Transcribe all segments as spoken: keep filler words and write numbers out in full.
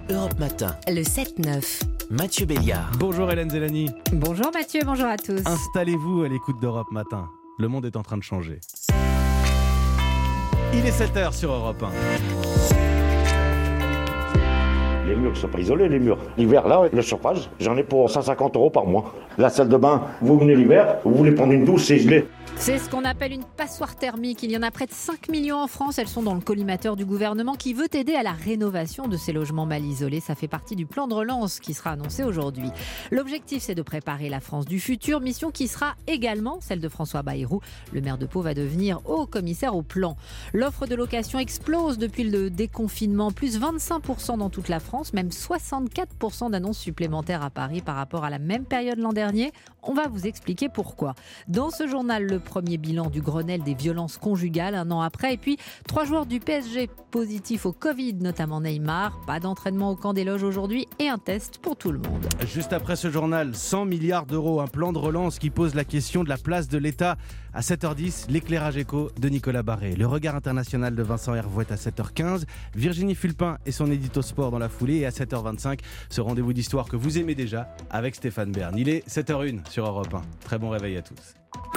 Europe Matin. Le sept neuf. Mathieu Béliard. Bonjour Hélène Zellani. Bonjour Mathieu, bonjour à tous. Installez-vous à l'écoute d'Europe Matin. Le monde est en train de changer. Il est sept heures sur Europe un. Les murs ne sont pas isolés, les murs. L'hiver, là, le chauffage, j'en ai pour cent cinquante euros par mois. La salle de bain, vous venez l'hiver, vous voulez prendre une douche, c'est gelé. C'est ce qu'on appelle une passoire thermique. Il y en a près de cinq millions en France. Elles sont dans le collimateur du gouvernement qui veut aider à la rénovation de ces logements mal isolés. Ça fait partie du plan de relance qui sera annoncé aujourd'hui. L'objectif, c'est de préparer la France du futur. Mission qui sera également celle de François Bayrou. Le maire de Pau va devenir haut commissaire au plan. L'offre de location explose depuis le déconfinement. Plus vingt-cinq pour cent dans toute la France. Même soixante-quatre pour cent d'annonces supplémentaires à Paris par rapport à la même période l'an dernier. On va vous expliquer pourquoi. Dans ce journal, le premier bilan du Grenelle des violences conjugales un an après. Et puis, trois joueurs du P S G positifs au Covid, notamment Neymar. Pas d'entraînement au camp des loges aujourd'hui et un test pour tout le monde. Juste après ce journal, cent milliards d'euros, un plan de relance qui pose la question de la place de l'État. À sept heures dix, l'éclairage éco de Nicolas Barré. Le regard international de Vincent Hervouet à sept heures quinze. Virginie Fulpin et son édito sport dans la foulée. Et à sept heures vingt-cinq, ce rendez-vous d'histoire que vous aimez déjà avec Stéphane Bern. Il est sept heures une sur Europe un. Très bon réveil à tous.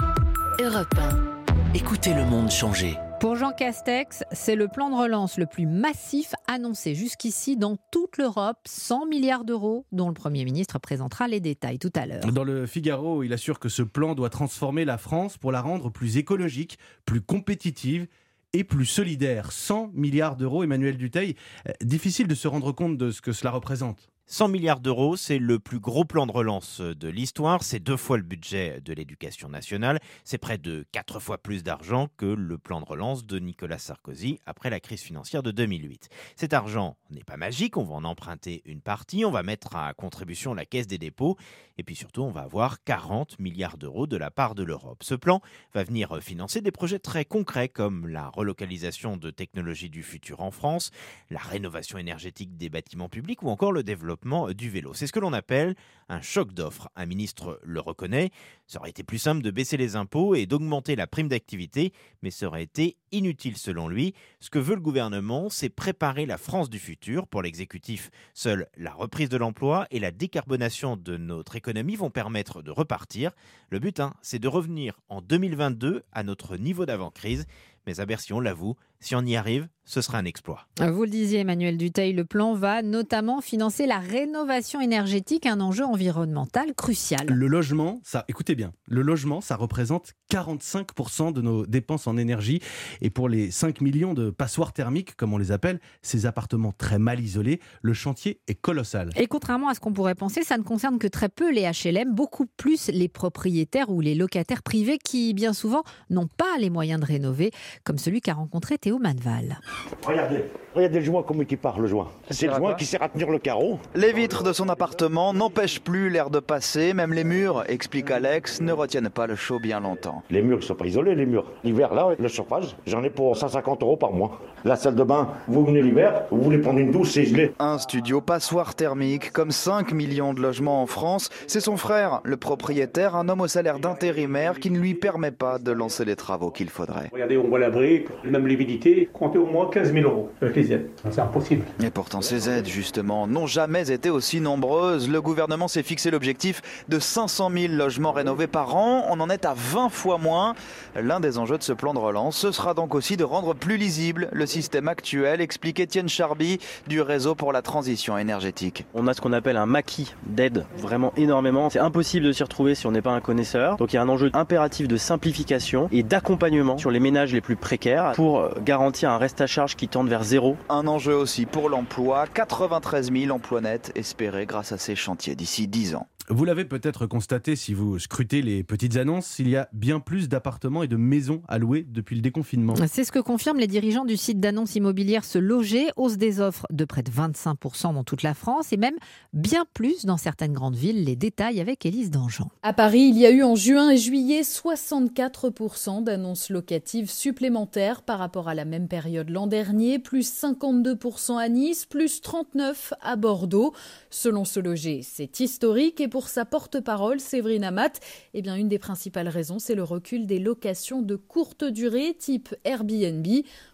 Europe un. Écoutez le monde changer. Pour Jean Castex, c'est le plan de relance le plus massif annoncé jusqu'ici dans toute l'Europe. cent milliards d'euros dont le Premier ministre présentera les détails tout à l'heure. Dans le Figaro, il assure que ce plan doit transformer la France pour la rendre plus écologique, plus compétitive et plus solidaire. cent milliards d'euros, Emmanuel Dutheil. Difficile de se rendre compte de ce que cela représente. cent milliards d'euros, c'est le plus gros plan de relance de l'histoire. C'est deux fois le budget de l'éducation nationale. C'est près de quatre fois plus d'argent que le plan de relance de Nicolas Sarkozy après la crise financière de deux mille huit. Cet argent n'est pas magique. On va en emprunter une partie. On va mettre à contribution la Caisse des dépôts. Et puis surtout, on va avoir quarante milliards d'euros de la part de l'Europe. Ce plan va venir financer des projets très concrets comme la relocalisation de technologies du futur en France, la rénovation énergétique des bâtiments publics ou encore le développement du vélo. C'est ce que l'on appelle un choc d'offres. Un ministre le reconnaît. Ça aurait été plus simple de baisser les impôts et d'augmenter la prime d'activité, mais ça aurait été inutile selon lui. Ce que veut le gouvernement, c'est préparer la France du futur. Pour l'exécutif, seule la reprise de l'emploi et la décarbonation de notre économie vont permettre de repartir. Le but, hein, c'est de revenir en deux mille vingt-deux à notre niveau d'avant-crise. Mais à Bercy, on l'avoue, si on y arrive, ce sera un exploit. Vous le disiez, Emmanuel Dutheil, le plan va notamment financer la rénovation énergétique, un enjeu environnemental crucial. Le logement, ça, écoutez bien, le logement, ça représente quarante-cinq pour cent de nos dépenses en énergie. Et pour les cinq millions de passoires thermiques, comme on les appelle, ces appartements très mal isolés, le chantier est colossal. Et contrairement à ce qu'on pourrait penser, ça ne concerne que très peu les H L M, beaucoup plus les propriétaires ou les locataires privés qui, bien souvent, n'ont pas les moyens de rénover, comme celui qu'a rencontré Théo Manval. Regardez, regardez le joint, comment il part le joint. C'est le joint qui sert à tenir le carreau. Les vitres de son appartement n'empêchent plus l'air de passer, même les murs, explique Alex, ne retiennent pas le chaud bien longtemps. Les murs ne sont pas isolés, les murs. L'hiver, là, le chauffage, j'en ai pour cent cinquante euros par mois. La salle de bain, vous venez l'hiver, vous voulez prendre une douche, c'est gelé. Un studio passoire thermique, comme cinq millions de logements en France. C'est son frère, le propriétaire, un homme au salaire d'intérimaire qui ne lui permet pas de lancer les travaux qu'il faudrait. Regardez, on voit la brique, même l'humidité, comptez au moins quinze mille euros avec les aides. C'est impossible. Et pourtant, ces aides, justement, n'ont jamais été aussi nombreuses. Le gouvernement s'est fixé l'objectif de cinq cent mille logements rénovés par an. On en est à vingt fois moins. L'un des enjeux de ce plan de relance, ce sera donc aussi de rendre plus lisible le système actuel, explique Étienne Charby du Réseau pour la transition énergétique. On a ce qu'on appelle un maquis d'aide, vraiment énormément. C'est impossible de s'y retrouver si on n'est pas un connaisseur. Donc il y a un enjeu impératif de simplification et d'accompagnement sur les ménages les plus précaires pour garantir un reste à charge qui tende vers zéro. Un enjeu aussi pour l'emploi, quatre-vingt-treize mille emplois nets espérés grâce à ces chantiers d'ici dix ans. Vous l'avez peut-être constaté si vous scrutez les petites annonces, il y a bien plus d'appartements et de maisons à louer depuis le déconfinement. C'est ce que confirment les dirigeants du site d'annonces immobilières Se Loger, hausse des offres de près de vingt-cinq pour cent dans toute la France et même bien plus dans certaines grandes villes. Les détails avec Élise Dangean. À Paris, il y a eu en juin et juillet soixante-quatre pour cent d'annonces locatives supplémentaires par rapport à la même période l'an dernier, plus cinquante-deux pour cent à Nice, plus trente-neuf pour cent à Bordeaux. Selon Se Loger, c'est historique et pour sa porte-parole, Séverine Amat, eh bien, une des principales raisons, c'est le recul des locations de courte durée, type Airbnb.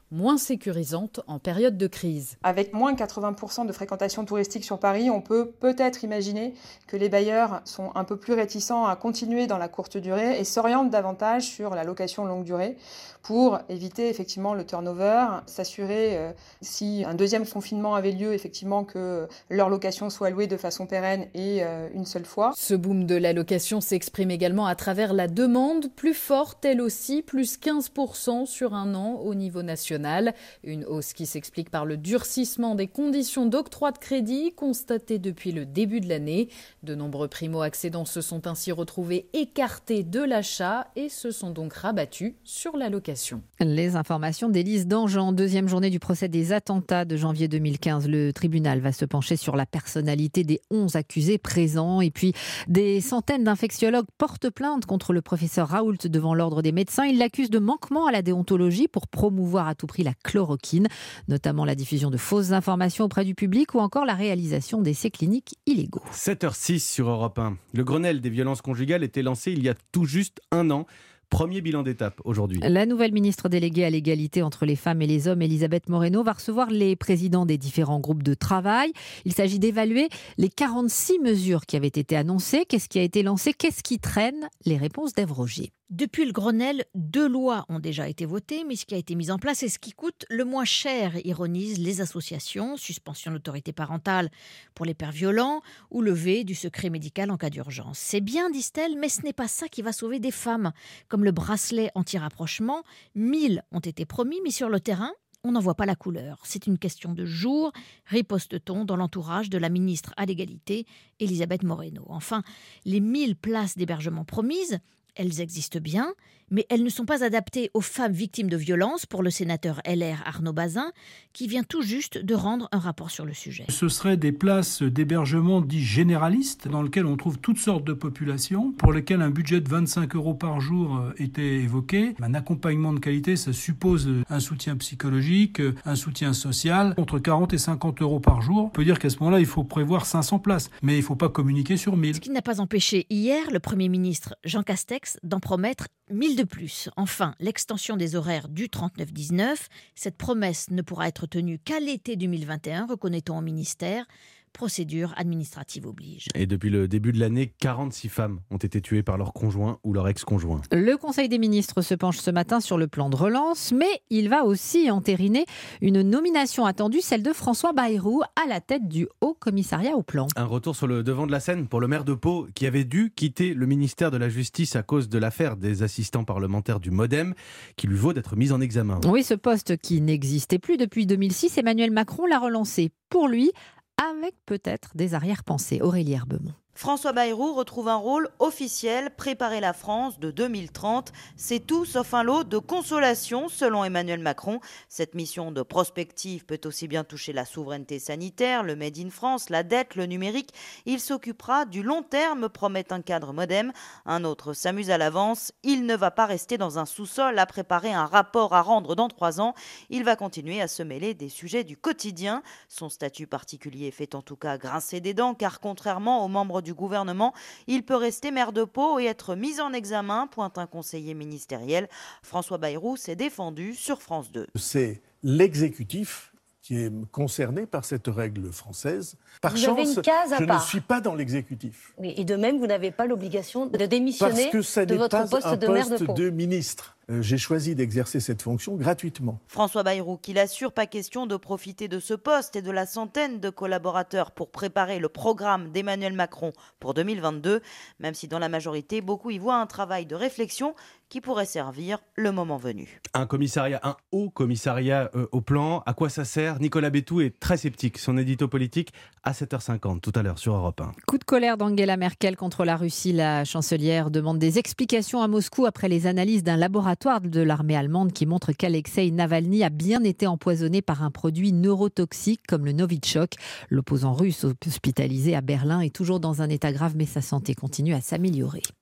moins sécurisante en période de crise. Avec moins de quatre-vingts pour cent de fréquentation touristique sur Paris, on peut peut-être imaginer que les bailleurs sont un peu plus réticents à continuer dans la courte durée et s'orientent davantage sur la location longue durée pour éviter effectivement le turnover, s'assurer euh, si un deuxième confinement avait lieu effectivement que leur location soit louée de façon pérenne et euh, une seule fois. Ce boom de la location s'exprime également à travers la demande, plus forte elle aussi, plus quinze pour cent sur un an au niveau national. Une hausse qui s'explique par le durcissement des conditions d'octroi de crédit constaté depuis le début de l'année. De nombreux primo-accédants se sont ainsi retrouvés écartés de l'achat et se sont donc rabattus sur la location. Les informations d'Élise Dangean. Deuxième journée du procès des attentats de janvier deux mille quinze. Le tribunal va se pencher sur la personnalité des onze accusés présents. Et puis, des centaines d'infectiologues portent plainte contre le professeur Raoult devant l'ordre des médecins. Ils l'accusent de manquement à la déontologie pour promouvoir à tout prix la chloroquine, notamment la diffusion de fausses informations auprès du public ou encore la réalisation d'essais cliniques illégaux. sept heures six sur Europe un. Le Grenelle des violences conjugales était lancé il y a tout juste un an. Premier bilan d'étape aujourd'hui. La nouvelle ministre déléguée à l'égalité entre les femmes et les hommes, Elisabeth Moreno, va recevoir les présidents des différents groupes de travail. Il s'agit d'évaluer les quarante-six mesures qui avaient été annoncées. Qu'est-ce qui a été lancé ? Qu'est-ce qui traîne ? Les réponses d'Ève Rogier. Depuis le Grenelle, deux lois ont déjà été votées, mais ce qui a été mis en place est ce qui coûte le moins cher, ironisent les associations. Suspension de l'autorité parentale pour les pères violents ou levée du secret médical en cas d'urgence. C'est bien, disent-elles, mais ce n'est pas ça qui va sauver des femmes. Comme le bracelet anti-rapprochement, mille ont été promis, mais sur le terrain, on n'en voit pas la couleur. C'est une question de jours, riposte-t-on dans l'entourage de la ministre à l'égalité, Elisabeth Moreno. Enfin, les mille places d'hébergement promises, elles existent bien, mais elles ne sont pas adaptées aux femmes victimes de violences pour le sénateur L R Arnaud Bazin, qui vient tout juste de rendre un rapport sur le sujet. Ce seraient des places d'hébergement dits généralistes, dans lesquelles on trouve toutes sortes de populations, pour lesquelles un budget de vingt-cinq euros par jour était évoqué. Un accompagnement de qualité, ça suppose un soutien psychologique, un soutien social, entre quarante et cinquante euros par jour. On peut dire qu'à ce moment-là, il faut prévoir cinq cents places, mais il ne faut pas communiquer sur mille. Ce qui n'a pas empêché hier le Premier ministre Jean Castex d'en promettre mille de plus. Enfin, l'extension des horaires du trente-neuf dix-neuf. Cette promesse ne pourra être tenue qu'à l'été deux mille vingt et un, reconnaît-on au ministère. Procédure administrative oblige. Et depuis le début de l'année, quarante-six femmes ont été tuées par leur conjoint ou leur ex-conjoint. Le Conseil des ministres se penche ce matin sur le plan de relance, mais il va aussi entériner une nomination attendue, celle de François Bayrou, à la tête du Haut Commissariat au Plan. Un retour sur le devant de la scène pour le maire de Pau, qui avait dû quitter le ministère de la Justice à cause de l'affaire des assistants parlementaires du Modem, qui lui vaut d'être mis en examen. Oui, ce poste qui n'existait plus depuis deux mille six, Emmanuel Macron l'a relancé pour lui, avec peut-être des arrière-pensées. Aurélie Herbemont. François Bayrou retrouve un rôle officiel, préparer la France de deux mille trente. C'est tout sauf un lot de consolation, selon Emmanuel Macron. Cette mission de prospective peut aussi bien toucher la souveraineté sanitaire, le Made in France, la dette, le numérique. Il s'occupera du long terme, promet un cadre Modem. Un autre s'amuse à l'avance. Il ne va pas rester dans un sous-sol à préparer un rapport à rendre dans trois ans. Il va continuer à se mêler des sujets du quotidien. Son statut particulier fait en tout cas grincer des dents, car contrairement aux membres du gouvernement, il peut rester maire de Pau et être mis en examen, pointe un conseiller ministériel. François Bayrou s'est défendu sur France deux. C'est l'exécutif qui est concerné par cette règle française. Par vous chance, avez une case à je part. ne suis pas dans l'exécutif. Oui, et de même, vous n'avez pas l'obligation de démissionner Parce que ça de n'est votre pas poste un de maire de poste Pau. de ministre. Euh, j'ai choisi d'exercer cette fonction gratuitement. François Bayrou qui l'assure, pas question de profiter de ce poste et de la centaine de collaborateurs pour préparer le programme d'Emmanuel Macron pour deux mille vingt-deux, même si dans la majorité, beaucoup y voient un travail de réflexion qui pourrait servir le moment venu. Un commissariat, un haut commissariat euh, au plan, à quoi ça sert ? Nicolas Bétou est très sceptique. Son édito politique à sept heures cinquante, tout à l'heure sur Europe un. Coup de colère d'Angela Merkel contre la Russie. La chancelière demande des explications à Moscou après les analyses d'un laboratoire de l'armée allemande qui montre qu'Alexei Navalny a bien été empoisonné par un produit neurotoxique comme le Novichok. L'opposant russe hospitalisé à Berlin est toujours dans un état grave, mais sa santé continue à s'améliorer.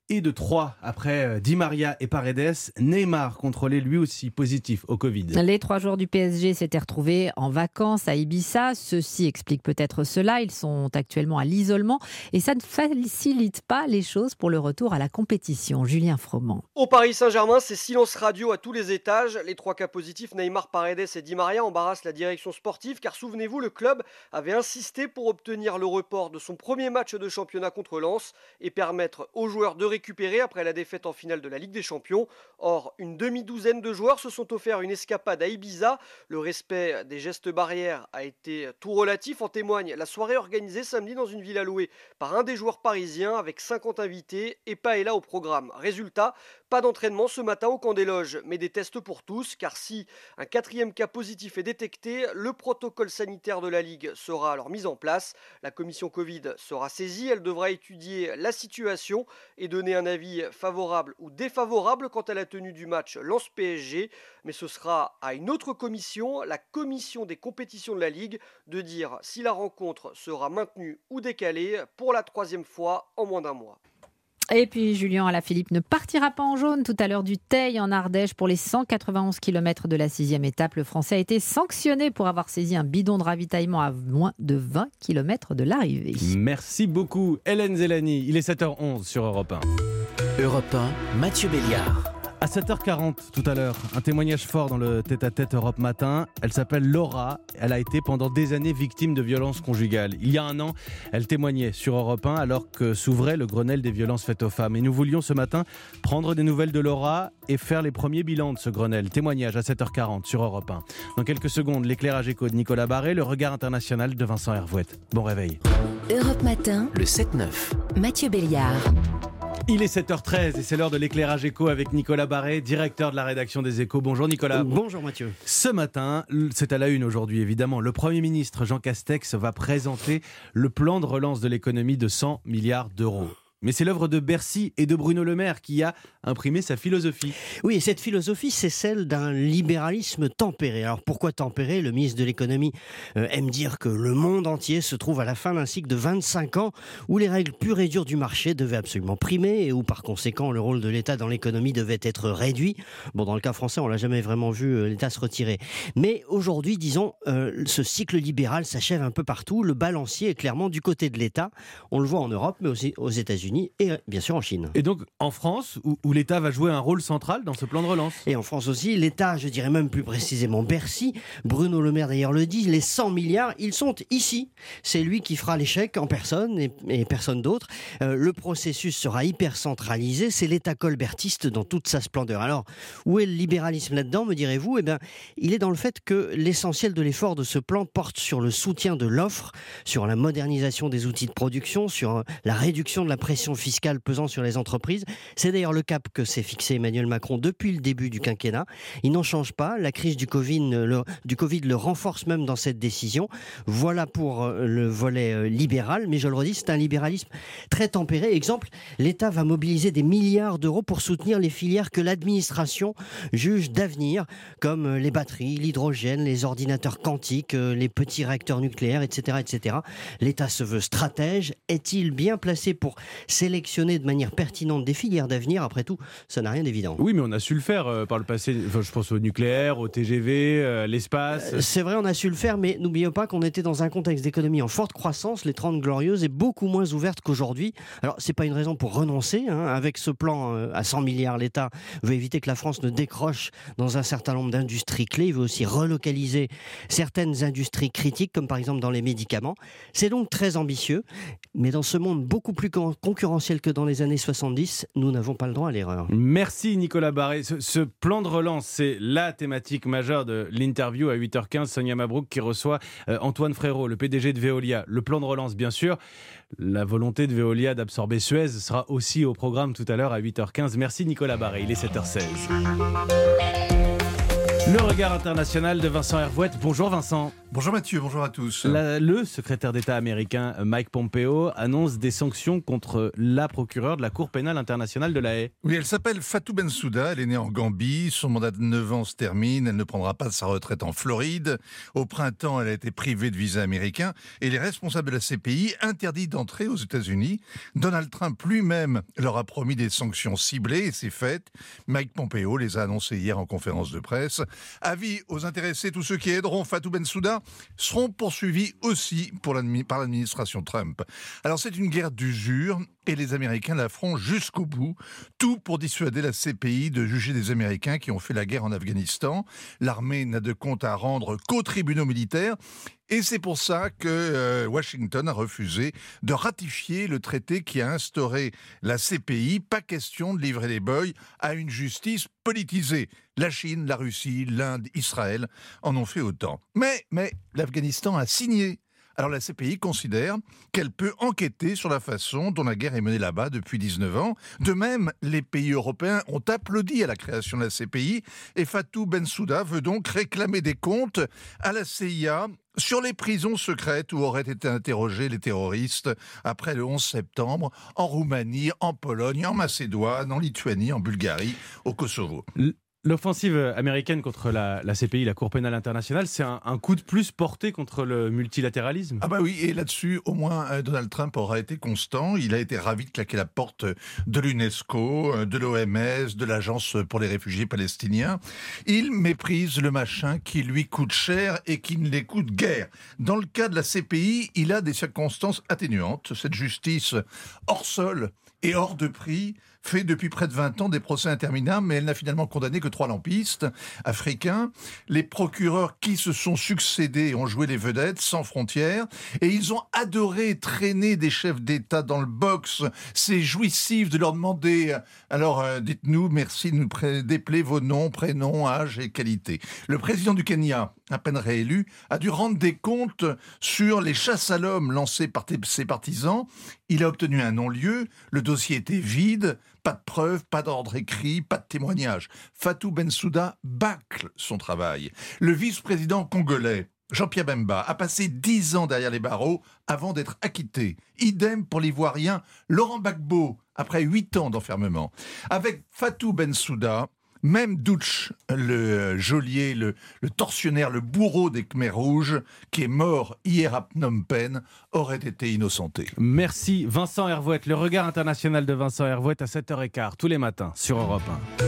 et de trois après Di Maria et Paredes. Neymar contrôlé lui aussi positif au Covid. Les trois joueurs du P S G s'étaient retrouvés en vacances à Ibiza. Ceci explique peut-être cela. Ils sont actuellement à l'isolement et ça ne facilite pas les choses pour le retour à la compétition. Julien Froment. Au Paris Saint-Germain, c'est silence radio à tous les étages. Les trois cas positifs, Neymar, Paredes et Di Maria, embarrassent la direction sportive car souvenez-vous, le club avait insisté pour obtenir le report de son premier match de championnat contre Lens et permettre aux joueurs de récupérer après la défaite en finale de la Ligue des Champions. Or, une demi-douzaine de joueurs se sont offerts une escapade à Ibiza. Le respect des gestes barrières a été tout relatif. En témoigne la soirée organisée samedi dans une villa louée par un des joueurs parisiens avec cinquante invités et paella au programme. Résultat, pas d'entraînement ce matin au camp des loges, mais des tests pour tous, car si un quatrième cas positif est détecté, le protocole sanitaire de la Ligue sera alors mis en place. La commission Covid sera saisie, elle devra étudier la situation et donner un avis favorable ou défavorable quant à la tenue du match Lens-P S G, mais ce sera à une autre commission, la commission des compétitions de la Ligue, de dire si la rencontre sera maintenue ou décalée pour la troisième fois en moins d'un mois. Et puis Julien Alaphilippe ne partira pas en jaune tout à l'heure du Teil en Ardèche pour les cent quatre-vingt-onze kilomètres de la sixième étape. Le Français a été sanctionné pour avoir saisi un bidon de ravitaillement à moins de vingt kilomètres de l'arrivée. Merci beaucoup Hélène Zélani. Il est sept heures onze sur Europe un. Europe un, Mathieu Béliard. À sept heures quarante tout à l'heure, un témoignage fort dans le tête-à-tête Europe Matin. Elle s'appelle Laura. Elle a été pendant des années victime de violences conjugales. Il y a un an, elle témoignait sur Europe un alors que s'ouvrait le Grenelle des violences faites aux femmes. Et nous voulions ce matin prendre des nouvelles de Laura et faire les premiers bilans de ce Grenelle. Témoignage à sept heures quarante sur Europe un. Dans quelques secondes, l'éclairage écho de Nicolas Barré, le regard international de Vincent Hervouette. Bon réveil. Europe Matin, le sept neuf. Mathieu Béliard. Il est sept heures treize et c'est l'heure de l'éclairage écho avec Nicolas Barré, directeur de la rédaction des Échos. Bonjour Nicolas. Bonjour Mathieu. Ce matin, c'est à la une aujourd'hui évidemment, le Premier ministre Jean Castex va présenter le plan de relance de l'économie de cent milliards d'euros. Mais c'est l'œuvre de Bercy et de Bruno Le Maire qui a imprimé sa philosophie. Oui, et cette philosophie, c'est celle d'un libéralisme tempéré. Alors pourquoi tempéré ? Le ministre de l'économie euh, aime dire que le monde entier se trouve à la fin d'un cycle de vingt-cinq ans où les règles pures et dures du marché devaient absolument primer et où par conséquent le rôle de l'État dans l'économie devait être réduit. Bon, dans le cas français, on l'a jamais vraiment vu euh, l'État se retirer. Mais aujourd'hui, disons, euh, ce cycle libéral s'achève un peu partout. Le balancier est clairement du côté de l'État. On le voit en Europe, mais aussi aux États-Unis. Et bien sûr en Chine. Et donc en France, où, où l'État va jouer un rôle central dans ce plan de relance. Et en France aussi, l'État, je dirais même plus précisément Bercy, Bruno Le Maire d'ailleurs le dit, les cent milliards, ils sont ici. C'est lui qui fera l'échec en personne et, et personne d'autre. Euh, le processus sera hyper centralisé, c'est l'État colbertiste dans toute sa splendeur. Alors, où est le libéralisme là-dedans, me direz-vous ? Eh bien, il est dans le fait que l'essentiel de l'effort de ce plan porte sur le soutien de l'offre, sur la modernisation des outils de production, sur la réduction de la pression fiscale pesant sur les entreprises. C'est d'ailleurs le cap que s'est fixé Emmanuel Macron depuis le début du quinquennat. Il n'en change pas. La crise du Covid, le, du Covid le renforce même dans cette décision. Voilà pour le volet libéral. Mais je le redis, c'est un libéralisme très tempéré. Exemple, l'État va mobiliser des milliards d'euros pour soutenir les filières que l'administration juge d'avenir, comme les batteries, l'hydrogène, les ordinateurs quantiques, les petits réacteurs nucléaires, et cetera, et cetera. L'État se veut stratège. Est-il bien placé pour sélectionner de manière pertinente des filières d'avenir? Après tout, ça n'a rien d'évident. Oui, mais on a su le faire euh, par le passé. Enfin, je pense au nucléaire, au T G V, euh, l'espace. Euh, c'est vrai, on a su le faire, mais n'oublions pas qu'on était dans un contexte d'économie en forte croissance, les trente glorieuses, et beaucoup moins ouverte qu'aujourd'hui. Alors, c'est pas une raison pour renoncer. Hein. Avec ce plan euh, à cent milliards, l'État veut éviter que la France ne décroche dans un certain nombre d'industries clés. Il veut aussi relocaliser certaines industries critiques, comme par exemple dans les médicaments. C'est donc très ambitieux, mais dans ce monde beaucoup plus concurrentiel que dans les années soixante-dix, nous n'avons pas le droit à l'erreur. Merci Nicolas Barré. Ce, ce plan de relance, c'est la thématique majeure de l'interview à huit heures quinze. Sonia Mabrouk qui reçoit euh, Antoine Frérot, le P D G de Veolia. Le plan de relance, bien sûr. La volonté de Veolia d'absorber Suez sera aussi au programme tout à l'heure à huit heures quinze. Merci Nicolas Barré. Il est sept heures seize. Le regard international de Vincent Hervouet. Bonjour Vincent. Bonjour Mathieu, bonjour à tous. La, le secrétaire d'État américain Mike Pompeo annonce des sanctions contre la procureure de la Cour pénale internationale de La Haye. Oui, elle s'appelle Fatou Bensouda, elle est née en Gambie, son mandat de neuf ans se termine, elle ne prendra pas sa retraite en Floride. Au printemps, elle a été privée de visa américain et les responsables de la C P I interdits d'entrer aux États-Unis. Donald Trump lui-même leur a promis des sanctions ciblées et c'est fait. Mike Pompeo les a annoncées hier en conférence de presse. Avis aux intéressés, tous ceux qui aideront Fatou Bensouda seront poursuivis aussi pour l'admi- par l'administration Trump. Alors c'est une guerre d'usure et les Américains la feront jusqu'au bout. Tout pour dissuader la C P I de juger des Américains qui ont fait la guerre en Afghanistan. L'armée n'a de compte à rendre qu'aux tribunaux militaires. Et c'est pour ça que euh, Washington a refusé de ratifier le traité qui a instauré la C P I. Pas question de livrer les boys à une justice politisée. La Chine, la Russie, l'Inde, Israël en ont fait autant. Mais, mais l'Afghanistan a signé. Alors la C P I considère qu'elle peut enquêter sur la façon dont la guerre est menée là-bas depuis dix-neuf ans. De même, les pays européens ont applaudi à la création de la C P I et Fatou Bensouda veut donc réclamer des comptes à la C I A sur les prisons secrètes où auraient été interrogés les terroristes après le onze septembre, en Roumanie, en Pologne, en Macédoine, en Lituanie, en Bulgarie, au Kosovo. L- L'offensive américaine contre la, la C P I, la Cour pénale internationale, c'est un, un coup de plus porté contre le multilatéralisme. Ah bah oui, et là-dessus, au moins, euh, Donald Trump aura été constant. Il a été ravi de claquer la porte de l'UNESCO, euh, de l'O M S, de l'Agence pour les réfugiés palestiniens. Il méprise le machin qui lui coûte cher et qui ne les coûte guère. Dans le cas de la C P I, il a des circonstances atténuantes. Cette justice hors sol et hors de prix fait depuis près de vingt ans des procès interminables, mais elle n'a finalement condamné que trois lampistes africains. Les procureurs qui se sont succédés ont joué les vedettes sans frontières et ils ont adoré traîner des chefs d'État dans le box. C'est jouissif de leur demander « Alors, euh, dites-nous, merci de nous pré- dépeler vos noms, prénoms, âge et qualité. » Le président du Kenya, à peine réélu, a dû rendre des comptes sur les chasses à l'homme lancées par ses partisans. Il a obtenu un non-lieu, le dossier était vide, pas de preuves, pas d'ordre écrit, pas de témoignage. Fatou Bensouda bâcle son travail. Le vice-président congolais, Jean-Pierre Bemba, a passé dix ans derrière les barreaux avant d'être acquitté. Idem pour l'Ivoirien Laurent Gbagbo, après huit ans d'enfermement. Avec Fatou Bensouda, même Douch, le geôlier, le, le tortionnaire, le bourreau des Khmers rouges, qui est mort hier à Phnom Penh, aurait été innocenté. Merci Vincent Hervouet. Le regard international de Vincent Hervouet à sept heures quinze tous les matins sur Europe un.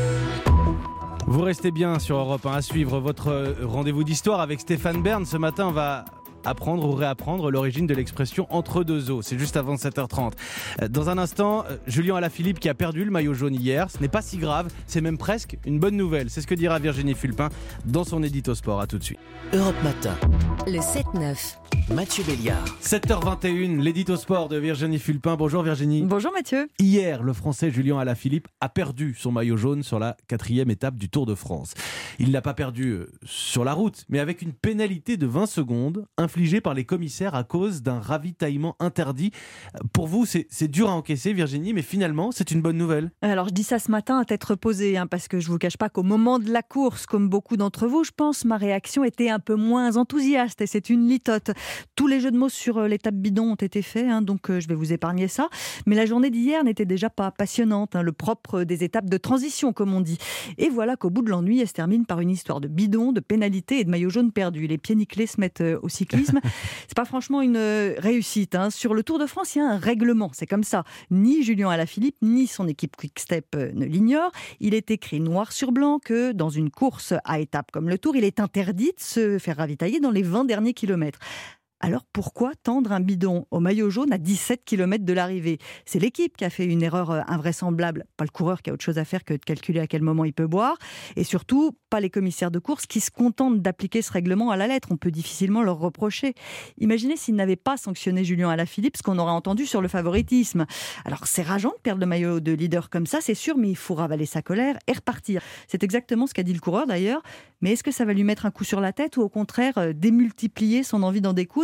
Vous restez bien sur Europe un à suivre votre rendez-vous d'histoire avec Stéphane Bern. Ce matin, on va apprendre ou réapprendre l'origine de l'expression « entre deux eaux ». C'est juste avant sept heures trente. Dans un instant, Julien Alaphilippe qui a perdu le maillot jaune hier. Ce n'est pas si grave, c'est même presque une bonne nouvelle. C'est ce que dira Virginie Fulpin dans son édito sport. À tout de suite. Europe Matin. Le sept neuf. Mathieu Béliard. sept heures vingt et une, l'édito sport de Virginie Fulpin. Bonjour Virginie. Bonjour Mathieu. Hier, le Français Julien Alaphilippe a perdu son maillot jaune sur la quatrième étape du Tour de France. Il ne l'a pas perdu sur la route, mais avec une pénalité de vingt secondes infligée par les commissaires à cause d'un ravitaillement interdit. Pour vous, c'est, c'est dur à encaisser Virginie, mais finalement, c'est une bonne nouvelle. Alors je dis ça ce matin à tête reposée, hein, parce que je ne vous cache pas qu'au moment de la course, comme beaucoup d'entre vous, je pense ma réaction était un peu moins enthousiaste et c'est une litote. Tous les jeux de mots sur l'étape bidon ont été faits, hein, donc euh, je vais vous épargner ça. Mais la journée d'hier n'était déjà pas passionnante, hein, le propre des étapes de transition, comme on dit. Et voilà qu'au bout de l'ennui, elle se termine par une histoire de bidon, de pénalité et de maillot jaune perdu. Les pieds nickelés se mettent euh, au cyclisme. C'est pas franchement une euh, réussite. Hein. Sur le Tour de France, il y a un règlement, c'est comme ça. Ni Julien Alaphilippe, ni son équipe Quick-Step euh, ne l'ignorent. Il est écrit noir sur blanc que dans une course à étapes comme le Tour, il est interdit de se faire ravitailler dans les vingt derniers kilomètres. Alors pourquoi tendre un bidon au maillot jaune à dix-sept kilomètres de l'arrivée ? C'est l'équipe qui a fait une erreur invraisemblable, pas le coureur qui a autre chose à faire que de calculer à quel moment il peut boire, et surtout pas les commissaires de course qui se contentent d'appliquer ce règlement à la lettre. On peut difficilement leur reprocher. Imaginez s'ils n'avaient pas sanctionné Julien Alaphilippe, ce qu'on aurait entendu sur le favoritisme. Alors c'est rageant de perdre le maillot de leader comme ça, c'est sûr, mais il faut ravaler sa colère et repartir. C'est exactement ce qu'a dit le coureur d'ailleurs, mais est-ce que ça va lui mettre un coup sur la tête ou au contraire démultiplier son envie d'en découdre ?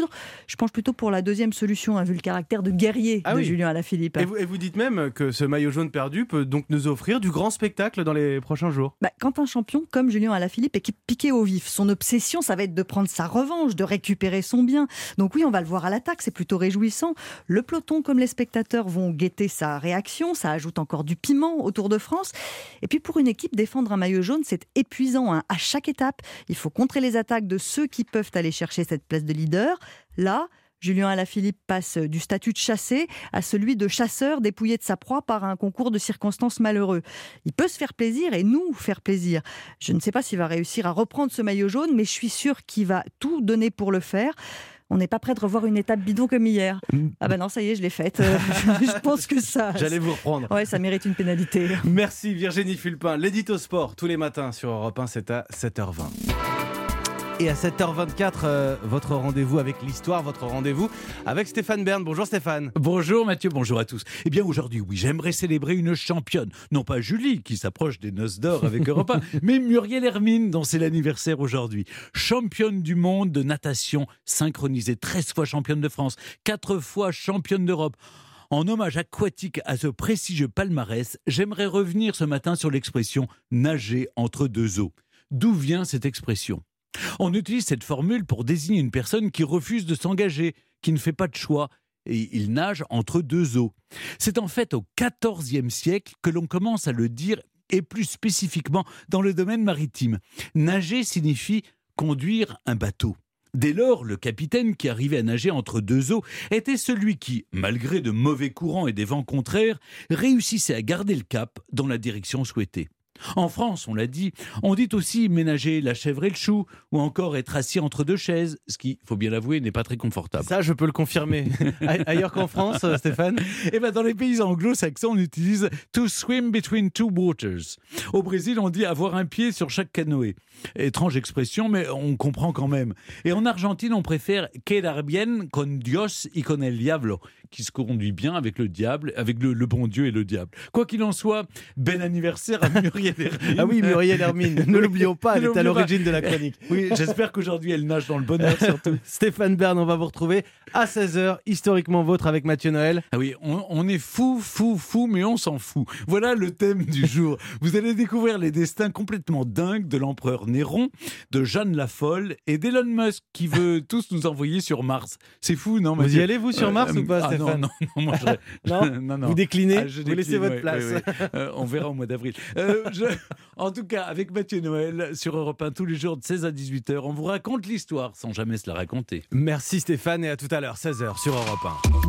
résoudre. Je penche plutôt pour la deuxième solution, hein, vu le caractère de guerrier Ah de oui. Julien Alaphilippe. Et vous, et vous dites même que ce maillot jaune perdu peut donc nous offrir du grand spectacle dans les prochains jours. Bah, quand un champion comme Julien Alaphilippe est piqué au vif, son obsession, ça va être de prendre sa revanche, de récupérer son bien. Donc oui, on va le voir à l'attaque, c'est plutôt réjouissant. Le peloton comme les spectateurs vont guetter sa réaction, ça ajoute encore du piment au Tour de France. Et puis pour une équipe, défendre un maillot jaune, c'est épuisant, hein. À chaque étape, il faut contrer les attaques de ceux qui peuvent aller chercher cette place de leader. Là, Julien Alaphilippe passe du statut de chassé à celui de chasseur dépouillé de sa proie par un concours de circonstances malheureux. Il peut se faire plaisir et nous faire plaisir. Je ne sais pas s'il va réussir à reprendre ce maillot jaune, mais je suis sûre qu'il va tout donner pour le faire. On n'est pas prêt de revoir une étape bidon comme hier. Ah ben non, ça y est, je l'ai faite. Euh, je pense que ça... J'allais vous reprendre. Ouais, ça mérite une pénalité. Merci Virginie Fulpin. L'édito sport, tous les matins sur Europe un, c'est à sept heures vingt. Et à sept heures vingt-quatre, euh, votre rendez-vous avec l'histoire, votre rendez-vous avec Stéphane Bern. Bonjour Stéphane. Bonjour Mathieu, bonjour à tous. Eh bien aujourd'hui, oui, j'aimerais célébrer une championne. Non pas Julie, qui s'approche des noces d'or avec Europe un, mais Muriel Hermine, dont c'est l'anniversaire aujourd'hui. Championne du monde de natation synchronisée, treize fois championne de France, quatre fois championne d'Europe. En hommage aquatique à ce prestigieux palmarès, j'aimerais revenir ce matin sur l'expression « nager entre deux eaux ». D'où vient cette expression ? On utilise cette formule pour désigner une personne qui refuse de s'engager, qui ne fait pas de choix, et il nage entre deux eaux. C'est en fait au quatorzième siècle que l'on commence à le dire, et plus spécifiquement dans le domaine maritime. Nager signifie conduire un bateau. Dès lors, le capitaine qui arrivait à nager entre deux eaux était celui qui, malgré de mauvais courants et des vents contraires, réussissait à garder le cap dans la direction souhaitée. En France, on l'a dit, on dit aussi ménager la chèvre et le chou, ou encore être assis entre deux chaises, ce qui, faut bien l'avouer, n'est pas très confortable. Ça, je peux le confirmer. Ailleurs qu'en France, Stéphane ? Eh ben, dans les pays anglo-saxons, on utilise « to swim between two waters ». Au Brésil, on dit « avoir un pied sur chaque canoë ». Étrange expression, mais on comprend quand même. Et en Argentine, on préfère « quedar bien con Dios y con el diablo », qui se conduit bien avec le diable, avec le, le bon Dieu et le diable. Quoi qu'il en soit, bel anniversaire à Muriel Hermine. Ah oui, Muriel Hermine, ne l'oublions pas, elle est à l'origine de la chronique. Oui, j'espère qu'aujourd'hui elle nage dans le bonheur surtout. Stéphane Bern, on va vous retrouver à seize heures, historiquement vôtre avec Mathieu Noël. Ah oui, on, on est fou, fou, fou, mais on s'en fout. Voilà le thème du jour. Vous allez découvrir les destins complètement dingues de l'empereur Néron, de Jeanne la Folle et d'Elon Musk qui veut tous nous envoyer sur Mars. C'est fou, non Mathieu ? Vous y allez, vous, sur Mars euh, ou pas, ah, Stéphane ? Non, non, non, moi, je... non, non, non. Vous déclinez, ah, vous décline, laissez votre ouais, place. ouais, ouais. Euh, on verra au mois d'avril. Euh, je... En tout cas, avec Mathieu Noël, sur Europe un, tous les jours de seize à dix-huit heures, on vous raconte l'histoire sans jamais se la raconter. Merci Stéphane et à tout à l'heure, seize heures sur Europe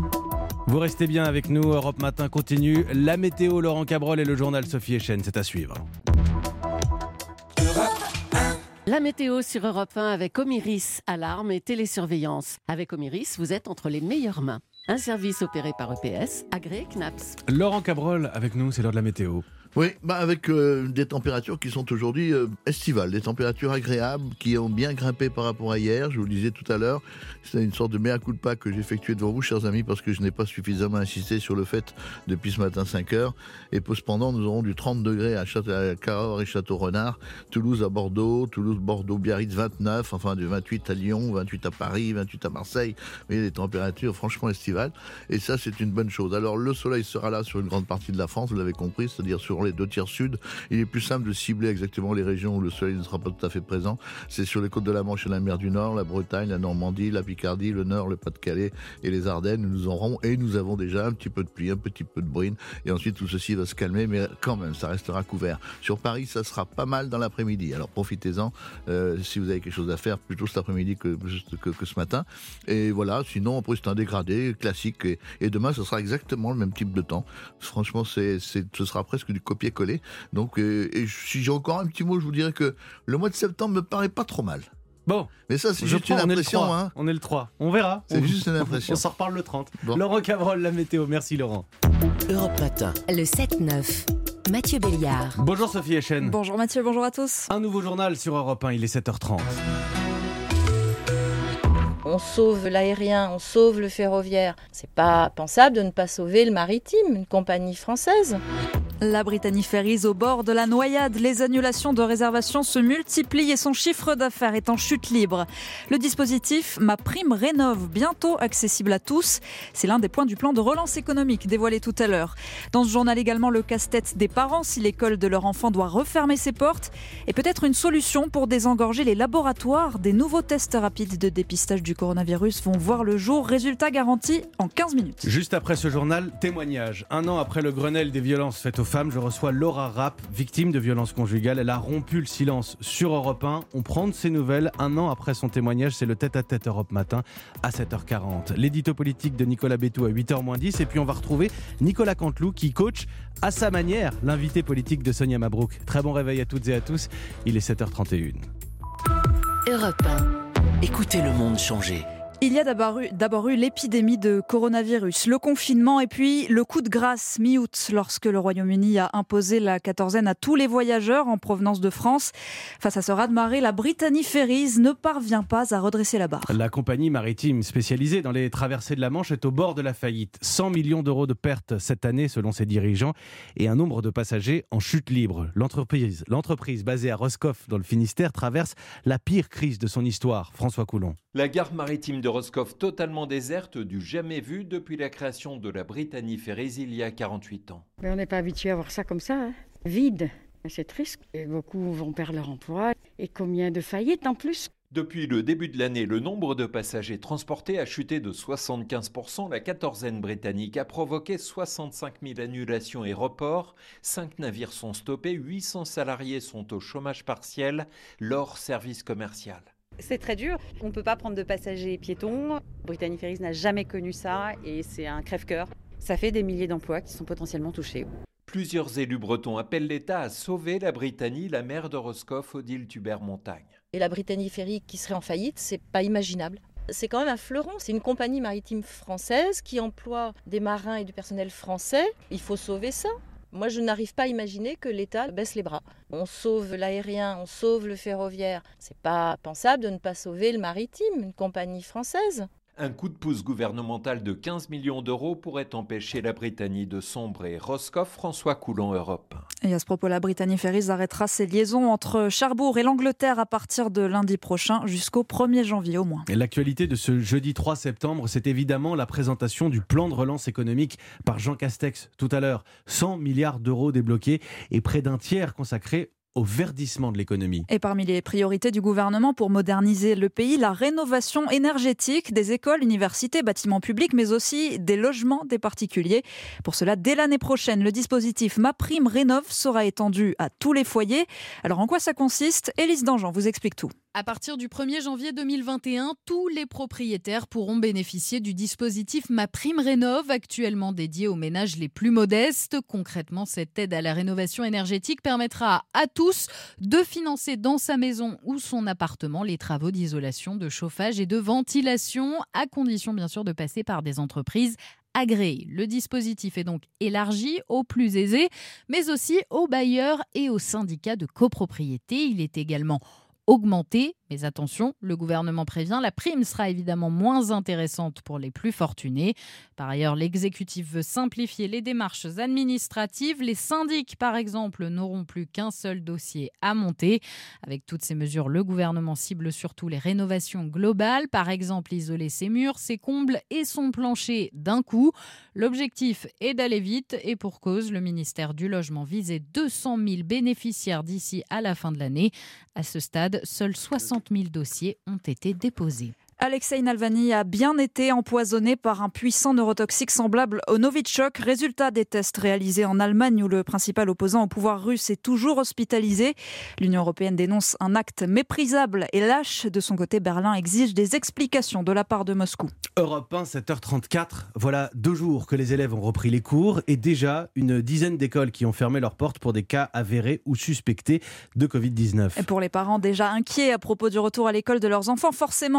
un. Vous restez bien avec nous, Europe Matin continue. La météo, Laurent Cabrol et le journal Sophie Echen, c'est à suivre. La météo sur Europe un avec Omiris, alarme et télésurveillance. Avec Omiris, vous êtes entre les meilleures mains. Un service opéré par E P S, agréé C N A P S. Laurent Cabrol avec nous, c'est l'heure de la météo. Oui, bah avec euh, des températures qui sont aujourd'hui euh, estivales, des températures agréables qui ont bien grimpé par rapport à hier, je vous le disais tout à l'heure. C'est une sorte de mea culpa que j'ai effectué devant vous, chers amis, parce que je n'ai pas suffisamment insisté sur le fait depuis ce matin cinq heures. Et cependant, nous aurons du trente degrés à, Châte- à Cahors et Château-Renard, Toulouse à Bordeaux, Toulouse, Bordeaux, Biarritz vingt-neuf, enfin du vingt-huit à Lyon, vingt-huit à Paris, vingt-huit à Marseille. Vous voyez, des températures franchement estivales. Et ça, c'est une bonne chose. Alors, le soleil sera là sur une grande partie de la France, vous l'avez compris, c'est-à-dire sur les deux tiers sud. Il est plus simple de cibler exactement les régions où le soleil ne sera pas tout à fait présent. C'est sur les côtes de la Manche et la mer du Nord, la Bretagne, la Normandie, la Picardie, le Nord, le Pas-de-Calais et les Ardennes. Nous aurons et nous avons déjà un petit peu de pluie, un petit peu de bruine. Et ensuite, tout ceci va se calmer, mais quand même, ça restera couvert. Sur Paris, ça sera pas mal dans l'après-midi. Alors profitez-en euh, si vous avez quelque chose à faire, plutôt cet après-midi que, que, que ce matin. Et voilà, sinon, après, c'est un dégradé classique. Et, et demain, ce sera exactement le même type de temps. Franchement, c'est, c'est, ce sera presque du copier-coller. Donc, euh, et si j'ai encore un petit mot, je vous dirais que le mois de septembre me paraît pas trop mal. Bon, mais ça, c'est je juste prends, une impression. On est, hein. on est le trois. On verra. C'est on, juste une impression. On s'en reparle le trente. Bon. Laurent Cabrol, la météo. Merci Laurent. Europe Matin. Le sept neuf. Mathieu Béliard. Bonjour Sophie Echen. Bonjour Mathieu, bonjour à tous. Un nouveau journal sur Europe un, il est sept heures trente. On sauve l'aérien, on sauve le ferroviaire. C'est pas pensable de ne pas sauver le maritime, une compagnie française. La Brittany Ferries au bord de la noyade. Les annulations de réservations se multiplient et son chiffre d'affaires est en chute libre. Le dispositif Ma Prime Rénov', bientôt accessible à tous. C'est l'un des points du plan de relance économique dévoilé tout à l'heure. Dans ce journal également, le casse-tête des parents si l'école de leur enfant doit refermer ses portes. Et peut-être une solution pour désengorger les laboratoires. Des nouveaux tests rapides de dépistage du coronavirus vont voir le jour. Résultat garanti en quinze minutes. Juste après ce journal, témoignage. Un an après le Grenelle des violences faites aux femmes, je reçois Laura Rapp, victime de violences conjugales. Elle a rompu le silence sur Europe un. On prend de ses nouvelles un an après son témoignage. C'est le tête-à-tête Europe Matin à sept heures quarante. L'édito politique de Nicolas Bétou à huit heures moins dix. Et puis on va retrouver Nicolas Canteloup qui coach à sa manière l'invité politique de Sonia Mabrouk. Très bon réveil à toutes et à tous. Il est sept heures trente et une. Europe un. Écoutez le monde changer. Il y a d'abord eu, d'abord eu l'épidémie de coronavirus, le confinement et puis le coup de grâce mi-août lorsque le Royaume-Uni a imposé la quatorzaine à tous les voyageurs en provenance de France. Face à ce raz-de-marée, la Brittany Ferries ne parvient pas à redresser la barre. La compagnie maritime spécialisée dans les traversées de la Manche est au bord de la faillite. cent millions d'euros de pertes cette année selon ses dirigeants et un nombre de passagers en chute libre. L'entreprise, l'entreprise basée à Roscoff dans le Finistère traverse la pire crise de son histoire. François Coulon. La gare maritime de Roscoff totalement déserte, du jamais vu depuis la création de la Brittany Ferries il y a quarante-huit ans. Mais on n'est pas habitué à voir ça comme ça, hein. Vide. C'est triste. Et beaucoup vont perdre leur emploi. Et combien de faillites en plus ? Depuis le début de l'année, le nombre de passagers transportés a chuté de soixante-quinze pour cent. La quatorzaine britannique a provoqué soixante-cinq mille annulations et reports. Cinq navires sont stoppés, huit cents salariés sont au chômage partiel, leur service commercial. C'est très dur, on ne peut pas prendre de passagers piétons. Brittany Ferries n'a jamais connu ça et c'est un crève-cœur. Ça fait des milliers d'emplois qui sont potentiellement touchés. Plusieurs élus bretons appellent l'État à sauver la Brittany, la maire de Roscoff, Odile Tubert-Montagne. Et la Brittany Ferries qui serait en faillite, c'est pas imaginable. C'est quand même un fleuron, c'est une compagnie maritime française qui emploie des marins et du personnel français. Il faut sauver ça. Moi, je n'arrive pas à imaginer que l'État baisse les bras. On sauve l'aérien, on sauve le ferroviaire. C'est pas pensable de ne pas sauver le maritime, une compagnie française. Un coup de pouce gouvernemental de quinze millions d'euros pourrait empêcher la Brittany de sombrer. Roscoff, François Coulon, Europe. Et à ce propos, la Brittany Ferries arrêtera ses liaisons entre Cherbourg et l'Angleterre à partir de lundi prochain jusqu'au premier janvier au moins. Et l'actualité de ce jeudi trois septembre, c'est évidemment la présentation du plan de relance économique par Jean Castex tout à l'heure. cent milliards d'euros débloqués et près d'un tiers consacré au verdissement de l'économie. Et parmi les priorités du gouvernement pour moderniser le pays, la rénovation énergétique des écoles, universités, bâtiments publics, mais aussi des logements des particuliers. Pour cela, dès l'année prochaine, le dispositif Ma Prime Rénov' sera étendu à tous les foyers. Alors en quoi ça consiste ? Élise Dangean vous explique tout. À partir du premier janvier deux mille vingt et un, tous les propriétaires pourront bénéficier du dispositif Ma Prime Rénov', actuellement dédié aux ménages les plus modestes. Concrètement, cette aide à la rénovation énergétique permettra à tous de financer dans sa maison ou son appartement les travaux d'isolation, de chauffage et de ventilation, à condition bien sûr de passer par des entreprises agréées. Le dispositif est donc élargi aux plus aisés, mais aussi aux bailleurs et aux syndicats de copropriété. Il est également augmenter. Mais attention, le gouvernement prévient, la prime sera évidemment moins intéressante pour les plus fortunés. Par ailleurs, l'exécutif veut simplifier les démarches administratives. Les syndics, par exemple, n'auront plus qu'un seul dossier à monter. Avec toutes ces mesures, le gouvernement cible surtout les rénovations globales. Par exemple, isoler ses murs, ses combles et son plancher d'un coup. L'objectif est d'aller vite et pour cause, le ministère du Logement visait deux cent mille bénéficiaires d'ici à la fin de l'année. À ce stade, seuls soixante mille dossiers ont été déposés. Alexei Navalny a bien été empoisonné par un puissant neurotoxique semblable au Novichok. Résultat des tests réalisés en Allemagne où le principal opposant au pouvoir russe est toujours hospitalisé. L'Union européenne dénonce un acte méprisable et lâche. De son côté, Berlin exige des explications de la part de Moscou. Europe un, sept heures trente-quatre. Voilà deux jours que les élèves ont repris les cours et déjà une dizaine d'écoles qui ont fermé leurs portes pour des cas avérés ou suspectés de covid dix-neuf. Et pour les parents déjà inquiets à propos du retour à l'école de leurs enfants, forcément la question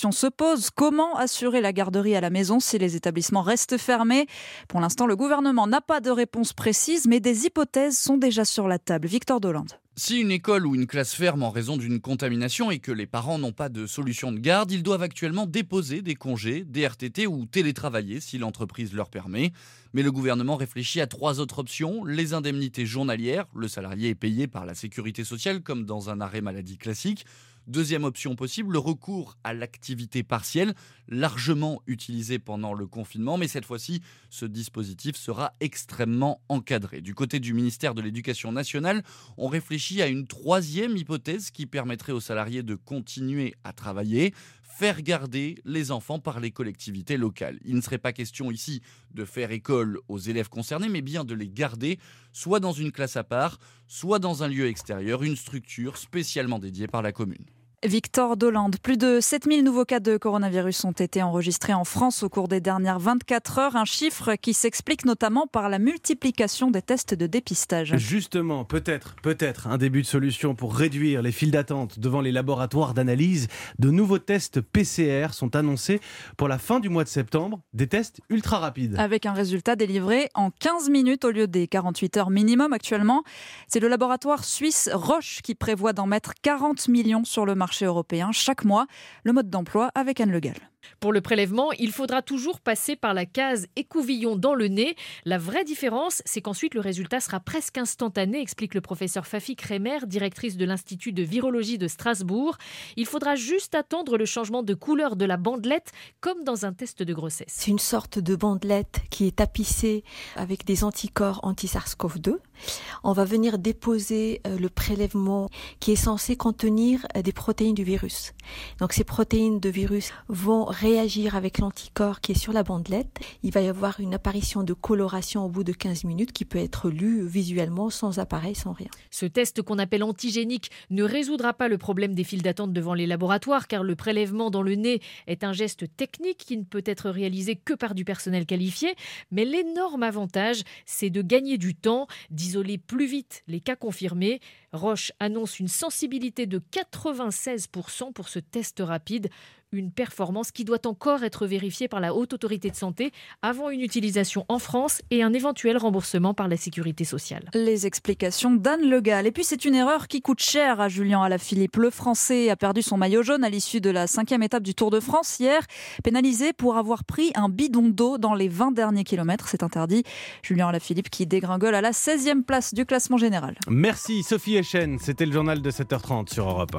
question se pose. Comment assurer la garderie à la maison si les établissements restent fermés ? Pour l'instant, le gouvernement n'a pas de réponse précise, mais des hypothèses sont déjà sur la table. Victor Dolande. Si une école ou une classe ferme en raison d'une contamination et que les parents n'ont pas de solution de garde, ils doivent actuellement déposer des congés, des R T T ou télétravailler si l'entreprise leur permet. Mais le gouvernement réfléchit à trois autres options. Les indemnités journalières, le salarié est payé par la sécurité sociale comme dans un arrêt maladie classique. Deuxième option possible, le recours à l'activité partielle, largement utilisé pendant le confinement, mais cette fois-ci, ce dispositif sera extrêmement encadré. Du côté du ministère de l'Éducation nationale, on réfléchit à une troisième hypothèse qui permettrait aux salariés de continuer à travailler, faire garder les enfants par les collectivités locales. Il ne serait pas question ici de faire école aux élèves concernés, mais bien de les garder, soit dans une classe à part, soit dans un lieu extérieur, une structure spécialement dédiée par la commune. Victor Dolande, plus de sept mille nouveaux cas de coronavirus ont été enregistrés en France au cours des dernières vingt-quatre heures, un chiffre qui s'explique notamment par la multiplication des tests de dépistage. Justement, peut-être, peut-être un début de solution pour réduire les files d'attente devant les laboratoires d'analyse. De nouveaux tests P C R sont annoncés pour la fin du mois de septembre, des tests ultra rapides. Avec un résultat délivré en quinze minutes au lieu des quarante-huit heures minimum actuellement. C'est le laboratoire suisse Roche qui prévoit d'en mettre quarante millions sur le marché européen chaque mois. Le mode d'emploi avec Anne Le Gall. Pour le prélèvement, il faudra toujours passer par la case écouvillon dans le nez. La vraie différence, c'est qu'ensuite le résultat sera presque instantané, explique le professeur Fafi Kremer, directrice de l'Institut de virologie de Strasbourg. Il faudra juste attendre le changement de couleur de la bandelette, comme dans un test de grossesse. C'est une sorte de bandelette qui est tapissée avec des anticorps anti-SARS-C o V deux. On va venir déposer le prélèvement qui est censé contenir des protéines du virus. Donc ces protéines de virus vont réagir avec l'anticorps qui est sur la bandelette. Il va y avoir une apparition de coloration au bout de quinze minutes qui peut être lue visuellement sans appareil, sans rien. Ce test qu'on appelle antigénique ne résoudra pas le problème des files d'attente devant les laboratoires car le prélèvement dans le nez est un geste technique qui ne peut être réalisé que par du personnel qualifié. Mais l'énorme avantage, c'est de gagner du temps, d'isoler plus vite les cas confirmés. Roche annonce une sensibilité de quatre-vingt-seize pour cent pour ce test rapide. Une performance qui doit encore être vérifiée par la Haute Autorité de Santé avant une utilisation en France et un éventuel remboursement par la Sécurité sociale. Les explications d'Anne Le Gall. Et puis c'est une erreur qui coûte cher à Julien Alaphilippe. Le Français a perdu son maillot jaune à l'issue de la cinquième étape du Tour de France hier, pénalisé pour avoir pris un bidon d'eau dans les vingt derniers kilomètres. C'est interdit. Julien Alaphilippe qui dégringole à la seizième place du classement général. Merci Sophie Echen. C'était le journal de sept heures trente sur Europe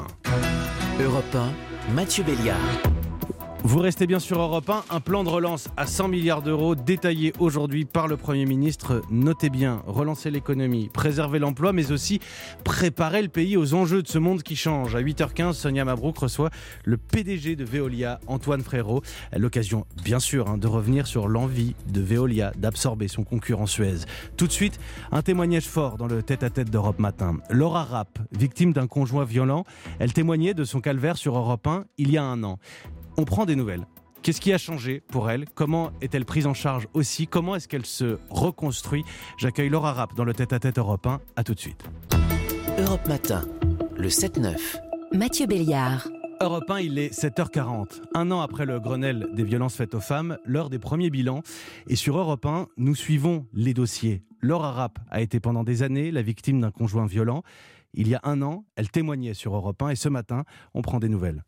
un. Europe un. Mathieu Béliard. Vous restez bien sur Europe un, un plan de relance à cent milliards d'euros détaillé aujourd'hui par le Premier ministre. Notez bien, relancer l'économie, préserver l'emploi, mais aussi préparer le pays aux enjeux de ce monde qui change. À huit heures quinze, Sonia Mabrouk reçoit le P D G de Veolia, Antoine Frérot. L'occasion, bien sûr, hein, de revenir sur l'envie de Veolia d'absorber son concurrent Suez. Tout de suite, un témoignage fort dans le tête-à-tête d'Europe Matin. Laura Rapp, victime d'un conjoint violent, elle témoignait de son calvaire sur Europe un il y a un an. On prend des nouvelles. Qu'est-ce qui a changé pour elle ? Comment est-elle prise en charge aussi ? Comment est-ce qu'elle se reconstruit ? J'accueille Laura Rapp dans le tête-à-tête Europe un. À tout de suite. Europe Matin, le sept neuf. Mathieu Béliard. Europe un, il est sept heures quarante. Un an après le Grenelle des violences faites aux femmes, l'heure des premiers bilans. Et sur Europe un, nous suivons les dossiers. Laura Rapp a été pendant des années la victime d'un conjoint violent. Il y a un an, elle témoignait sur Europe un et ce matin, on prend des nouvelles.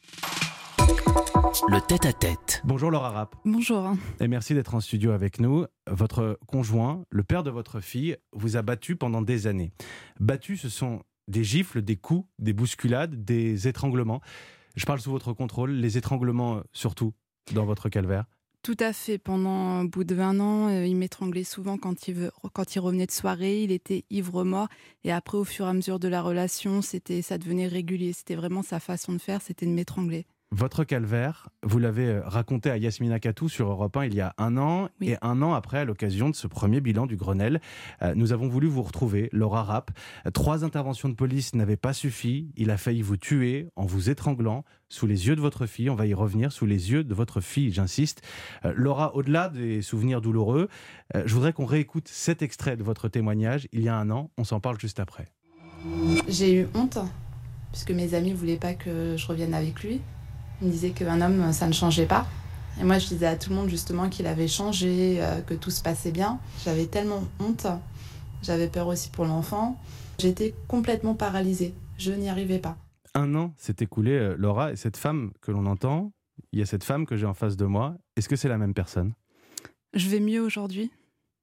Le tête-à-tête. Bonjour Laura Rapp. Bonjour. Et merci d'être en studio avec nous. Votre conjoint, le père de votre fille, vous a battu pendant des années. Battu, ce sont des gifles, des coups, des bousculades, des étranglements. Je parle sous votre contrôle, les étranglements surtout dans votre calvaire. Tout à fait. Pendant un bout de vingt ans, euh, il m'étranglait souvent quand il, veut, quand il revenait de soirée. Il était ivre-mort. Et après, au fur et à mesure de la relation, c'était, ça devenait régulier. C'était vraiment sa façon de faire, c'était de m'étrangler. Votre calvaire, vous l'avez raconté à Yasmina Katou sur Europe un il y a un an. Oui. Et un an après, à l'occasion de ce premier bilan du Grenelle, euh, nous avons voulu vous retrouver, Laura Rapp. Trois interventions de police n'avaient pas suffi. Il a failli vous tuer en vous étranglant sous les yeux de votre fille. On va y revenir, sous les yeux de votre fille, j'insiste. Euh, Laura, au-delà des souvenirs douloureux, euh, je voudrais qu'on réécoute cet extrait de votre témoignage il y a un an. On s'en parle juste après. J'ai eu honte, puisque mes amis ne voulaient pas que je revienne avec lui. Il me disait qu'un homme, ça ne changeait pas. Et moi, je disais à tout le monde justement qu'il avait changé, euh, que tout se passait bien. J'avais tellement honte. J'avais peur aussi pour l'enfant. J'étais complètement paralysée. Je n'y arrivais pas. Un an s'est écoulé, euh, Laura, et cette femme que l'on entend, il y a cette femme que j'ai en face de moi. Est-ce que c'est la même personne ? Je vais mieux aujourd'hui.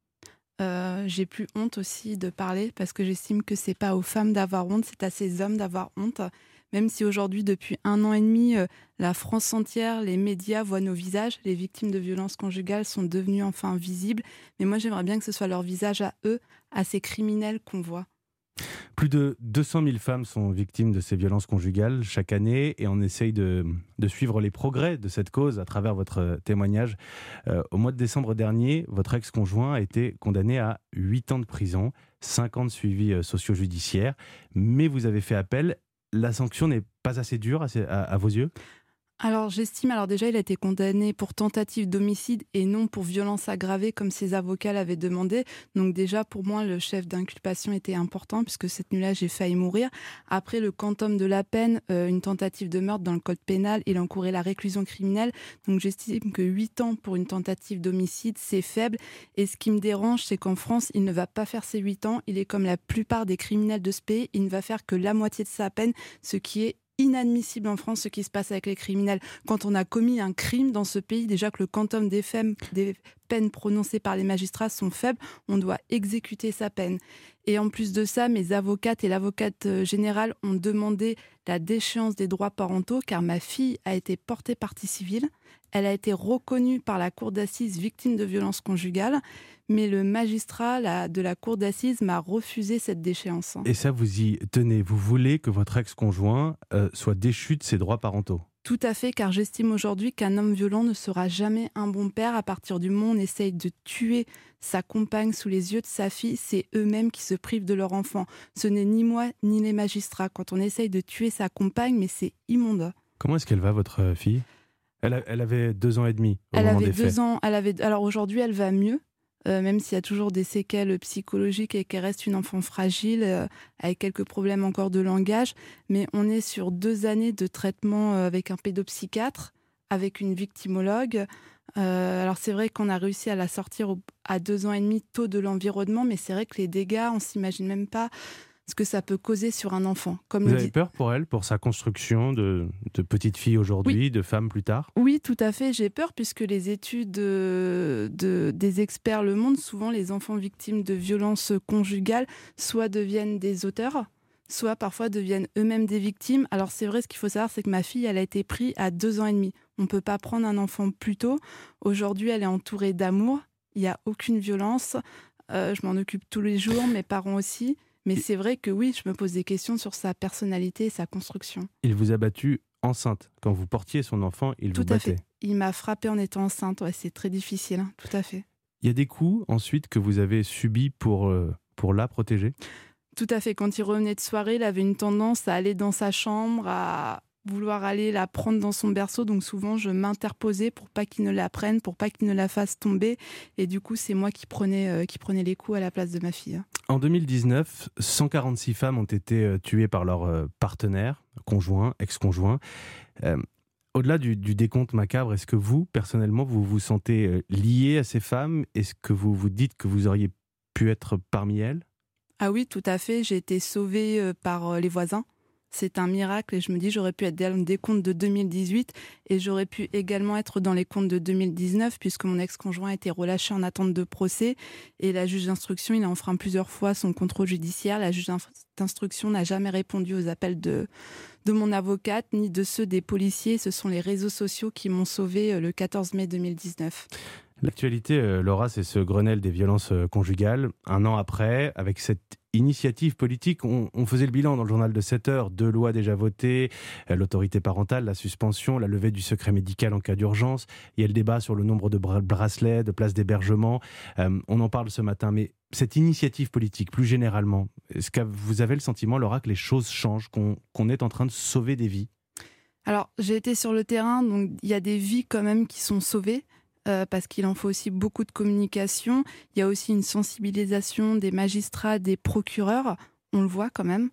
Euh, j'ai plus honte aussi de parler parce que j'estime que c'est pas aux femmes d'avoir honte, c'est à ces hommes d'avoir honte. Même si aujourd'hui, depuis un an et demi, euh, la France entière, les médias voient nos visages, les victimes de violences conjugales sont devenues enfin visibles. Mais moi, j'aimerais bien que ce soit leur visage à eux, à ces criminels qu'on voit. Plus de deux cent mille femmes sont victimes de ces violences conjugales chaque année et on essaye de, de suivre les progrès de cette cause à travers votre témoignage. Euh, au mois de décembre dernier, votre ex-conjoint a été condamné à huit ans de prison, cinq ans de suivi socio-judiciaire, mais vous avez fait appel. La sanction n'est pas assez dure à, à, à vos yeux ? Alors j'estime, alors déjà il a été condamné pour tentative d'homicide et non pour violence aggravée comme ses avocats l'avaient demandé. Donc déjà pour moi le chef d'inculpation était important puisque cette nuit-là j'ai failli mourir. Après le quantum de la peine, euh, une tentative de meurtre dans le code pénal, il encourait la réclusion criminelle. Donc j'estime que huit ans pour une tentative d'homicide c'est faible. Et ce qui me dérange c'est qu'en France il ne va pas faire ses huit ans. Il est comme la plupart des criminels de ce pays, il ne va faire que la moitié de sa peine, ce qui est inadmissible en France, ce qui se passe avec les criminels. Quand on a commis un crime dans ce pays, déjà que le quantum des, femmes, des peines prononcées par les magistrats sont faibles, on doit exécuter sa peine. Et en plus de ça, mes avocates et l'avocate générale ont demandé la déchéance des droits parentaux car ma fille a été portée partie civile. Elle a été reconnue par la cour d'assises victime de violences conjugales, mais le magistrat la, de la cour d'assises m'a refusé cette déchéance. Et ça, vous y tenez. Vous voulez que votre ex-conjoint euh, soit déchu de ses droits parentaux ? Tout à fait, car j'estime aujourd'hui qu'un homme violent ne sera jamais un bon père. À partir du moment où on essaye de tuer sa compagne sous les yeux de sa fille, c'est eux-mêmes qui se privent de leur enfant. Ce n'est ni moi, ni les magistrats. Quand on essaye de tuer sa compagne, mais c'est immonde. Comment est-ce qu'elle va, votre fille ? elle, a, elle avait deux ans et demi au elle moment avait des deux faits. ans. Elle avait. Alors aujourd'hui, elle va mieux. Euh, même s'il y a toujours des séquelles psychologiques et qu'elle reste une enfant fragile, euh, avec quelques problèmes encore de langage. Mais on est sur deux années de traitement euh, avec un pédopsychiatre, avec une victimologue. Euh, alors c'est vrai qu'on a réussi à la sortir au, à deux ans et demi tôt de l'environnement, mais c'est vrai que les dégâts, on ne s'imagine même pas ce que ça peut causer sur un enfant. Comme Vous le avez dit... peur pour elle, pour sa construction de, de petite fille aujourd'hui, oui. de femme plus tard ? Oui, tout à fait. J'ai peur puisque les études de, de, des experts le montrent. Souvent, les enfants victimes de violences conjugales soit deviennent des auteurs, soit parfois deviennent eux-mêmes des victimes. Alors c'est vrai, ce qu'il faut savoir, c'est que ma fille, elle a été prise à deux ans et demi. On ne peut pas prendre un enfant plus tôt. Aujourd'hui, elle est entourée d'amour. Il n'y a aucune violence. Euh, je m'en occupe tous les jours, mes parents aussi. Mais c'est vrai que oui, je me pose des questions sur sa personnalité et sa construction. Il vous a battu enceinte. Quand vous portiez son enfant, il tout vous battait. Tout à fait. Il m'a frappée en étant enceinte. Ouais, c'est très difficile, hein. Tout à fait. Il y a des coups ensuite que vous avez subis pour, euh, pour la protéger ? Tout à fait. Quand il revenait de soirée, il avait une tendance à aller dans sa chambre, à vouloir aller la prendre dans son berceau. Donc souvent, je m'interposais pour pas qu'il ne la prenne, pour pas qu'il ne la fasse tomber. Et du coup, c'est moi qui prenais, euh, qui prenais les coups à la place de ma fille. En deux mille dix-neuf, cent quarante-six femmes ont été euh, tuées par leur euh, partenaire, conjoint, ex-conjoint. Euh, au-delà du, du décompte macabre, est-ce que vous, personnellement, vous vous sentez euh, lié à ces femmes ? Est-ce que vous vous dites que vous auriez pu être parmi elles ? Ah oui, tout à fait. J'ai été sauvée euh, par euh, les voisins. C'est un miracle et je me dis j'aurais pu être dans des comptes de deux mille dix-huit et j'aurais pu également être dans les comptes de deux mille dix-neuf puisque mon ex-conjoint a été relâché en attente de procès et la juge d'instruction, il a enfreint plusieurs fois son contrôle judiciaire. La juge d'instruction n'a jamais répondu aux appels de, de mon avocate ni de ceux des policiers. Ce sont les réseaux sociaux qui m'ont sauvée le quatorze mai deux mille dix-neuf. L'actualité, euh, Laura, c'est ce Grenelle des violences euh, conjugales. Un an après, avec cette initiative politique, on, on faisait le bilan dans le journal de sept heures. Deux lois déjà votées, euh, l'autorité parentale, la suspension, la levée du secret médical en cas d'urgence. Il y a le débat sur le nombre de bra- bracelets, de places d'hébergement. Euh, on en parle ce matin, mais cette initiative politique, plus généralement, est-ce que vous avez le sentiment, Laura, que les choses changent, qu'on, qu'on est en train de sauver des vies ? Alors, j'ai été sur le terrain, donc il y a des vies quand même qui sont sauvées. Euh, parce qu'il en faut aussi beaucoup de communication. Il y a aussi une sensibilisation des magistrats, des procureurs, on le voit quand même.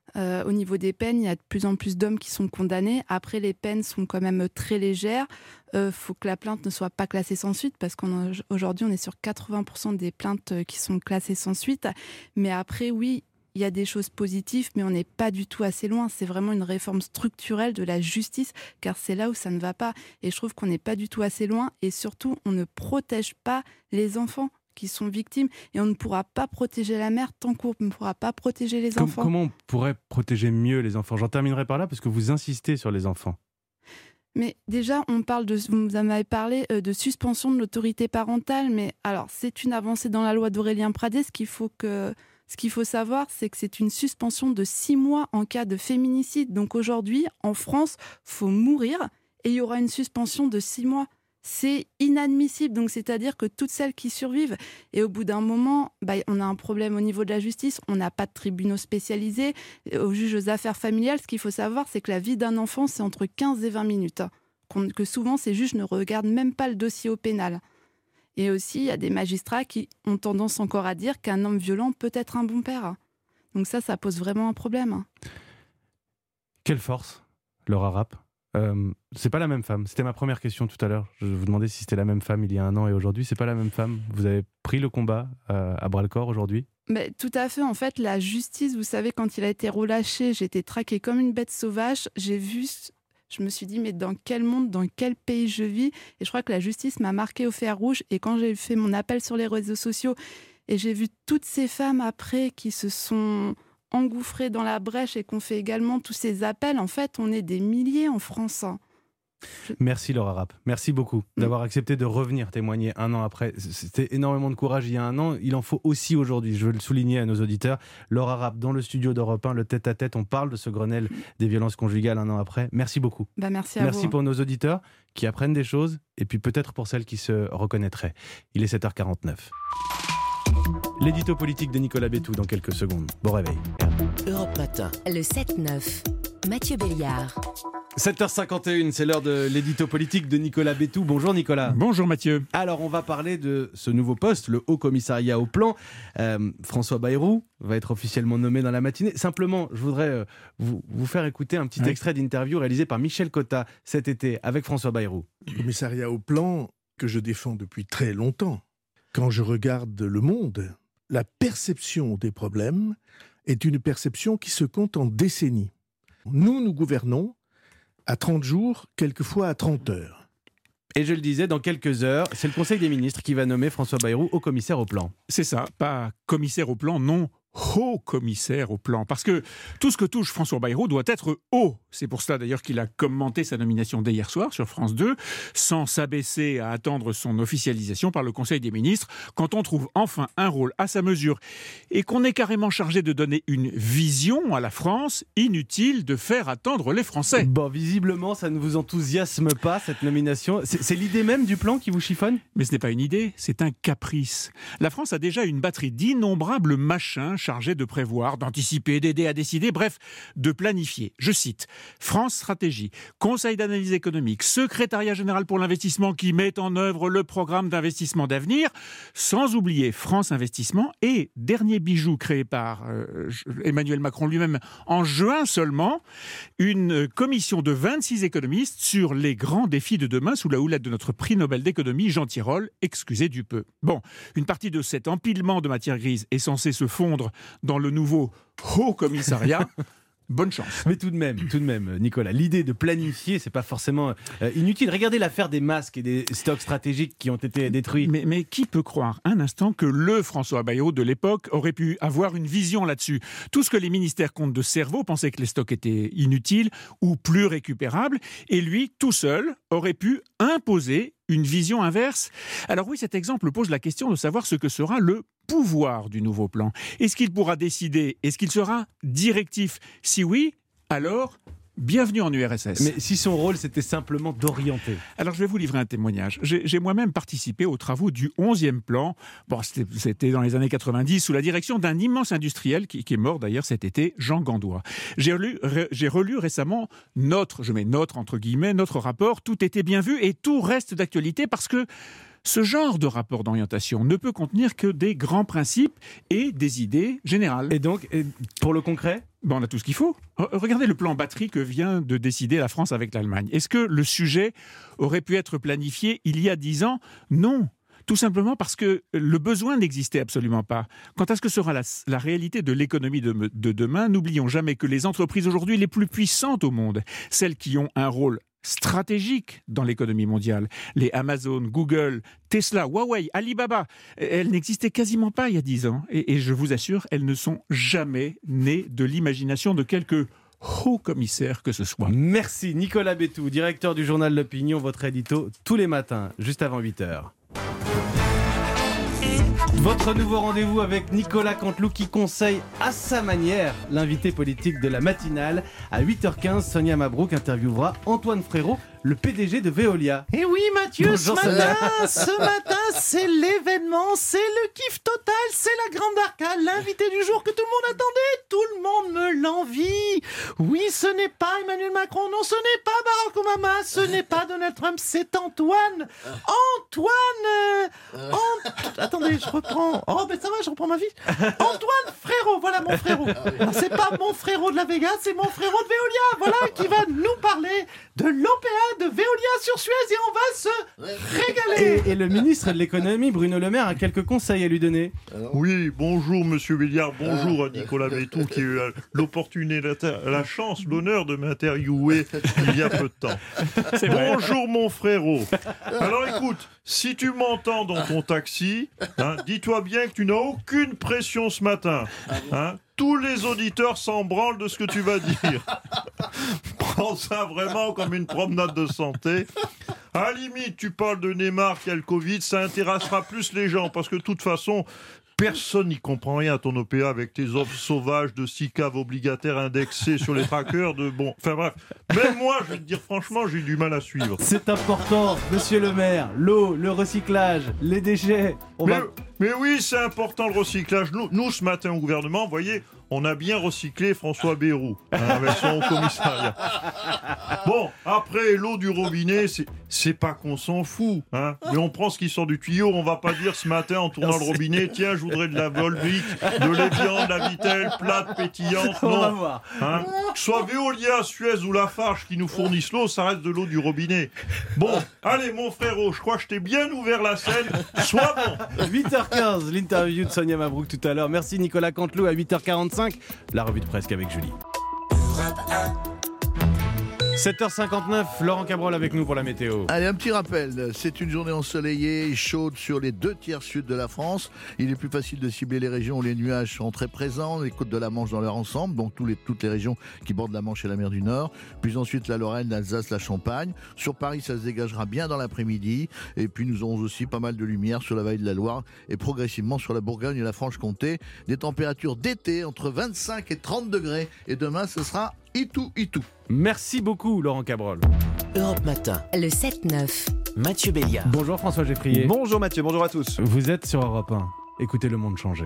Euh, au niveau des peines, il y a de plus en plus d'hommes qui sont condamnés. Après, les peines sont quand même très légères. Il euh, faut que la plainte ne soit pas classée sans suite, parce qu'aujourd'hui, on est sur quatre-vingts pour cent des plaintes qui sont classées sans suite. Mais après, oui, il y a des choses positives, mais on n'est pas du tout assez loin. C'est vraiment une réforme structurelle de la justice, car c'est là où ça ne va pas. Et je trouve qu'on n'est pas du tout assez loin. Et surtout, on ne protège pas les enfants qui sont victimes, et on ne pourra pas protéger la mère tant qu'on ne pourra pas protéger les Com- enfants. Comment on pourrait protéger mieux les enfants ? J'en terminerai par là parce que vous insistez sur les enfants. Mais déjà, on parle de, vous en avez parlé, euh, de suspension de l'autorité parentale, mais alors c'est une avancée dans la loi d'Aurélien Pradès. Ce qu'il faut que, ce qu'il faut savoir, c'est que c'est une suspension de six mois en cas de féminicide. Donc aujourd'hui, en France, faut mourir et il y aura une suspension de six mois. C'est inadmissible, donc c'est-à-dire que toutes celles qui survivent, et au bout d'un moment, bah, on a un problème au niveau de la justice, on n'a pas de tribunaux spécialisés, aux juges aux affaires familiales. Ce qu'il faut savoir, c'est que la vie d'un enfant, c'est entre quinze et vingt minutes, qu'on, que souvent ces juges ne regardent même pas le dossier au pénal. Et aussi, il y a des magistrats qui ont tendance encore à dire qu'un homme violent peut être un bon père. Donc ça, ça pose vraiment un problème. Quelle force, Laura Rapp. Euh, c'est pas la même femme. C'était ma première question tout à l'heure. Je vous demandais si c'était la même femme il y a un an et aujourd'hui. C'est pas la même femme. Vous avez pris le combat euh, à bras-le-corps aujourd'hui ? Mais tout à fait. En fait, la justice, vous savez, quand il a été relâché, j'ai été traquée comme une bête sauvage. J'ai vu, je me suis dit, mais dans quel monde, dans quel pays je vis ? Et je crois que la justice m'a marquée au fer rouge. Et quand j'ai fait mon appel sur les réseaux sociaux et j'ai vu toutes ces femmes après qui se sont engouffrés dans la brèche et qu'on fait également tous ces appels, en fait, on est des milliers en France. Je... Merci Laura Rapp, merci beaucoup mmh. d'avoir accepté de revenir témoigner un an après. C'était énormément de courage il y a un an, il en faut aussi aujourd'hui, je veux le souligner à nos auditeurs. Laura Rapp, dans le studio d'Europe un, le tête-à-tête, on parle de ce Grenelle des violences conjugales un an après. Merci beaucoup. Bah merci à merci vous. Pour nos auditeurs qui apprennent des choses et puis peut-être pour celles qui se reconnaîtraient. Il est sept heures quarante-neuf. L'édito politique de Nicolas Bétou dans quelques secondes. Bon réveil. Europe Matin. Le sept neuf. Mathieu Béliard. sept heures cinquante et une, c'est l'heure de l'édito politique de Nicolas Bétou. Bonjour Nicolas. Bonjour Mathieu. Alors on va parler de ce nouveau poste, le Haut Commissariat au Plan. Euh, François Bayrou va être officiellement nommé dans la matinée. Simplement, je voudrais euh, vous, vous faire écouter un petit oui. extrait d'interview réalisé par Michel Cotta cet été avec François Bayrou. Le Commissariat au Plan que je défends depuis très longtemps. Quand je regarde le monde, la perception des problèmes est une perception qui se compte en décennies. Nous, nous gouvernons à trente jours, quelquefois à trente heures. Et je le disais, dans quelques heures, c'est le Conseil des ministres qui va nommer François Bayrou au commissaire au plan. C'est ça, pas commissaire au plan, non, haut commissaire au plan. Parce que tout ce que touche François Bayrou doit être haut. C'est pour cela d'ailleurs qu'il a commenté sa nomination dès hier soir sur France deux, sans s'abaisser à attendre son officialisation par le Conseil des ministres, quand on trouve enfin un rôle à sa mesure et qu'on est carrément chargé de donner une vision à la France, inutile de faire attendre les Français. Bon, visiblement, ça ne vous enthousiasme pas, cette nomination. C'est, c'est l'idée même du plan qui vous chiffonne ? Mais ce n'est pas une idée, c'est un caprice. La France a déjà une batterie d'innombrables machins chargés de prévoir, d'anticiper, d'aider à décider, bref, de planifier. Je cite, France Stratégie, Conseil d'analyse économique, Secrétariat général pour l'investissement qui met en œuvre le programme d'investissement d'avenir, sans oublier France Investissement et, dernier bijou créé par euh, Emmanuel Macron lui-même en juin seulement, une commission de vingt-six économistes sur les grands défis de demain sous la houlette de notre prix Nobel d'économie, Jean Tirole, excusez du peu. Bon, une partie de cet empilement de matière grise est censée se fondre dans le nouveau Haut Commissariat. Bonne chance. Mais tout de même, tout de même, Nicolas, l'idée de planifier, c'est pas forcément euh, inutile. Regardez l'affaire des masques et des stocks stratégiques qui ont été détruits. Mais, mais qui peut croire un instant que le François Bayrou de l'époque aurait pu avoir une vision là-dessus ? Tout ce que les ministères comptent de cerveau pensaient que les stocks étaient inutiles ou plus récupérables, et lui, tout seul, aurait pu imposer une vision inverse. Alors oui, cet exemple pose la question de savoir ce que sera le pouvoir du nouveau plan. Est-ce qu'il pourra décider ? Est-ce qu'il sera directif ? Si oui, alors bienvenue en U R S S. Mais si son rôle c'était simplement d'orienter. Alors je vais vous livrer un témoignage. J'ai, j'ai moi-même participé aux travaux du onzième plan. Bon, c'était, c'était dans les années quatre-vingt-dix sous la direction d'un immense industriel qui, qui est mort d'ailleurs cet été, Jean Gandois. J'ai relu, ré, j'ai relu récemment notre, je mets notre entre guillemets, notre rapport. Tout était bien vu et tout reste d'actualité parce que ce genre de rapport d'orientation ne peut contenir que des grands principes et des idées générales. Et donc, et pour le concret ? Ben, on a tout ce qu'il faut. Regardez le plan batterie que vient de décider la France avec l'Allemagne. Est-ce que le sujet aurait pu être planifié il y a dix ans ? Non. Tout simplement parce que le besoin n'existait absolument pas. Quant à ce que sera la, la réalité de l'économie de, de demain, n'oublions jamais que les entreprises aujourd'hui les plus puissantes au monde, celles qui ont un rôle stratégique dans l'économie mondiale, les Amazon, Google, Tesla, Huawei, Alibaba, elles n'existaient quasiment pas il y a dix ans. Et, et je vous assure, elles ne sont jamais nées de l'imagination de quelques haut commissaire que ce soit. Merci Nicolas Bétou, directeur du journal L'Opinion, votre édito tous les matins, juste avant huit heures. Votre nouveau rendez-vous avec Nicolas Canteloup qui conseille à sa manière l'invité politique de la matinale. À huit heures quinze, Sonia Mabrouk interviewera Antoine Frérot, le P D G de Veolia. Et oui Mathieu, Bonjour, ce matin, ce matin c'est l'événement, c'est le kiff total, c'est la grande arcade, l'invité du jour que tout le monde attendait, tout le monde me l'envie. Oui, ce n'est pas Emmanuel Macron, non, ce n'est pas Barack Obama, ce n'est pas Donald Trump, c'est Antoine. Antoine euh, Ant... Attendez, je reprends. Oh, ben ça va, je reprends ma vie. Antoine Frérot, voilà mon frérot. Alors, c'est pas mon frérot de la Vega, c'est mon frérot de Veolia, voilà, qui va nous parler de l'O P A de Veolia sur Suez et on va se régaler. Et, et le ministre de l'économie, Bruno Le Maire, a quelques conseils à lui donner. Oui, bonjour Monsieur Béliard, bonjour à Nicolas Bétou qui a eu l'opportunité, la, la chance, l'honneur de m'interviewer il y a peu de temps. Bonjour mon frérot. Alors écoute, si tu m'entends dans ton taxi, hein, dis-toi bien que tu n'as aucune pression ce matin. Hein. Tous les auditeurs s'en branlent de ce que tu vas dire. Prends ça vraiment comme une promenade de santé. À la limite, tu parles de Neymar qui a le Covid, ça intéressera plus les gens, parce que de toute façon, personne n'y comprend rien à ton O P A avec tes offres sauvages de six caves obligataires indexées sur les trackers de bon. Enfin bref, même moi, je vais te dire franchement, j'ai du mal à suivre. C'est important, monsieur le maire. L'eau, le recyclage, les déchets. On mais, va... mais oui, c'est important le recyclage. Nous, nous, ce matin au gouvernement, vous voyez, on a bien recyclé François Bayrou hein, avec son haut commissariat. Bon, après l'eau du robinet, c'est, c'est pas qu'on s'en fout, hein, mais on prend ce qui sort du tuyau. On va pas dire ce matin en tournant le robinet, tiens, je voudrais de la Volvic, de l'Evian, de la Vittel, plate, pétillante. Non, on va voir. Hein, que ce soit Veolia, Suez ou Lafarge qui nous fournissent l'eau, ça reste de l'eau du robinet. Bon, allez mon frérot, je crois que je t'ai bien ouvert la scène. Sois bon. huit heures quinze, l'interview de Sonia Mabrouk tout à l'heure. Merci Nicolas Canteloup. À huit heures quarante-cinq, la revue de presse avec Julie. sept heures cinquante-neuf, Laurent Cabrol avec nous pour la météo. Allez, un petit rappel, c'est une journée ensoleillée et chaude sur les deux tiers sud de la France. Il est plus facile de cibler les régions où les nuages sont très présents, les côtes de la Manche dans leur ensemble, donc tous les, toutes les régions qui bordent la Manche et la mer du Nord, puis ensuite la Lorraine, l'Alsace, la Champagne. Sur Paris, ça se dégagera bien dans l'après-midi, et puis nous aurons aussi pas mal de lumière sur la vallée de la Loire et progressivement sur la Bourgogne et la Franche-Comté. Des températures d'été entre vingt-cinq et trente degrés, et demain ce sera Itou, Itou. Merci beaucoup Laurent Cabrol. Europe Matin. Le sept neuf. Mathieu Béliard. Bonjour François Geffrier. Bonjour Mathieu, bonjour à tous. Vous êtes sur Europe un. Écoutez le monde changer.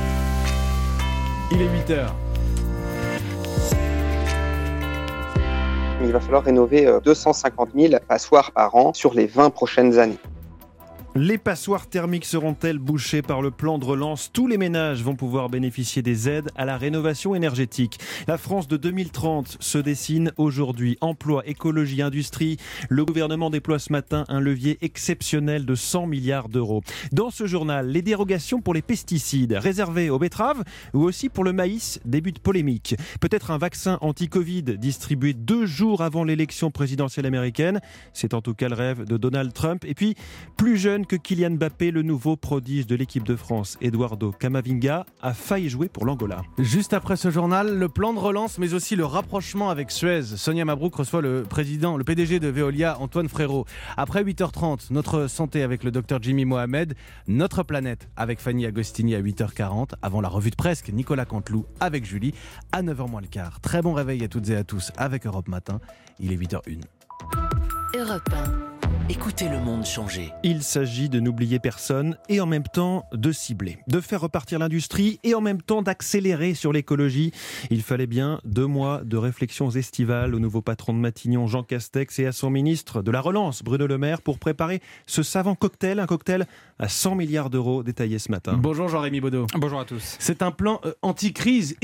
Il est huit heures. Il va falloir rénover deux cent cinquante mille passoires par an sur les vingt prochaines années. Les passoires thermiques seront-elles bouchées par le plan de relance ? Tous les ménages vont pouvoir bénéficier des aides à la rénovation énergétique. La France de deux mille trente se dessine aujourd'hui. Emploi, écologie, industrie. Le gouvernement déploie ce matin un levier exceptionnel de cent milliards d'euros. Dans ce journal, les dérogations pour les pesticides réservées aux betteraves ou aussi pour le maïs débutent polémique. Peut-être un vaccin anti-Covid distribué deux jours avant l'élection présidentielle américaine. C'est en tout cas le rêve de Donald Trump. Et puis, plus jeune que Kylian Mbappé, le nouveau prodige de l'équipe de France, Eduardo Camavinga, a failli jouer pour l'Angola. Juste après ce journal, le plan de relance, mais aussi le rapprochement avec Suez. Sonia Mabrouk reçoit le président, le P D G de Veolia, Antoine Frérot. Après huit heures trente, notre santé avec le docteur Jimmy Mohamed, notre planète avec Fanny Agostini à huit heures quarante, avant la revue de presse, Nicolas Canteloup avec Julie à neuf heures moins le quart. Très bon réveil à toutes et à tous avec Europe Matin. Il est huit heures une. Europe un. Écoutez le monde changer. Il s'agit de n'oublier personne et en même temps de cibler, de faire repartir l'industrie et en même temps d'accélérer sur l'écologie. Il fallait bien deux mois de réflexions estivales au nouveau patron de Matignon, Jean Castex, et à son ministre de la Relance, Bruno Le Maire, pour préparer ce savant cocktail, un cocktail à cent milliards d'euros détaillé ce matin. Bonjour Jean-Rémy Baudot. Bonjour à tous. C'est un plan euh, anti-crise et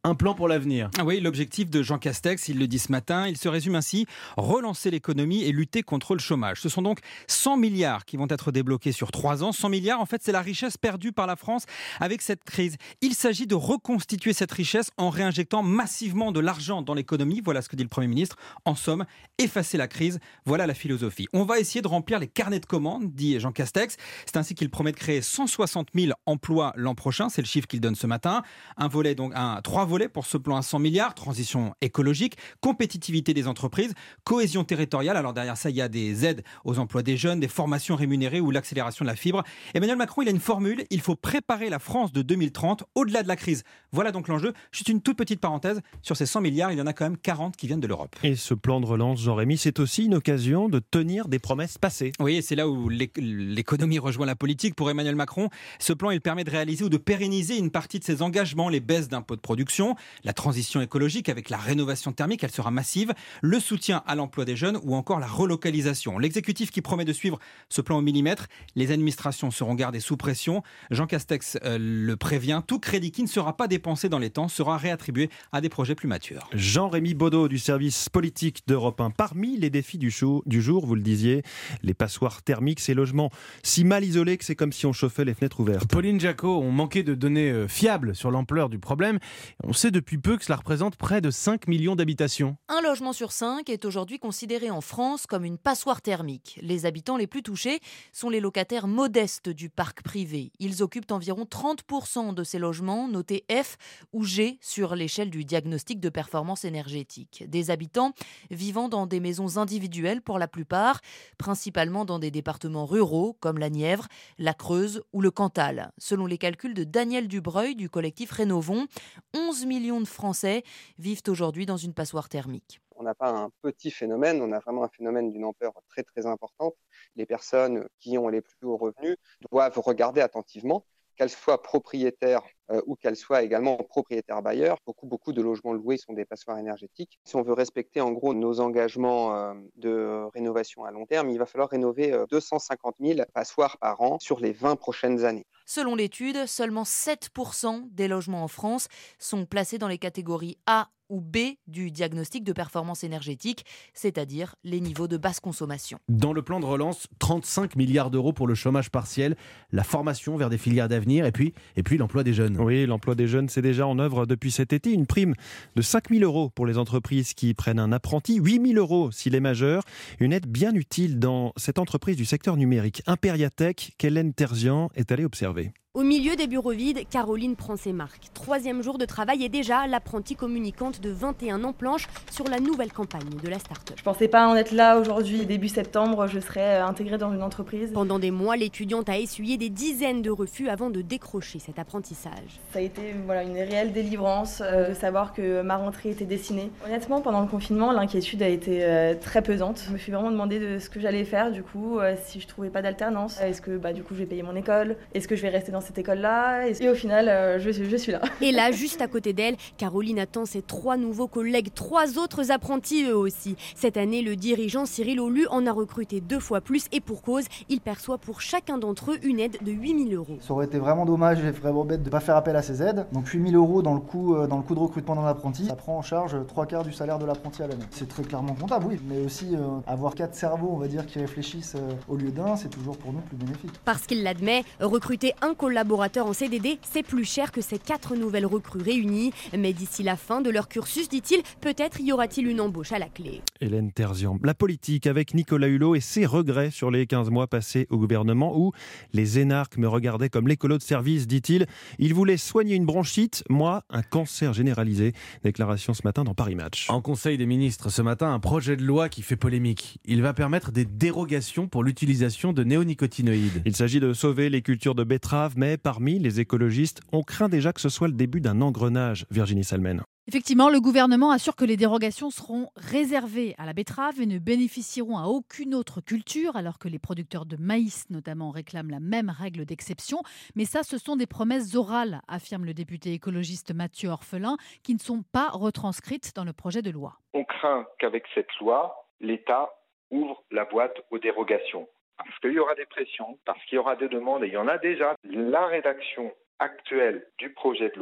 Un plan pour l'avenir. Ah oui, l'objectif de Jean Castex, il le dit ce matin, il se résume ainsi, relancer l'économie et lutter contre le chômage. Ce sont donc cent milliards qui vont être débloqués sur trois ans. cent milliards, en fait, c'est la richesse perdue par la France avec cette crise. Il s'agit de reconstituer cette richesse en réinjectant massivement de l'argent dans l'économie. Voilà ce que dit le Premier ministre. En somme, effacer la crise, voilà la philosophie. On va essayer de remplir les carnets de commandes, dit Jean Castex. C'est ainsi qu'il promet de créer cent soixante mille emplois l'an prochain. C'est le chiffre qu'il donne ce matin. Un volet, donc un trois volets pour ce plan à cent milliards, transition écologique, compétitivité des entreprises, cohésion territoriale. Alors derrière ça, il y a des aides aux emplois des jeunes, des formations rémunérées ou l'accélération de la fibre. Emmanuel Macron, il a une formule, il faut préparer la France de deux mille trente au-delà de la crise. Voilà donc l'enjeu. Juste une toute petite parenthèse, sur ces cent milliards, il y en a quand même quarante qui viennent de l'Europe. Et ce plan de relance, Jean-Rémy, c'est aussi une occasion de tenir des promesses passées. Oui, et c'est là où l'économie rejoint la politique. Pour Emmanuel Macron, ce plan, il permet de réaliser ou de pérenniser une partie de ses engagements, les baisses d'impôts de production, la transition écologique avec la rénovation thermique, elle sera massive, le soutien à l'emploi des jeunes ou encore la relocalisation. L'exécutif qui promet de suivre ce plan au millimètre, les administrations seront gardées sous pression. Jean Castex euh, le prévient, tout crédit qui ne sera pas dépensé dans les temps sera réattribué à des projets plus matures. Jean-Rémy Baudot du service politique d'Europe un. Parmi les défis du, show, du jour, vous le disiez, les passoires thermiques, ces logements si mal isolés que c'est comme si on chauffait les fenêtres ouvertes. Pauline Jacot, on manquait de données fiables sur l'ampleur du problème. On sait depuis peu que cela représente près de cinq millions d'habitations. Un logement sur cinq est aujourd'hui considéré en France comme une passoire thermique. Les habitants les plus touchés sont les locataires modestes du parc privé. Ils occupent environ trente pour cent de ces logements notés F ou G sur l'échelle du diagnostic de performance énergétique. Des habitants vivant dans des maisons individuelles pour la plupart, principalement dans des départements ruraux comme la Nièvre, la Creuse ou le Cantal. Selon les calculs de Daniel Dubreuil du collectif Rénovons, onze millions de Français vivent aujourd'hui dans une passoire thermique. On n'a pas un petit phénomène, on a vraiment un phénomène d'une ampleur très très importante. Les personnes qui ont les plus hauts revenus doivent regarder attentivement, qu'elles soient propriétaires euh, ou qu'elles soient également propriétaires bailleurs. Beaucoup, beaucoup de logements loués sont des passoires énergétiques. Si on veut respecter en gros nos engagements euh, de rénovation à long terme, il va falloir rénover euh, deux cent cinquante mille passoires par an sur les vingt prochaines années. Selon l'étude, seulement sept pour cent des logements en France sont placés dans les catégories A ou B du diagnostic de performance énergétique, c'est-à-dire les niveaux de basse consommation. Dans le plan de relance, trente-cinq milliards d'euros pour le chômage partiel, la formation vers des filières d'avenir et puis, et puis l'emploi des jeunes. Oui, l'emploi des jeunes, c'est déjà en œuvre depuis cet été. Une prime de cinq mille euros pour les entreprises qui prennent un apprenti, huit mille euros s'il est majeur. Une aide bien utile dans cette entreprise du secteur numérique, Imperiatech, qu'Hélène Terzian est allée observer. Au milieu des bureaux vides, Caroline prend ses marques. Troisième jour de travail et déjà l'apprentie communicante de vingt et un ans planche sur la nouvelle campagne de la start-up. Je pensais pas en être là aujourd'hui, début septembre, je serais intégrée dans une entreprise. Pendant des mois, l'étudiante a essuyé des dizaines de refus avant de décrocher cet apprentissage. Ça a été voilà, une réelle délivrance euh, de savoir que ma rentrée était dessinée. Honnêtement, pendant le confinement, l'inquiétude a été euh, très pesante. Je me suis vraiment demandé de ce que j'allais faire du coup, euh, si je trouvais pas d'alternance. Est-ce que bah, du coup je vais payer mon école? Est-ce que je vais rester dans cette école-là? Et au final, euh, je, je suis là. Et là, juste à côté d'elle, Caroline attend ses trois nouveaux collègues, trois autres apprentis eux aussi. Cette année, le dirigeant Cyril Olu en a recruté deux fois plus et pour cause, il perçoit pour chacun d'entre eux une aide de huit mille euros. Ça aurait été vraiment dommage et vraiment bête de ne pas faire appel à ces aides. Donc huit mille euros dans le coût, dans le coût de recrutement d'un apprenti, ça prend en charge trois quarts du salaire de l'apprenti à l'année. C'est très clairement comptable, oui, mais aussi euh, avoir quatre cerveaux, on va dire, qui réfléchissent euh, au lieu d'un, c'est toujours pour nous plus bénéfique. Parce qu'il l'admet, recruter un collaborateur en C D D, c'est plus cher que ces quatre nouvelles recrues réunies. Mais d'ici la fin de leur cursus, dit-il, peut-être y aura-t-il une embauche à la clé. Hélène Terzian. La politique avec Nicolas Hulot et ses regrets sur les quinze mois passés au gouvernement où les énarques me regardaient comme l'écolo de service, dit-il. Il voulait soigner une bronchite, moi, un cancer généralisé. Déclaration ce matin dans Paris Match. En Conseil des ministres ce matin, un projet de loi qui fait polémique. Il va permettre des dérogations pour l'utilisation de néonicotinoïdes. Il s'agit de sauver les cultures de betteraves, mais parmi les écologistes, on craint déjà que ce soit le début d'un engrenage. Virginie Salmen. Effectivement, le gouvernement assure que les dérogations seront réservées à la betterave et ne bénéficieront à aucune autre culture, alors que les producteurs de maïs notamment réclament la même règle d'exception. Mais ça, ce sont des promesses orales, affirme le député écologiste Mathieu Orphelin, qui ne sont pas retranscrites dans le projet de loi. On craint qu'avec cette loi, l'État ouvre la boîte aux dérogations. Parce qu'il y aura des pressions, parce qu'il y aura des demandes, et il y en a déjà. La rédaction actuelle du projet de loi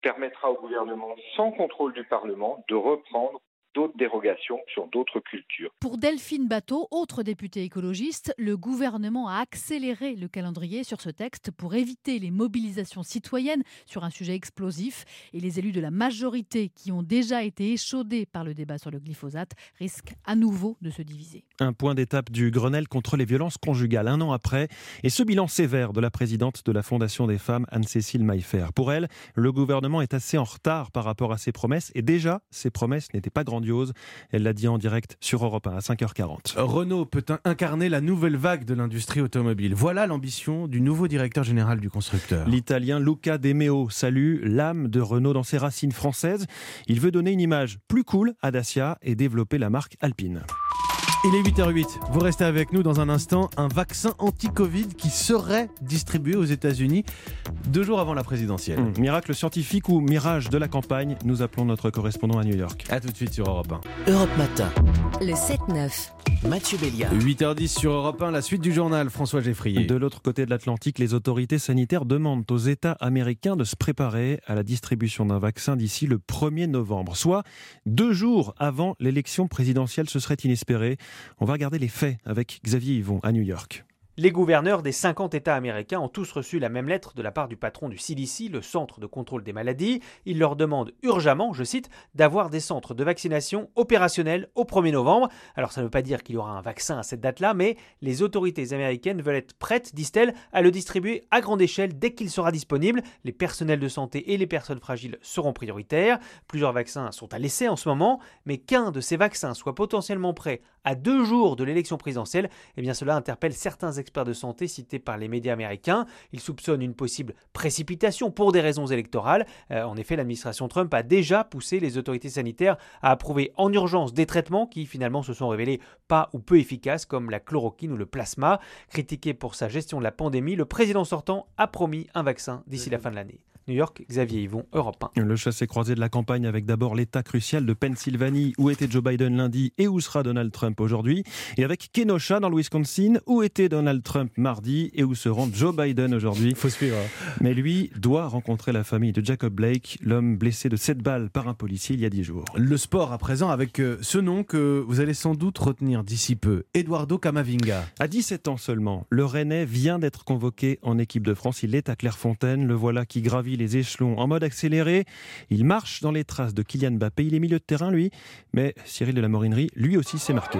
permettra au gouvernement, sans contrôle du Parlement, de reprendre d'autres dérogations sur d'autres cultures. Pour Delphine Batteau, autre députée écologiste, le gouvernement a accéléré le calendrier sur ce texte pour éviter les mobilisations citoyennes sur un sujet explosif. Et les élus de la majorité qui ont déjà été échaudés par le débat sur le glyphosate risquent à nouveau de se diviser. Un point d'étape du Grenelle contre les violences conjugales, un an après, et ce bilan sévère de la présidente de la Fondation des femmes, Anne-Cécile Maillefer. Pour elle, le gouvernement est assez en retard par rapport à ses promesses, et déjà, ces promesses n'étaient pas grandioses. Elle l'a dit en direct sur Europe un à cinq heures quarante. Renault peut incarner la nouvelle vague de l'industrie automobile. Voilà l'ambition du nouveau directeur général du constructeur. L'Italien Luca De Meo salue l'âme de Renault dans ses racines françaises. Il veut donner une image plus cool à Dacia et développer la marque Alpine. Il est huit heures huit, vous restez avec nous dans un instant. Un vaccin anti-Covid qui serait distribué aux États-Unis deux jours avant la présidentielle. Mmh. Miracle scientifique ou mirage de la campagne, nous appelons notre correspondant à New York. A tout de suite sur Europe un. Europe Matin. Le sept neuf. Mathieu Béliard. huit heures dix sur Europe un, la suite du journal, François Geffrier. De l'autre côté de l'Atlantique, les autorités sanitaires demandent aux États américains de se préparer à la distribution d'un vaccin d'ici le premier novembre, soit deux jours avant l'élection présidentielle. Ce serait inespéré. On va regarder les faits avec Xavier Yvon à New York. Les gouverneurs des cinquante États américains ont tous reçu la même lettre de la part du patron du C D C, le Centre de contrôle des maladies. Il leur demande urgemment, je cite, d'avoir des centres de vaccination opérationnels au premier novembre. Alors ça ne veut pas dire qu'il y aura un vaccin à cette date-là, mais les autorités américaines veulent être prêtes, disent-elles, à le distribuer à grande échelle dès qu'il sera disponible. Les personnels de santé et les personnes fragiles seront prioritaires. Plusieurs vaccins sont à l'essai en ce moment, mais qu'un de ces vaccins soit potentiellement prêt à deux jours de l'élection présidentielle, eh bien cela interpelle certains experts de santé cités par les médias américains. Ils soupçonnent une possible précipitation pour des raisons électorales. Euh, en effet, l'administration Trump a déjà poussé les autorités sanitaires à approuver en urgence des traitements qui finalement se sont révélés pas ou peu efficaces, comme la chloroquine ou le plasma. Critiqué pour sa gestion de la pandémie, le président sortant a promis un vaccin d'ici la fin de l'année. New York, Xavier Yvon, Europe un. Le chassé-croisé de la campagne avec d'abord l'état crucial de Pennsylvanie, où était Joe Biden lundi et où sera Donald Trump aujourd'hui, et avec Kenosha dans le Wisconsin, où était Donald Trump mardi et où se rend Joe Biden aujourd'hui. Faut suivre. Mais lui doit rencontrer la famille de Jacob Blake, l'homme blessé de sept balles par un policier il y a dix jours. Le sport à présent avec ce nom que vous allez sans doute retenir d'ici peu, Eduardo Camavinga. À dix-sept ans seulement, le Rennais vient d'être convoqué en équipe de France. Il est à Clairefontaine, le voilà qui gravit les échelons en mode accéléré. Il marche dans les traces de Kylian Mbappé. Il est milieu de terrain, lui. Mais Cyril de la Morinerie, lui aussi, s'est marqué.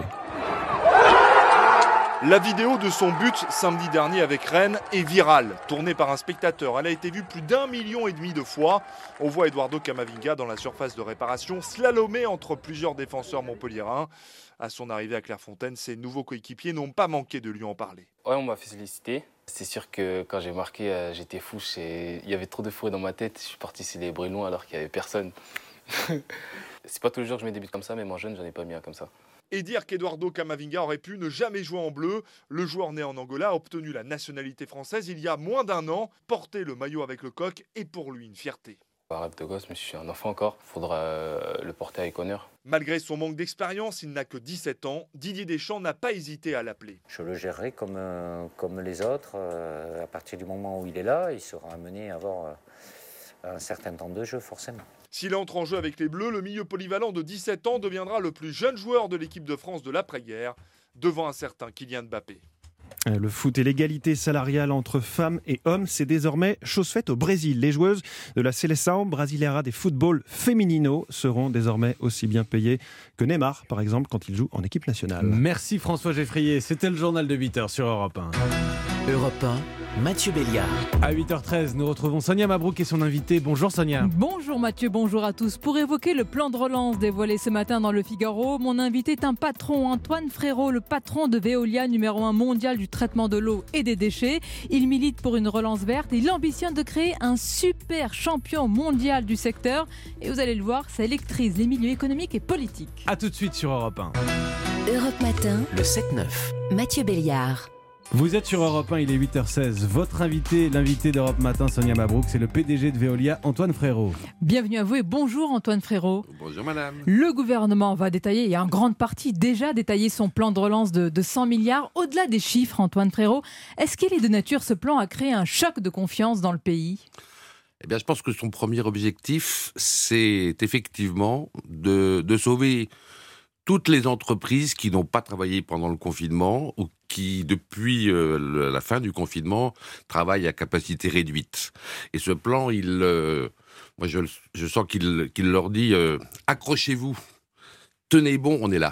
La vidéo de son but samedi dernier avec Rennes est virale. Tournée par un spectateur, elle a été vue plus d'un million et demi de fois. On voit Eduardo Camavinga dans la surface de réparation, slalomer entre plusieurs défenseurs montpelliérains. À son arrivée à Clairefontaine, ses nouveaux coéquipiers n'ont pas manqué de lui en parler. Ouais, on m'a félicité. C'est sûr que quand j'ai marqué, euh, j'étais fou. Il y avait trop de fou dans ma tête. Je suis parti célébrer loin alors qu'il n'y avait personne. C'est pas tous les jours que je mets des buts comme ça, mais moi jeune, j'en ai pas mis un comme ça. Et dire qu'Eduardo Camavinga aurait pu ne jamais jouer en bleu. Le joueur né en Angola a obtenu la nationalité française il y a moins d'un an. Porter le maillot avec le coq est pour lui une fierté. Un rêve de gosse, mais je suis un enfant encore. Il faudra euh, le porter avec honneur. Malgré son manque d'expérience, il n'a que dix-sept ans. Didier Deschamps n'a pas hésité à l'appeler. Je le gérerai comme, euh, comme les autres. Euh, à partir du moment où il est là, il sera amené à avoir euh, un certain temps de jeu, forcément. S'il entre en jeu avec les Bleus, le milieu polyvalent de dix-sept ans deviendra le plus jeune joueur de l'équipe de France de l'après-guerre, devant un certain Kylian Mbappé. Le foot et l'égalité salariale entre femmes et hommes, c'est désormais chose faite au Brésil. Les joueuses de la Seleção Brasileira des Football Feminino seront désormais aussi bien payées que Neymar, par exemple, quand il joue en équipe nationale. Merci François Geffrier, c'était le journal de huit heures sur Europe un. Europe un, Mathieu Béliard. À huit heures treize, nous retrouvons Sonia Mabrouk et son invité. Bonjour Sonia. Bonjour Mathieu, bonjour à tous. Pour évoquer le plan de relance dévoilé ce matin dans le Figaro, mon invité est un patron, Antoine Frérot, le patron de Veolia, numéro un mondial du traitement de l'eau et des déchets. Il milite pour une relance verte et il ambitionne de créer un super champion mondial du secteur. Et vous allez le voir, ça électrise les milieux économiques et politiques. A tout de suite sur Europe un. Europe Matin, le sept neuf. Mathieu Béliard. Vous êtes sur Europe un, il est huit heures seize. Votre invité, l'invité d'Europe Matin, Sonia Mabrouk, c'est le P D G de Veolia, Antoine Frérot. Bienvenue à vous et bonjour Antoine Frérot. Bonjour madame. Le gouvernement va détailler, et en grande partie déjà détaillé son plan de relance de, de cent milliards. Au-delà des chiffres, Antoine Frérot, est-ce qu'il est de nature ce plan à créer un choc de confiance dans le pays ? Eh bien, je pense que son premier objectif, c'est effectivement de, de sauver toutes les entreprises qui n'ont pas travaillé pendant le confinement ou qui, depuis euh, le, la fin du confinement, travaillent à capacité réduite. Et ce plan, il, euh, moi, je, je sens qu'il, qu'il leur dit euh, « accrochez-vous, tenez bon, on est là ».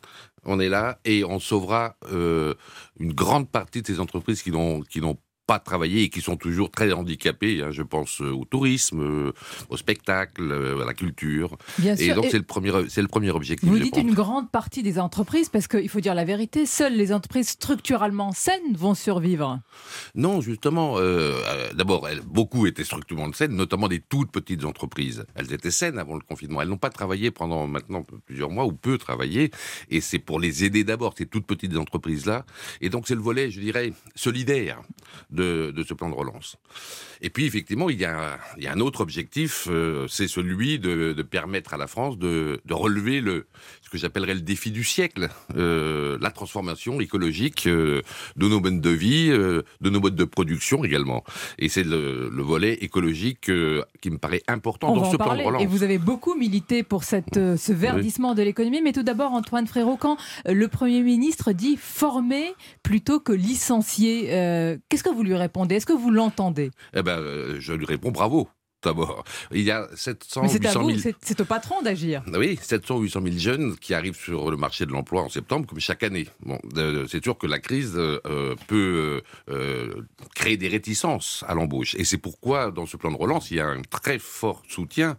On est là et on sauvera euh, une grande partie de ces entreprises qui n'ont, qui n'ont pas travaillé et qui sont toujours très handicapés. Hein, je pense euh, au tourisme, euh, au spectacle, euh, à la culture. Bien et sûr. donc Et c'est le premier, c'est le premier objectif. Vous je dites pense. une grande partie des entreprises, parce qu'il faut dire la vérité, seules les entreprises structurellement saines vont survivre. Non, justement, euh, euh, d'abord, elles, beaucoup étaient structurellement saines, notamment des toutes petites entreprises. Elles étaient saines avant le confinement. Elles n'ont pas travaillé pendant maintenant plusieurs mois ou peu travaillé, et c'est pour les aider d'abord, ces toutes petites entreprises-là. Et donc c'est le volet, je dirais, solidaire de, de ce plan de relance. Et puis effectivement, il y a, il y a un autre objectif, euh, c'est celui de, de permettre à la France de, de relever le, ce que j'appellerais le défi du siècle, euh, la transformation écologique euh, de nos modes de vie, euh, de nos modes de production également. Et c'est le, le volet écologique euh, qui me paraît important On dans va ce en plan parler. de relance. Et vous avez beaucoup milité pour cette, euh, ce verdissement oui. de l'économie. Mais tout d'abord, Antoine Frérot, quand euh, le Premier ministre dit former plutôt que licencier, euh, qu'est-ce que vous lui répondez ? Est-ce que vous l'entendez ? Eh ben, euh, je lui réponds bravo. D'abord, il y a sept cents, Mais c'est huit à cent vous, mille... c'est, c'est au patron d'agir. Oui, sept cents, huit cent mille jeunes qui arrivent sur le marché de l'emploi en septembre, comme chaque année. Bon, euh, c'est sûr que la crise euh, peut euh, créer des réticences à l'embauche. Et c'est pourquoi, dans ce plan de relance, il y a un très fort soutien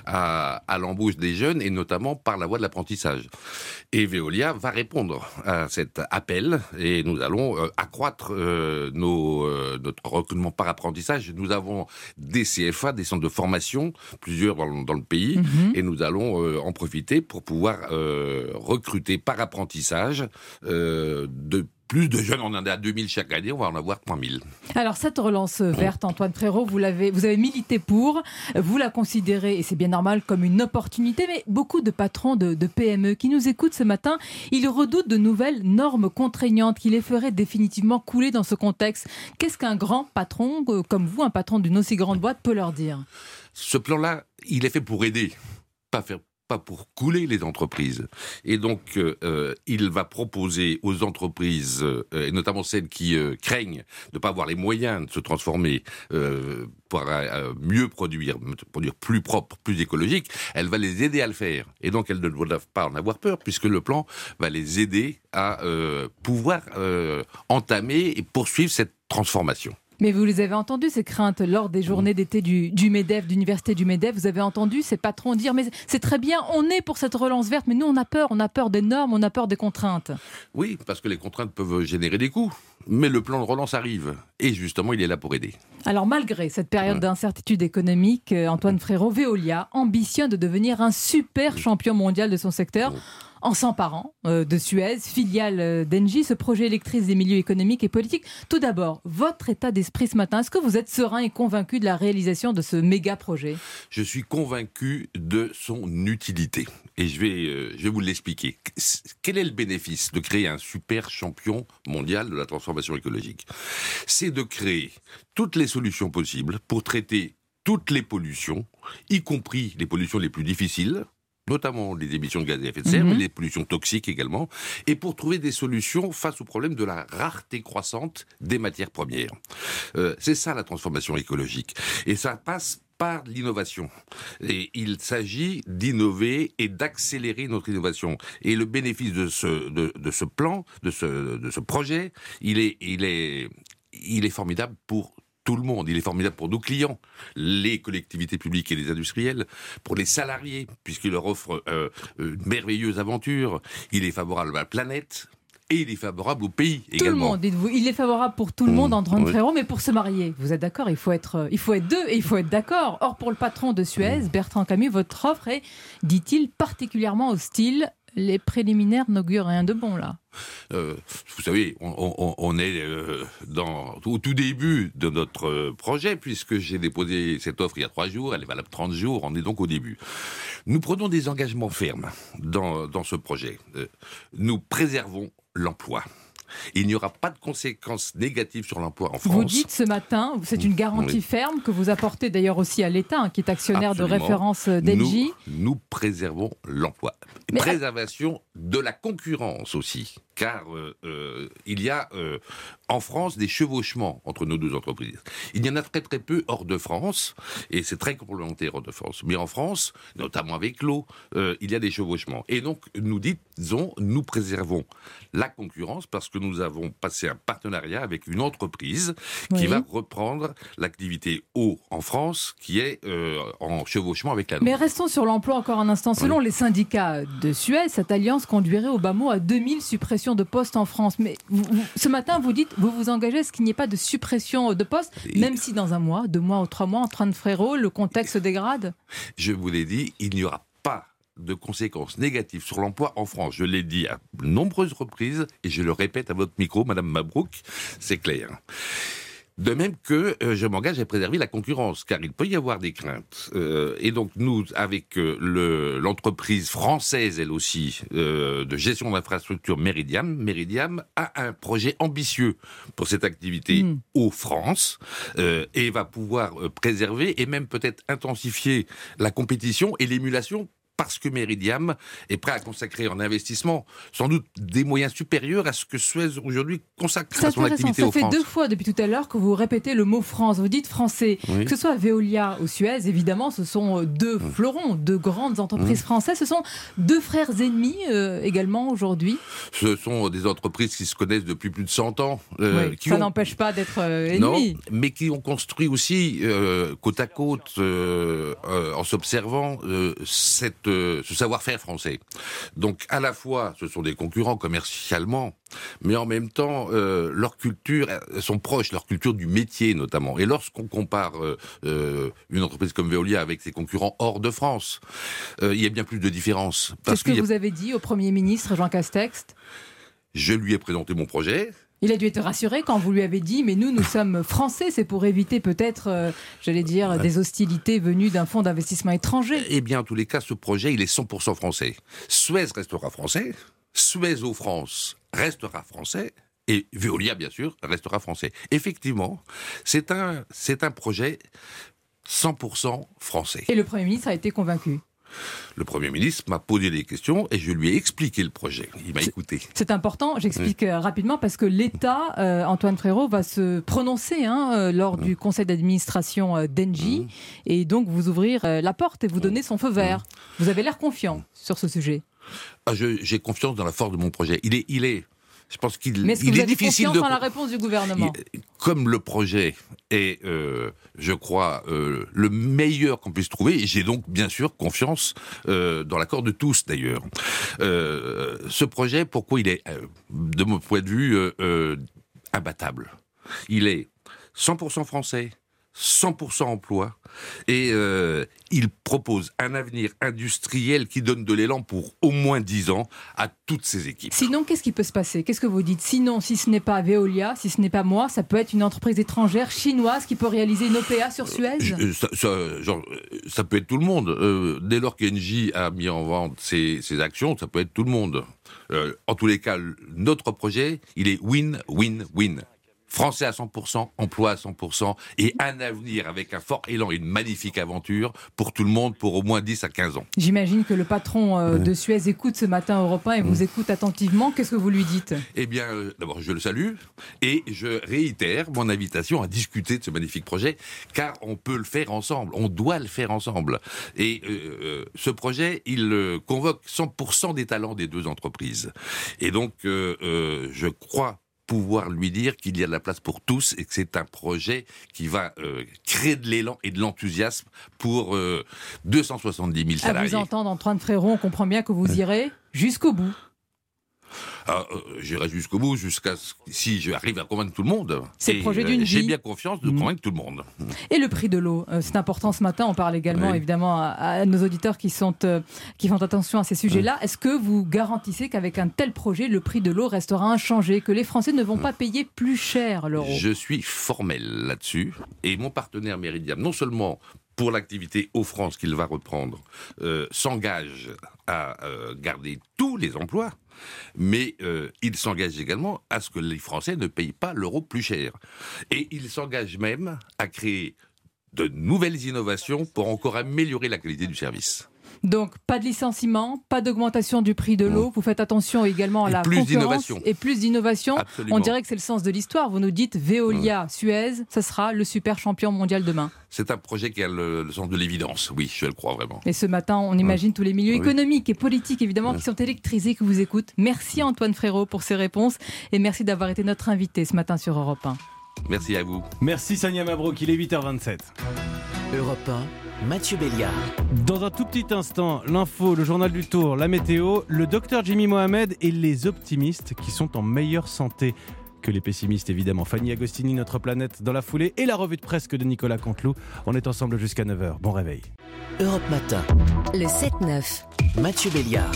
à, à l'embauche des jeunes, et notamment par la voie de l'apprentissage. Et Veolia va répondre à cet appel, et nous allons euh, accroître euh, nos, euh, notre recrutement par apprentissage. Nous avons des C F A, des centres de formation, plusieurs dans le, dans le pays, mmh. et nous allons euh, en profiter pour pouvoir euh, recruter par apprentissage euh, de plus de jeunes. On en a deux mille chaque année, on va en avoir trois mille. Alors cette relance verte, Antoine Frérot, vous, l'avez, vous avez milité pour, vous la considérez, et c'est bien normal, comme une opportunité, mais beaucoup de patrons de, de P M E qui nous écoutent ce matin, ils redoutent de nouvelles normes contraignantes qui les feraient définitivement couler dans ce contexte. Qu'est-ce qu'un grand patron, euh, comme vous, un patron d'une aussi grande boîte, peut leur dire ? Ce plan-là, il est fait pour aider, pas faire pas pour couler les entreprises. Et donc, euh, il va proposer aux entreprises, euh, et notamment celles qui euh, craignent de ne pas avoir les moyens de se transformer euh, pour euh, mieux produire, produire plus propre, plus écologique, elle va les aider à le faire. Et donc, elles ne doivent pas en avoir peur, puisque le plan va les aider à euh, pouvoir euh, entamer et poursuivre cette transformation. Mais vous les avez entendus, ces craintes, lors des journées d'été du, du MEDEF, d'université du MEDEF. Vous avez entendu ces patrons dire « mais c'est très bien, on est pour cette relance verte, mais nous on a peur, on a peur des normes, on a peur des contraintes. » Oui, parce que les contraintes peuvent générer des coûts. Mais le plan de relance arrive. Et justement, il est là pour aider. Alors malgré cette période ouais. d'incertitude économique, Antoine Frérot, Veolia ambitionne de devenir un super champion mondial de son secteur. Ouais. En s'emparant euh, de Suez, filiale euh, d'Engie, ce projet électrise des milieux économiques et politiques. Tout d'abord, votre état d'esprit ce matin, est-ce que vous êtes serein et convaincu de la réalisation de ce méga projet ? Je suis convaincu de son utilité. Et je vais, euh, je vais vous l'expliquer. Quel est le bénéfice de créer un super champion mondial de la transformation écologique ? C'est de créer toutes les solutions possibles pour traiter toutes les pollutions, y compris les pollutions les plus difficiles, notamment les émissions de gaz à effet de serre, mmh. mais les pollutions toxiques également, et pour trouver des solutions face au problème de la rareté croissante des matières premières. Euh, c'est ça la transformation écologique. Et ça passe par l'innovation. Et il s'agit d'innover et d'accélérer notre innovation. Et le bénéfice de ce, de, de ce plan, de ce, de ce projet, il est, il est, il est formidable pour tout le monde. Il est formidable pour nos clients, les collectivités publiques et les industriels, pour les salariés, puisqu'il leur offre euh, une merveilleuse aventure. Il est favorable à la planète et il est favorable au pays tout également. Tout le monde, dites-vous. Il est favorable pour tout le monde, Antoine oui. Frérot, mais pour se marier, vous êtes d'accord, il faut être, il faut être deux et il faut être d'accord. Or, pour le patron de Suez, Bertrand Camus, votre offre est, dit-il, particulièrement hostile. Les préliminaires n'augurent rien de bon, là. Euh, vous savez, on, on, on est euh, dans, au tout début de notre projet, puisque j'ai déposé cette offre il y a trois jours, elle est valable trente jours, on est donc au début. Nous prenons des engagements fermes dans, dans ce projet. Euh, nous préservons l'emploi. Il n'y aura pas de conséquences négatives sur l'emploi en France. Vous dites ce matin, c'est une garantie oui. ferme que vous apportez d'ailleurs aussi à l'État, hein, qui est actionnaire Absolument. de référence d'Engie. Nous, nous préservons l'emploi. Mais Préservation de la concurrence aussi. Car euh, euh, il y a euh, en France des chevauchements entre nos deux entreprises. Il y en a très très peu hors de France, et c'est très complémentaire hors de France. Mais en France, notamment avec l'eau, euh, il y a des chevauchements. Et donc, nous disons, nous préservons la concurrence parce que nous avons passé un partenariat avec une entreprise qui oui. va reprendre l'activité eau en France, qui est euh, en chevauchement avec la nôtre. Mais restons sur l'emploi encore un instant. Selon oui. les syndicats de Suez, cette alliance conduirait au bas mot à deux mille suppressions de postes en France. Mais vous, vous, ce matin, vous dites, vous vous engagez à ce qu'il n'y ait pas de suppression de postes, Et même si dans un mois, deux mois ou trois mois, en train de frérot, le contexte se dégrade. Je vous l'ai dit, il n'y aura pas de conséquences négatives sur l'emploi en France. Je l'ai dit à de nombreuses reprises et je le répète à votre micro, Madame Mabrouk, c'est clair. De même que euh, je m'engage à préserver la concurrence, car il peut y avoir des craintes. Euh, et donc nous, avec euh, le, l'entreprise française, elle aussi, euh, de gestion d'infrastructure Meridiam, Meridiam a un projet ambitieux pour cette activité mmh. aux France, euh, et va pouvoir euh, préserver et même peut-être intensifier la compétition et l'émulation, parce que Meridiam est prêt à consacrer en investissement sans doute des moyens supérieurs à ce que Suez aujourd'hui consacre à son activité aux France. Ça fait deux fois depuis tout à l'heure que vous répétez le mot France. Vous dites français. Oui. Que ce soit Veolia ou Suez, évidemment, ce sont deux mmh. fleurons, deux grandes entreprises mmh. françaises. Ce sont deux frères ennemis euh, également aujourd'hui. Ce sont des entreprises qui se connaissent depuis plus de cent ans. Euh, oui, qui ça ont... n'empêche pas d'être euh, ennemis. Non, mais qui ont construit aussi euh, côte à côte, euh, euh, en s'observant, euh, cette ce savoir-faire français. Donc à la fois ce sont des concurrents commercialement, mais en même temps euh, leurs cultures sont proches, leur culture du métier notamment. Et lorsqu'on compare euh, une entreprise comme Veolia avec ses concurrents hors de France, euh, il y a bien plus de différences. Qu'est-ce que vous a... avez dit au Premier ministre Jean Castex ? Je lui ai présenté mon projet. Il a dû être rassuré quand vous lui avez dit « mais nous, nous sommes français, c'est pour éviter peut-être, euh, j'allais dire, des hostilités venues d'un fonds d'investissement étranger ». Eh bien, en tous les cas, ce projet, il est cent pour cent français. Suez restera français, Suez eau France restera français, et Veolia, bien sûr, restera français. Effectivement, c'est un, c'est un projet cent pour cent français. Et le Premier ministre a été convaincu ? Le Premier ministre m'a posé des questions et je lui ai expliqué le projet. Il m'a c'est, écouté. C'est important, j'explique oui. rapidement, parce que l'État, euh, Antoine Frérot, va se prononcer hein, euh, lors mmh. du conseil d'administration euh, d'Engie, mmh. et donc vous ouvrir euh, la porte et vous donner son feu vert. Mmh. Vous avez l'air confiant sur ce sujet. Ah, je, j'ai confiance dans la force de mon projet. Il est... Il est... Je pense qu'il Mais est-ce que il vous est avez difficile confiance de... en la réponse du gouvernement ? il, Comme le projet est, euh, je crois, euh, le meilleur qu'on puisse trouver, et j'ai donc bien sûr confiance euh, dans l'accord de tous d'ailleurs. Euh, ce projet, pourquoi il est, euh, de mon point de vue, euh, euh, imbattable ? Il est cent pour cent français, cent pour cent emploi, et euh, il propose un avenir industriel qui donne de l'élan pour au moins dix ans à toutes ces équipes. Sinon, qu'est-ce qui peut se passer ? Qu'est-ce que vous dites ? Sinon, si ce n'est pas Veolia, si ce n'est pas moi, ça peut être une entreprise étrangère chinoise qui peut réaliser une O P A sur Suez ? euh, ça, ça, genre, ça peut être tout le monde. Euh, dès lors qu'Engie a mis en vente ses, ses actions, ça peut être tout le monde. Euh, en tous les cas, notre projet, il est win-win-win. Français à cent pour cent, emploi à cent pour cent et un avenir avec un fort élan et une magnifique aventure pour tout le monde pour au moins dix à quinze ans. J'imagine que le patron euh, de Suez écoute ce matin Europe un et vous mmh. écoute attentivement. Qu'est-ce que vous lui dites ? Eh bien, euh, d'abord, je le salue et je réitère mon invitation à discuter de ce magnifique projet car on peut le faire ensemble, on doit le faire ensemble. Et euh, ce projet, il euh, convoque cent pour cent des talents des deux entreprises. Et donc, euh, euh, je crois pouvoir lui dire qu'il y a de la place pour tous et que c'est un projet qui va euh, créer de l'élan et de l'enthousiasme pour euh, deux cent soixante-dix mille salariés. À vous entendre, Antoine Frérot, on comprend bien que vous irez jusqu'au bout. Ah, euh, j'irai jusqu'au bout, jusqu'à ce, si j'arrive à convaincre tout le monde. C'est le projet d'une euh, vie. J'ai bien confiance de mmh. convaincre tout le monde. Et le prix de l'eau, euh, c'est important ce matin. On parle également, oui. évidemment, à, à nos auditeurs qui, sont, euh, qui font attention à ces sujets-là. Mmh. Est-ce que vous garantissez qu'avec un tel projet, le prix de l'eau restera inchangé, que les Français ne vont mmh. pas payer plus cher l'euro ? Je suis formel là-dessus. Et mon partenaire Meridiam, non seulement pour l'activité Eau France qu'il va reprendre, euh, s'engage à euh, garder tous les emplois, mais euh, il s'engage également à ce que les Français ne payent pas l'euro plus cher. Et il s'engage même à créer de nouvelles innovations pour encore améliorer la qualité du service. Donc, pas de licenciement, pas d'augmentation du prix de l'eau. Vous faites attention également à et la plus concurrence d'innovation. et plus d'innovation. Absolument. On dirait que c'est le sens de l'histoire. Vous nous dites Veolia, mmh. Suez, ça sera le super champion mondial demain. C'est un projet qui a le, le sens de l'évidence. Oui, je le crois vraiment. Et ce matin, on imagine mmh. tous les milieux oui. économiques et politiques, évidemment, mmh. qui sont électrisés, qui vous écoutent. Merci Antoine Frérot pour ces réponses et merci d'avoir été notre invité ce matin sur Europe un. Merci à vous. Merci Sonia Mabrouk, il est huit heures vingt-sept. Europe un, Mathieu Béliard. Dans un tout petit instant, l'info, le journal du tour, la météo, le docteur Jimmy Mohamed et les optimistes qui sont en meilleure santé que les pessimistes, évidemment. Fanny Agostini, notre planète dans la foulée, et la revue de presse de Nicolas Canteloup. On est ensemble jusqu'à neuf heures. Bon réveil. Europe Matin. Le sept neuf. Mathieu Béliard.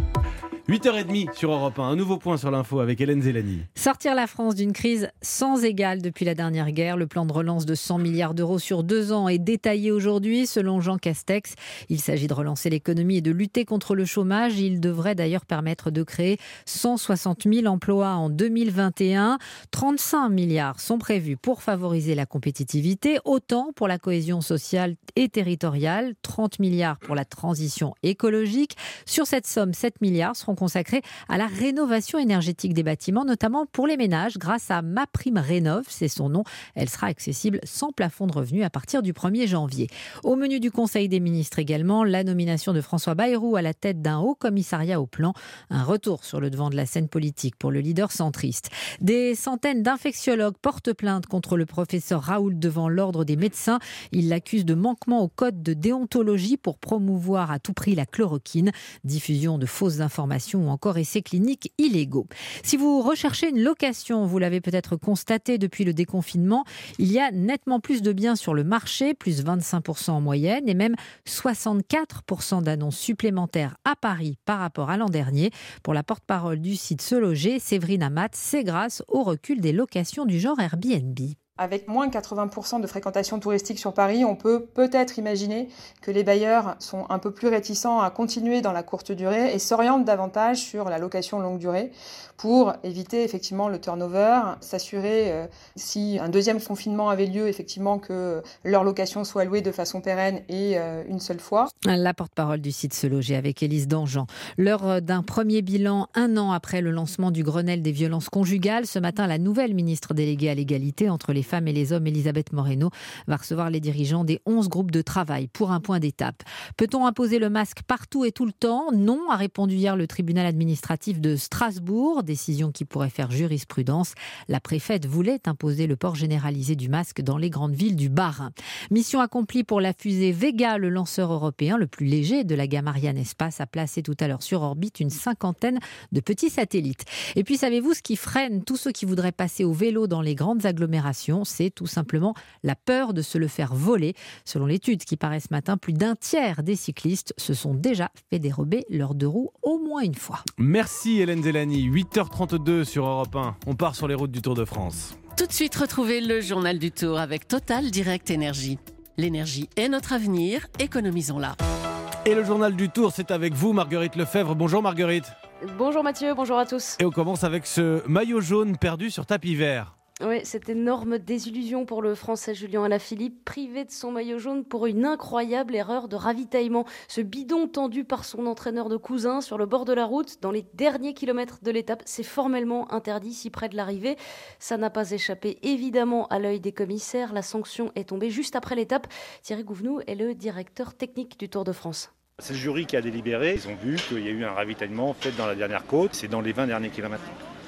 huit heures trente sur Europe un, un nouveau point sur l'info avec Hélène Zélani. Sortir la France d'une crise sans égale depuis la dernière guerre. Le plan de relance de cent milliards d'euros sur deux ans est détaillé aujourd'hui selon Jean Castex. Il s'agit de relancer l'économie et de lutter contre le chômage. Il devrait d'ailleurs permettre de créer cent soixante mille emplois en deux mille vingt et un. trente-cinq milliards sont prévus pour favoriser la compétitivité, autant pour la cohésion sociale et territoriale, trente milliards pour la transition écologique. Sur cette somme, sept milliards seront consacrés à la rénovation énergétique des bâtiments, notamment pour les ménages, grâce à MaPrimeRénov', c'est son nom. Elle sera accessible sans plafond de revenus à partir du premier janvier. Au menu du Conseil des ministres également, la nomination de François Bayrou à la tête d'un haut commissariat au plan. Un retour sur le devant de la scène politique pour le leader centriste. Des centaines d'infectiologues portent plainte contre le professeur Raoult devant l'ordre des médecins. Ils l'accusent de manquement au code de déontologie pour promouvoir à tout prix la chloroquine, diffusion de fausses informations ou encore essais cliniques illégaux. Si vous recherchez une location, vous l'avez peut-être constaté depuis le déconfinement, il y a nettement plus de biens sur le marché, plus vingt-cinq pour cent en moyenne et même soixante-quatre pour cent d'annonces supplémentaires à Paris par rapport à l'an dernier. Pour la porte-parole du site Se Loger, Séverine Amat, c'est grâce au recul des locations du genre Airbnb. Avec moins de quatre-vingts pour cent de fréquentation touristique sur Paris, on peut peut-être imaginer que les bailleurs sont un peu plus réticents à continuer dans la courte durée et s'orientent davantage sur la location longue durée pour éviter effectivement le turnover, s'assurer euh, si un deuxième confinement avait lieu, effectivement que leur location soit louée de façon pérenne et euh, une seule fois. La porte-parole du site Se Loger avec Élise Dangean. L'heure d'un premier bilan un an après le lancement du Grenelle des violences conjugales. Ce matin, la nouvelle ministre déléguée à l'égalité entre les femmes et les hommes, Elisabeth Moreno, va recevoir les dirigeants des onze groupes de travail pour un point d'étape. Peut-on imposer le masque partout et tout le temps ? Non, a répondu hier le tribunal administratif de Strasbourg, décision qui pourrait faire jurisprudence. La préfète voulait imposer le port généralisé du masque dans les grandes villes du Bas-Rhin. Mission accomplie pour la fusée Vega, le lanceur européen le plus léger de la gamme Ariane Espace, a placé tout à l'heure sur orbite une cinquantaine de petits satellites. Et puis savez-vous ce qui freine tous ceux qui voudraient passer au vélo dans les grandes agglomérations ? C'est tout simplement la peur de se le faire voler. Selon l'étude qui paraît ce matin, plus d'un tiers des cyclistes se sont déjà fait dérober leurs deux roues au moins une fois. Merci Hélène Zélani, huit heures trente-deux sur Europe un. On part sur les routes du Tour de France. Tout de suite, retrouvez le journal du Tour avec Total Direct Énergie. L'énergie est notre avenir, économisons-la. Et le journal du Tour, c'est avec vous, Marguerite Lefebvre. Bonjour Marguerite. Bonjour Mathieu, bonjour à tous. Et on commence avec ce maillot jaune perdu sur tapis vert. Oui, cette énorme désillusion pour le Français Julien Alaphilippe, privé de son maillot jaune pour une incroyable erreur de ravitaillement. Ce bidon tendu par son entraîneur de cousin sur le bord de la route, dans les derniers kilomètres de l'étape, c'est formellement interdit si près de l'arrivée. Ça n'a pas échappé évidemment à l'œil des commissaires. La sanction est tombée juste après l'étape. Thierry Gouvenou est le directeur technique du Tour de France. C'est le jury qui a délibéré. Ils ont vu qu'il y a eu un ravitaillement fait dans la dernière côte. C'est dans les vingt derniers kilomètres.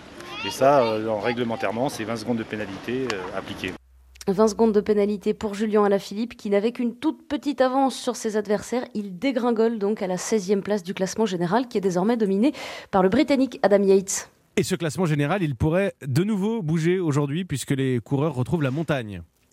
Et ça, euh, réglementairement, c'est vingt secondes de pénalité euh, appliquées. vingt secondes de pénalité pour Julien Alaphilippe qui n'avait qu'une toute petite avance sur ses adversaires. Il dégringole donc à la seizième place du classement général qui est désormais dominé par le Britannique Adam Yates. Et ce classement général, il pourrait de nouveau bouger aujourd'hui puisque les coureurs retrouvent la montagne.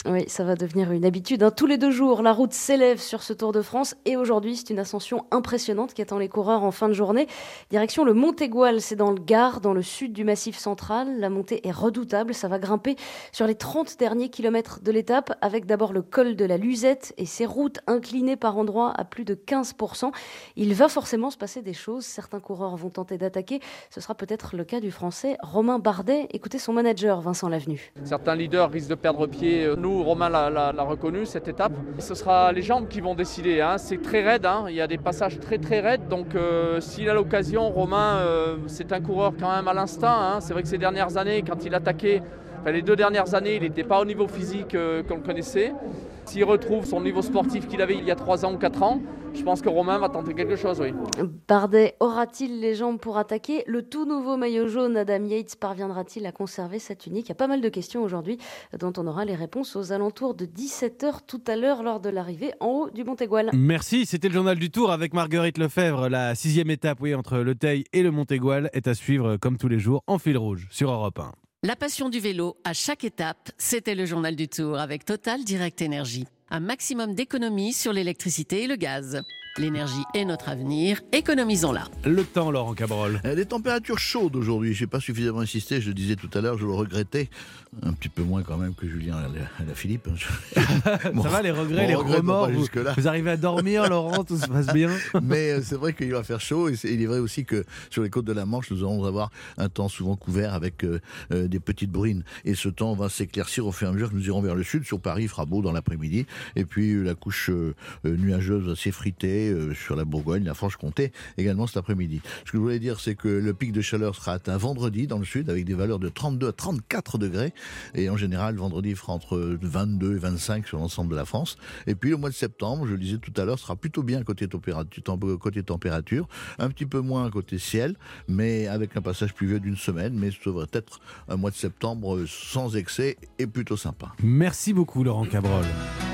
Oui, ça va devenir une habitude. Hein. Tous les deux jours, la route s'élève sur ce Tour de France. Et aujourd'hui, c'est une ascension impressionnante qui attend les coureurs en fin de journée. Direction le Montégoal, c'est dans le Gard, dans le sud du Massif central. La montée est redoutable. Ça va grimper sur les trente derniers kilomètres de l'étape, avec d'abord le col de la Luzette et ses routes inclinées par endroits à plus de quinze pour cent. Il va forcément se passer des choses. Certains coureurs vont tenter d'attaquer. Ce sera peut-être le cas du Français Romain Bardet. Écoutez son manager, Vincent Lavenu. Certains leaders risquent de perdre pied. Nous, Romain l'a, l'a, l'a reconnu, cette étape. Ce sera les jambes qui vont décider. Hein. C'est très raide, hein. Il y a des passages très très raides. Donc euh, s'il a l'occasion, Romain, euh, c'est un coureur quand même à l'instinct. Hein. C'est vrai que ces dernières années, quand il attaquait, enfin, les deux dernières années, il n'était pas au niveau physique euh, qu'on le connaissait. S'il retrouve son niveau sportif qu'il avait il y a trois ans ou quatre ans, je pense que Romain va tenter quelque chose, oui. Bardet aura-t-il les jambes pour attaquer ? Le tout nouveau maillot jaune, Adam Yates, parviendra-t-il à conserver cette unique ? Il y a pas mal de questions aujourd'hui dont on aura les réponses aux alentours de dix-sept heures tout à l'heure lors de l'arrivée en haut du Montégoal. Merci, c'était le journal du Tour avec Marguerite Lefebvre. La sixième étape, oui, entre le Teil et le Montégoal est à suivre comme tous les jours en fil rouge sur Europe un. La passion du vélo à chaque étape, c'était le journal du Tour avec Total Direct Énergie. Un maximum d'économies sur l'électricité et le gaz. L'énergie est notre avenir, économisons-la. Le temps, Laurent Cabrol. Des températures chaudes aujourd'hui, je n'ai pas suffisamment insisté, je le disais tout à l'heure, je le regrettais. Un petit peu moins quand même que Julien à la Philippe. Bon, ça va, les regrets, les remords, vous, vous arrivez à dormir, Laurent, tout se passe bien. Mais c'est vrai qu'il va faire chaud, et il est vrai aussi que sur les côtes de la Manche, nous allons avoir un temps souvent couvert avec euh, euh, des petites bruines. Et ce temps va s'éclaircir au fur et à mesure que nous irons vers le sud. Sur Paris, il fera beau dans l'après-midi. Et puis la couche euh, nuageuse assez fritée euh, sur la Bourgogne, la Franche-Comté, également cet après-midi. Ce que je voulais dire, c'est que le pic de chaleur sera atteint vendredi dans le sud, avec des valeurs de trente-deux à trente-quatre degrés. Et en général, vendredi, il fera entre vingt-deux et vingt-cinq sur l'ensemble de la France. Et puis le mois de septembre, je le disais tout à l'heure, sera plutôt bien côté température, côté température, un petit peu moins côté ciel, mais avec un passage pluvieux d'une semaine. Mais ce devrait être un mois de septembre sans excès et plutôt sympa. Merci beaucoup, Laurent Cabrol.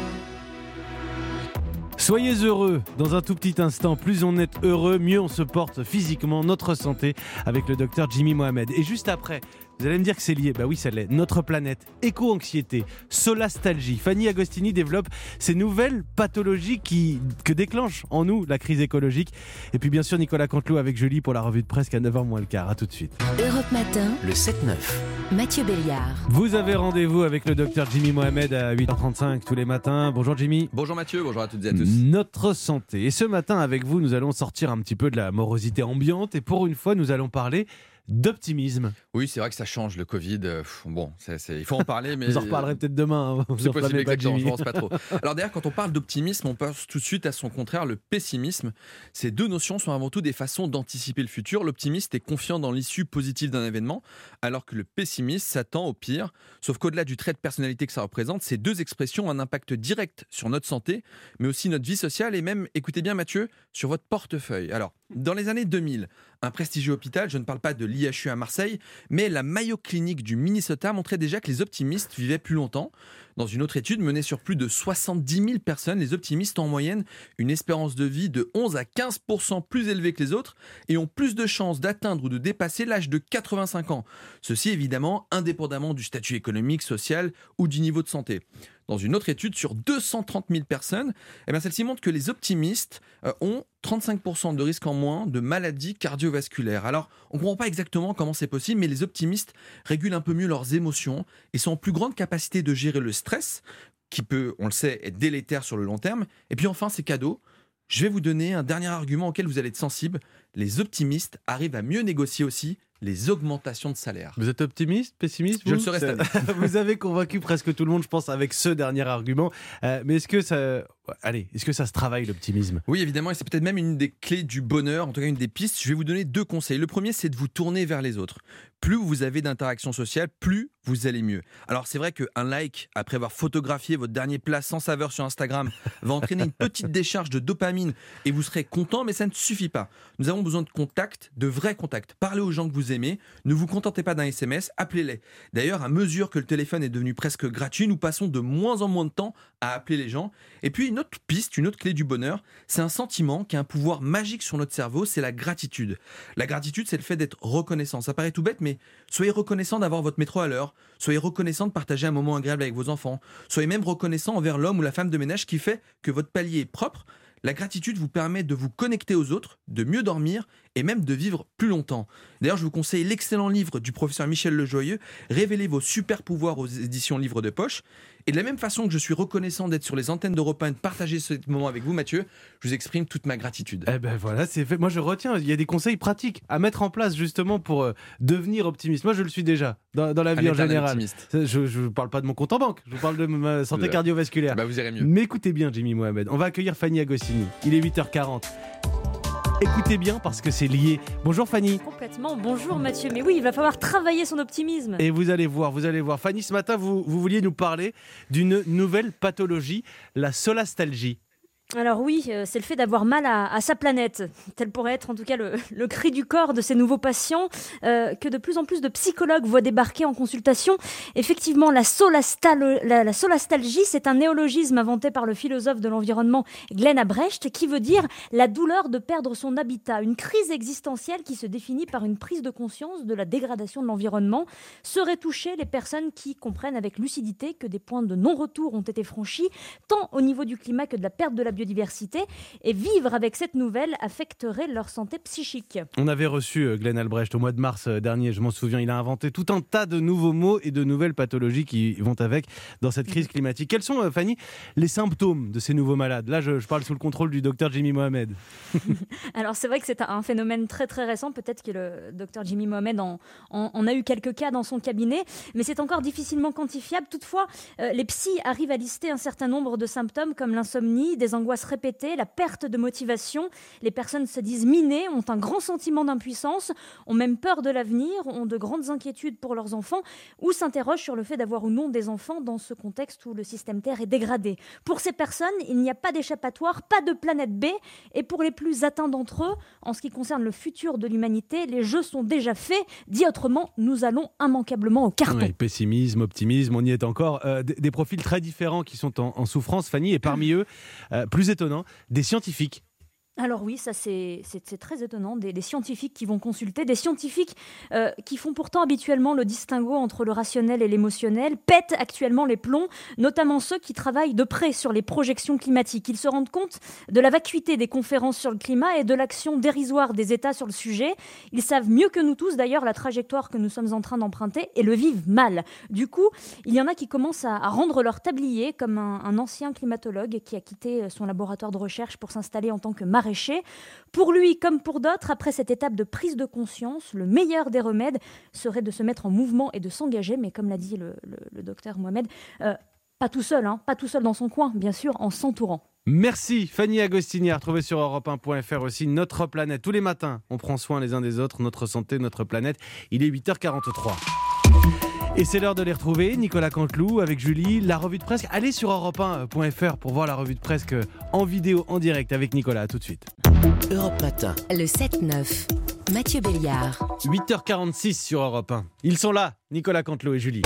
Soyez heureux dans un tout petit instant. Plus on est heureux, mieux on se porte physiquement, notre santé, avec le docteur Jimmy Mohamed. Et juste après, vous allez me dire que c'est lié. Bah oui, ça l'est. Notre planète, éco-anxiété, solastalgie. Fanny Agostini développe ces nouvelles pathologies qui, que déclenche en nous la crise écologique. Et puis bien sûr, Nicolas Canteloup avec Julie pour la revue de presse à neuf heures moins le quart. À tout de suite. Europe Matin, le sept neuf. Mathieu Béliard. Vous avez rendez-vous avec le docteur Jimmy Mohamed à huit heures trente-cinq tous les matins. Bonjour Jimmy. Bonjour Mathieu, bonjour à toutes et à tous. Notre santé. Et ce matin avec vous, nous allons sortir un petit peu de la morosité ambiante et pour une fois, nous allons parler d'optimisme. Oui, c'est vrai que ça change le Covid. Euh, bon, c'est, c'est, il faut en parler, mais vous en reparlerez peut-être demain. Hein. C'est possible, exactement. Je pense pas trop. Alors d'ailleurs, quand on parle d'optimisme, on passe tout de suite à son contraire, le pessimisme. Ces deux notions sont avant tout des façons d'anticiper le futur. L'optimiste est confiant dans l'issue positive d'un événement, alors que le pessimiste s'attend au pire. Sauf qu'au-delà du trait de personnalité que ça représente, ces deux expressions ont un impact direct sur notre santé, mais aussi notre vie sociale et même, écoutez bien Mathieu, sur votre portefeuille. Alors, dans les années deux mille, un prestigieux hôpital, je ne parle pas de l'I H U à Marseille, mais la Mayo Clinic du Minnesota montrait déjà que les optimistes vivaient plus longtemps. Dans une autre étude menée sur plus de soixante-dix mille personnes, les optimistes ont en moyenne une espérance de vie de onze à quinze pour cent plus élevée que les autres et ont plus de chances d'atteindre ou de dépasser l'âge de quatre-vingt-cinq ans. Ceci évidemment indépendamment du statut économique, social ou du niveau de santé. Dans une autre étude sur deux cent trente mille personnes, eh bien celle-ci montre que les optimistes euh, ont trente-cinq pour cent de risque en moins de maladies cardiovasculaires. Alors, on ne comprend pas exactement comment c'est possible, mais les optimistes régulent un peu mieux leurs émotions et sont en plus grande capacité de gérer le stress, qui peut, on le sait, être délétère sur le long terme. Et puis enfin, c'est cadeau. Je vais vous donner un dernier argument auquel vous allez être sensible. Les optimistes arrivent à mieux négocier aussi les augmentations de salaire. Vous êtes optimiste, pessimiste vous ? Je le serai cette année. Vous avez convaincu presque tout le monde, je pense, avec ce dernier argument. Euh, mais est-ce que ça, allez, est-ce que ça se travaille l'optimisme ? Oui, évidemment, et c'est peut-être même une des clés du bonheur, en tout cas une des pistes. Je vais vous donner deux conseils. Le premier, c'est de vous tourner vers les autres. Plus vous avez d'interactions sociales, plus vous allez mieux. Alors c'est vrai qu'un like, après avoir photographié votre dernier plat sans saveur sur Instagram, va entraîner une petite décharge de dopamine et vous serez content, mais ça ne suffit pas. Nous avons besoin de contacts, de vrais contacts. Parlez aux gens que vous aimez, ne vous contentez pas d'un S M S, appelez-les. D'ailleurs, à mesure que le téléphone est devenu presque gratuit, nous passons de moins en moins de temps à appeler les gens. Et puis, une autre piste, une autre clé du bonheur, c'est un sentiment qui a un pouvoir magique sur notre cerveau, c'est la gratitude. La gratitude, c'est le fait d'être reconnaissant. Ça paraît tout bête, mais soyez reconnaissant d'avoir votre métro à l'heure, soyez reconnaissant de partager un moment agréable avec vos enfants, soyez même reconnaissant envers l'homme ou la femme de ménage qui fait que votre palier est propre. La gratitude vous permet de vous connecter aux autres, de mieux dormir et même de vivre plus longtemps. D'ailleurs, je vous conseille l'excellent livre du professeur Michel Lejoyeux, Révélez vos super pouvoirs aux éditions Livres de Poche. Et de la même façon que je suis reconnaissant d'être sur les antennes d'Europe un et de partager ce moment avec vous, Mathieu, je vous exprime toute ma gratitude. Eh ben voilà, c'est fait. Moi, je retiens, il y a des conseils pratiques à mettre en place justement pour euh, devenir optimiste. Moi, je le suis déjà dans, dans la vie en général. Je ne parle pas de mon compte en banque, je vous parle de ma santé vous cardiovasculaire. Bah, vous irez mieux. Mais écoutez bien, Jimmy Mohamed, on va accueillir Fanny Agostini. Il est huit heures quarante. Écoutez bien parce que c'est lié. Bonjour Fanny. Complètement, bonjour Mathieu. Mais oui, il va falloir travailler son optimisme. Et vous allez voir, vous allez voir. Fanny, ce matin, vous, vous vouliez nous parler d'une nouvelle pathologie, la solastalgie. Alors oui, euh, c'est le fait d'avoir mal à, à sa planète. Tel pourrait être en tout cas le, le cri du corps de ces nouveaux patients euh, que de plus en plus de psychologues voient débarquer en consultation. Effectivement, la, solastal- la, la solastalgie, c'est un néologisme inventé par le philosophe de l'environnement Glenn Abrecht qui veut dire la douleur de perdre son habitat, une crise existentielle qui se définit par une prise de conscience de la dégradation de l'environnement. Seraient touchées les personnes qui comprennent avec lucidité que des points de non-retour ont été franchis, tant au niveau du climat que de la perte de la biodiversité, et vivre avec cette nouvelle affecterait leur santé psychique. On avait reçu Glenn Albrecht au mois de mars dernier, je m'en souviens, il a inventé tout un tas de nouveaux mots et de nouvelles pathologies qui vont avec dans cette crise climatique. Quels sont, Fanny, les symptômes de ces nouveaux malades ? Là, je, je parle sous le contrôle du docteur Jimmy Mohamed. Alors c'est vrai que c'est un phénomène très très récent, peut-être que le docteur Jimmy Mohamed en, en, en a eu quelques cas dans son cabinet, mais c'est encore difficilement quantifiable. Toutefois, euh, les psys arrivent à lister un certain nombre de symptômes comme l'insomnie, des angoisses répétées, la perte de motivation. Les personnes se disent minées, ont un grand sentiment d'impuissance, ont même peur de l'avenir, ont de grandes inquiétudes pour leurs enfants ou s'interrogent sur le fait d'avoir ou non des enfants dans ce contexte où le système Terre est dégradé. Pour ces personnes, il n'y a pas d'échappatoire, pas de planète B, et pour les plus atteints d'entre eux, en ce qui concerne le futur de l'humanité, les jeux sont déjà faits. Dit autrement, nous allons immanquablement au carton. Oui, pessimisme, optimisme, on y est encore. Euh, des, des profils très différents qui sont en, en souffrance, Fanny, et parmi eux, euh, plus étonnant, des scientifiques. Alors oui, ça c'est, c'est, c'est très étonnant, des, des scientifiques qui vont consulter, des scientifiques euh, qui font pourtant habituellement le distinguo entre le rationnel et l'émotionnel, pètent actuellement les plombs, notamment ceux qui travaillent de près sur les projections climatiques. Ils se rendent compte de la vacuité des conférences sur le climat et de l'action dérisoire des États sur le sujet. Ils savent mieux que nous tous d'ailleurs la trajectoire que nous sommes en train d'emprunter et le vivent mal. Du coup, il y en a qui commencent à, à rendre leur tablier, comme un, un ancien climatologue qui a quitté son laboratoire de recherche pour s'installer en tant que maraîcher. Pour lui, comme pour d'autres, après cette étape de prise de conscience, le meilleur des remèdes serait de se mettre en mouvement et de s'engager, mais comme l'a dit le, le, le docteur Mohamed, euh, pas tout seul, hein, pas tout seul dans son coin, bien sûr, en s'entourant. Merci Fanny Agostini, à retrouver sur europe un point f r aussi. Notre planète, tous les matins, on prend soin les uns des autres, notre santé, notre planète. Il est huit heures quarante-trois. Et c'est l'heure de les retrouver, Nicolas Canteloup avec Julie, la revue de presse. Allez sur europe un point f r pour voir la revue de presse en vidéo, en direct avec Nicolas. À tout de suite. Europe Matin. Le sept neuf. Mathieu Béliard. huit heures quarante-six sur Europe un. Ils sont là, Nicolas Canteloup et Julie.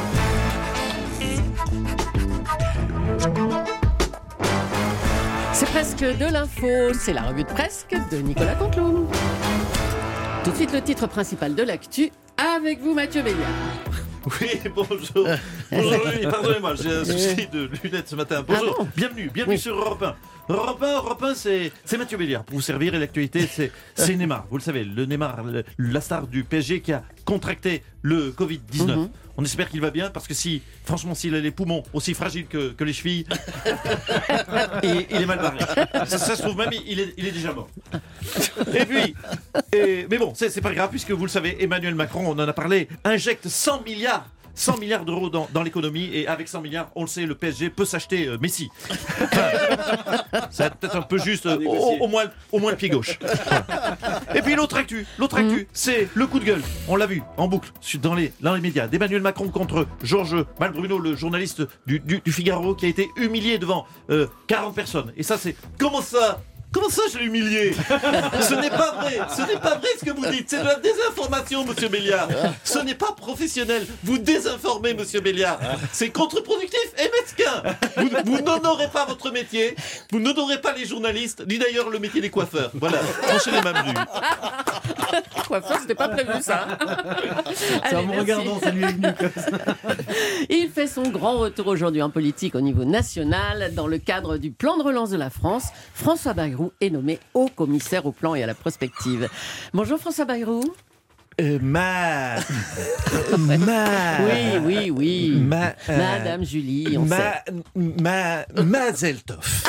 C'est presque de l'info, c'est la revue de presse de Nicolas Canteloup. Tout de suite le titre principal de l'actu, avec vous Mathieu Béliard. Oui, bonjour. Bonjour, oui, pardonnez-moi, j'ai un souci de lunettes ce matin. Bonjour, ah bon bienvenue, bienvenue oui. sur Europe un. Europe un, Europe un, c'est, c'est Mathieu Béliard pour vous servir, et l'actualité, c'est, c'est Neymar. Vous le savez, le Neymar, le, la star du P S G qui a contracté le covid dix-neuf. Mm-hmm. On espère qu'il va bien, parce que si, franchement, s'il a les poumons aussi fragiles que, que les chevilles, il, il est mal barré. Ça, ça se trouve même, il est, il est déjà mort. Et puis, et, mais bon, c'est, c'est pas grave, puisque vous le savez, Emmanuel Macron, on en a parlé, injecte cent milliards d'euros dans, dans l'économie, et avec cent milliards, on le sait, le P S G peut s'acheter euh, Messi. C'est peut-être un peu juste, euh, au, au, moins, au moins le pied gauche. Et puis l'autre actu, l'autre actu, mmh. c'est le coup de gueule. On l'a vu en boucle dans les, dans les médias d'Emmanuel Macron contre Georges Malbruno, le journaliste du, du, du Figaro, qui a été humilié devant euh, quarante personnes. Et ça, c'est comment ça Comment ça, je l'ai humilié? Ce n'est pas vrai. Ce n'est pas vrai ce que vous dites. C'est de la désinformation, monsieur Béliard. Ce n'est pas professionnel. Vous désinformez, monsieur Béliard. C'est contre-productif et mesquin. Vous, vous n'honorez pas votre métier. Vous n'honorez pas les journalistes, ni d'ailleurs le métier des coiffeurs. Voilà, tranchez les mêmes vues. Coiffeur, c'était pas prévu ça. C'est en me regardant, ça lui est venu comme ça. Il fait son grand retour aujourd'hui en politique au niveau national. Dans le cadre du plan de relance de la France, François Bayrou est nommé haut commissaire au plan et à la prospective. Bonjour François Bayrou. Euh, ma... ma... Oui, oui, oui. Ma... euh, Madame Julie, on ma... sait. Ma... Mazeltov.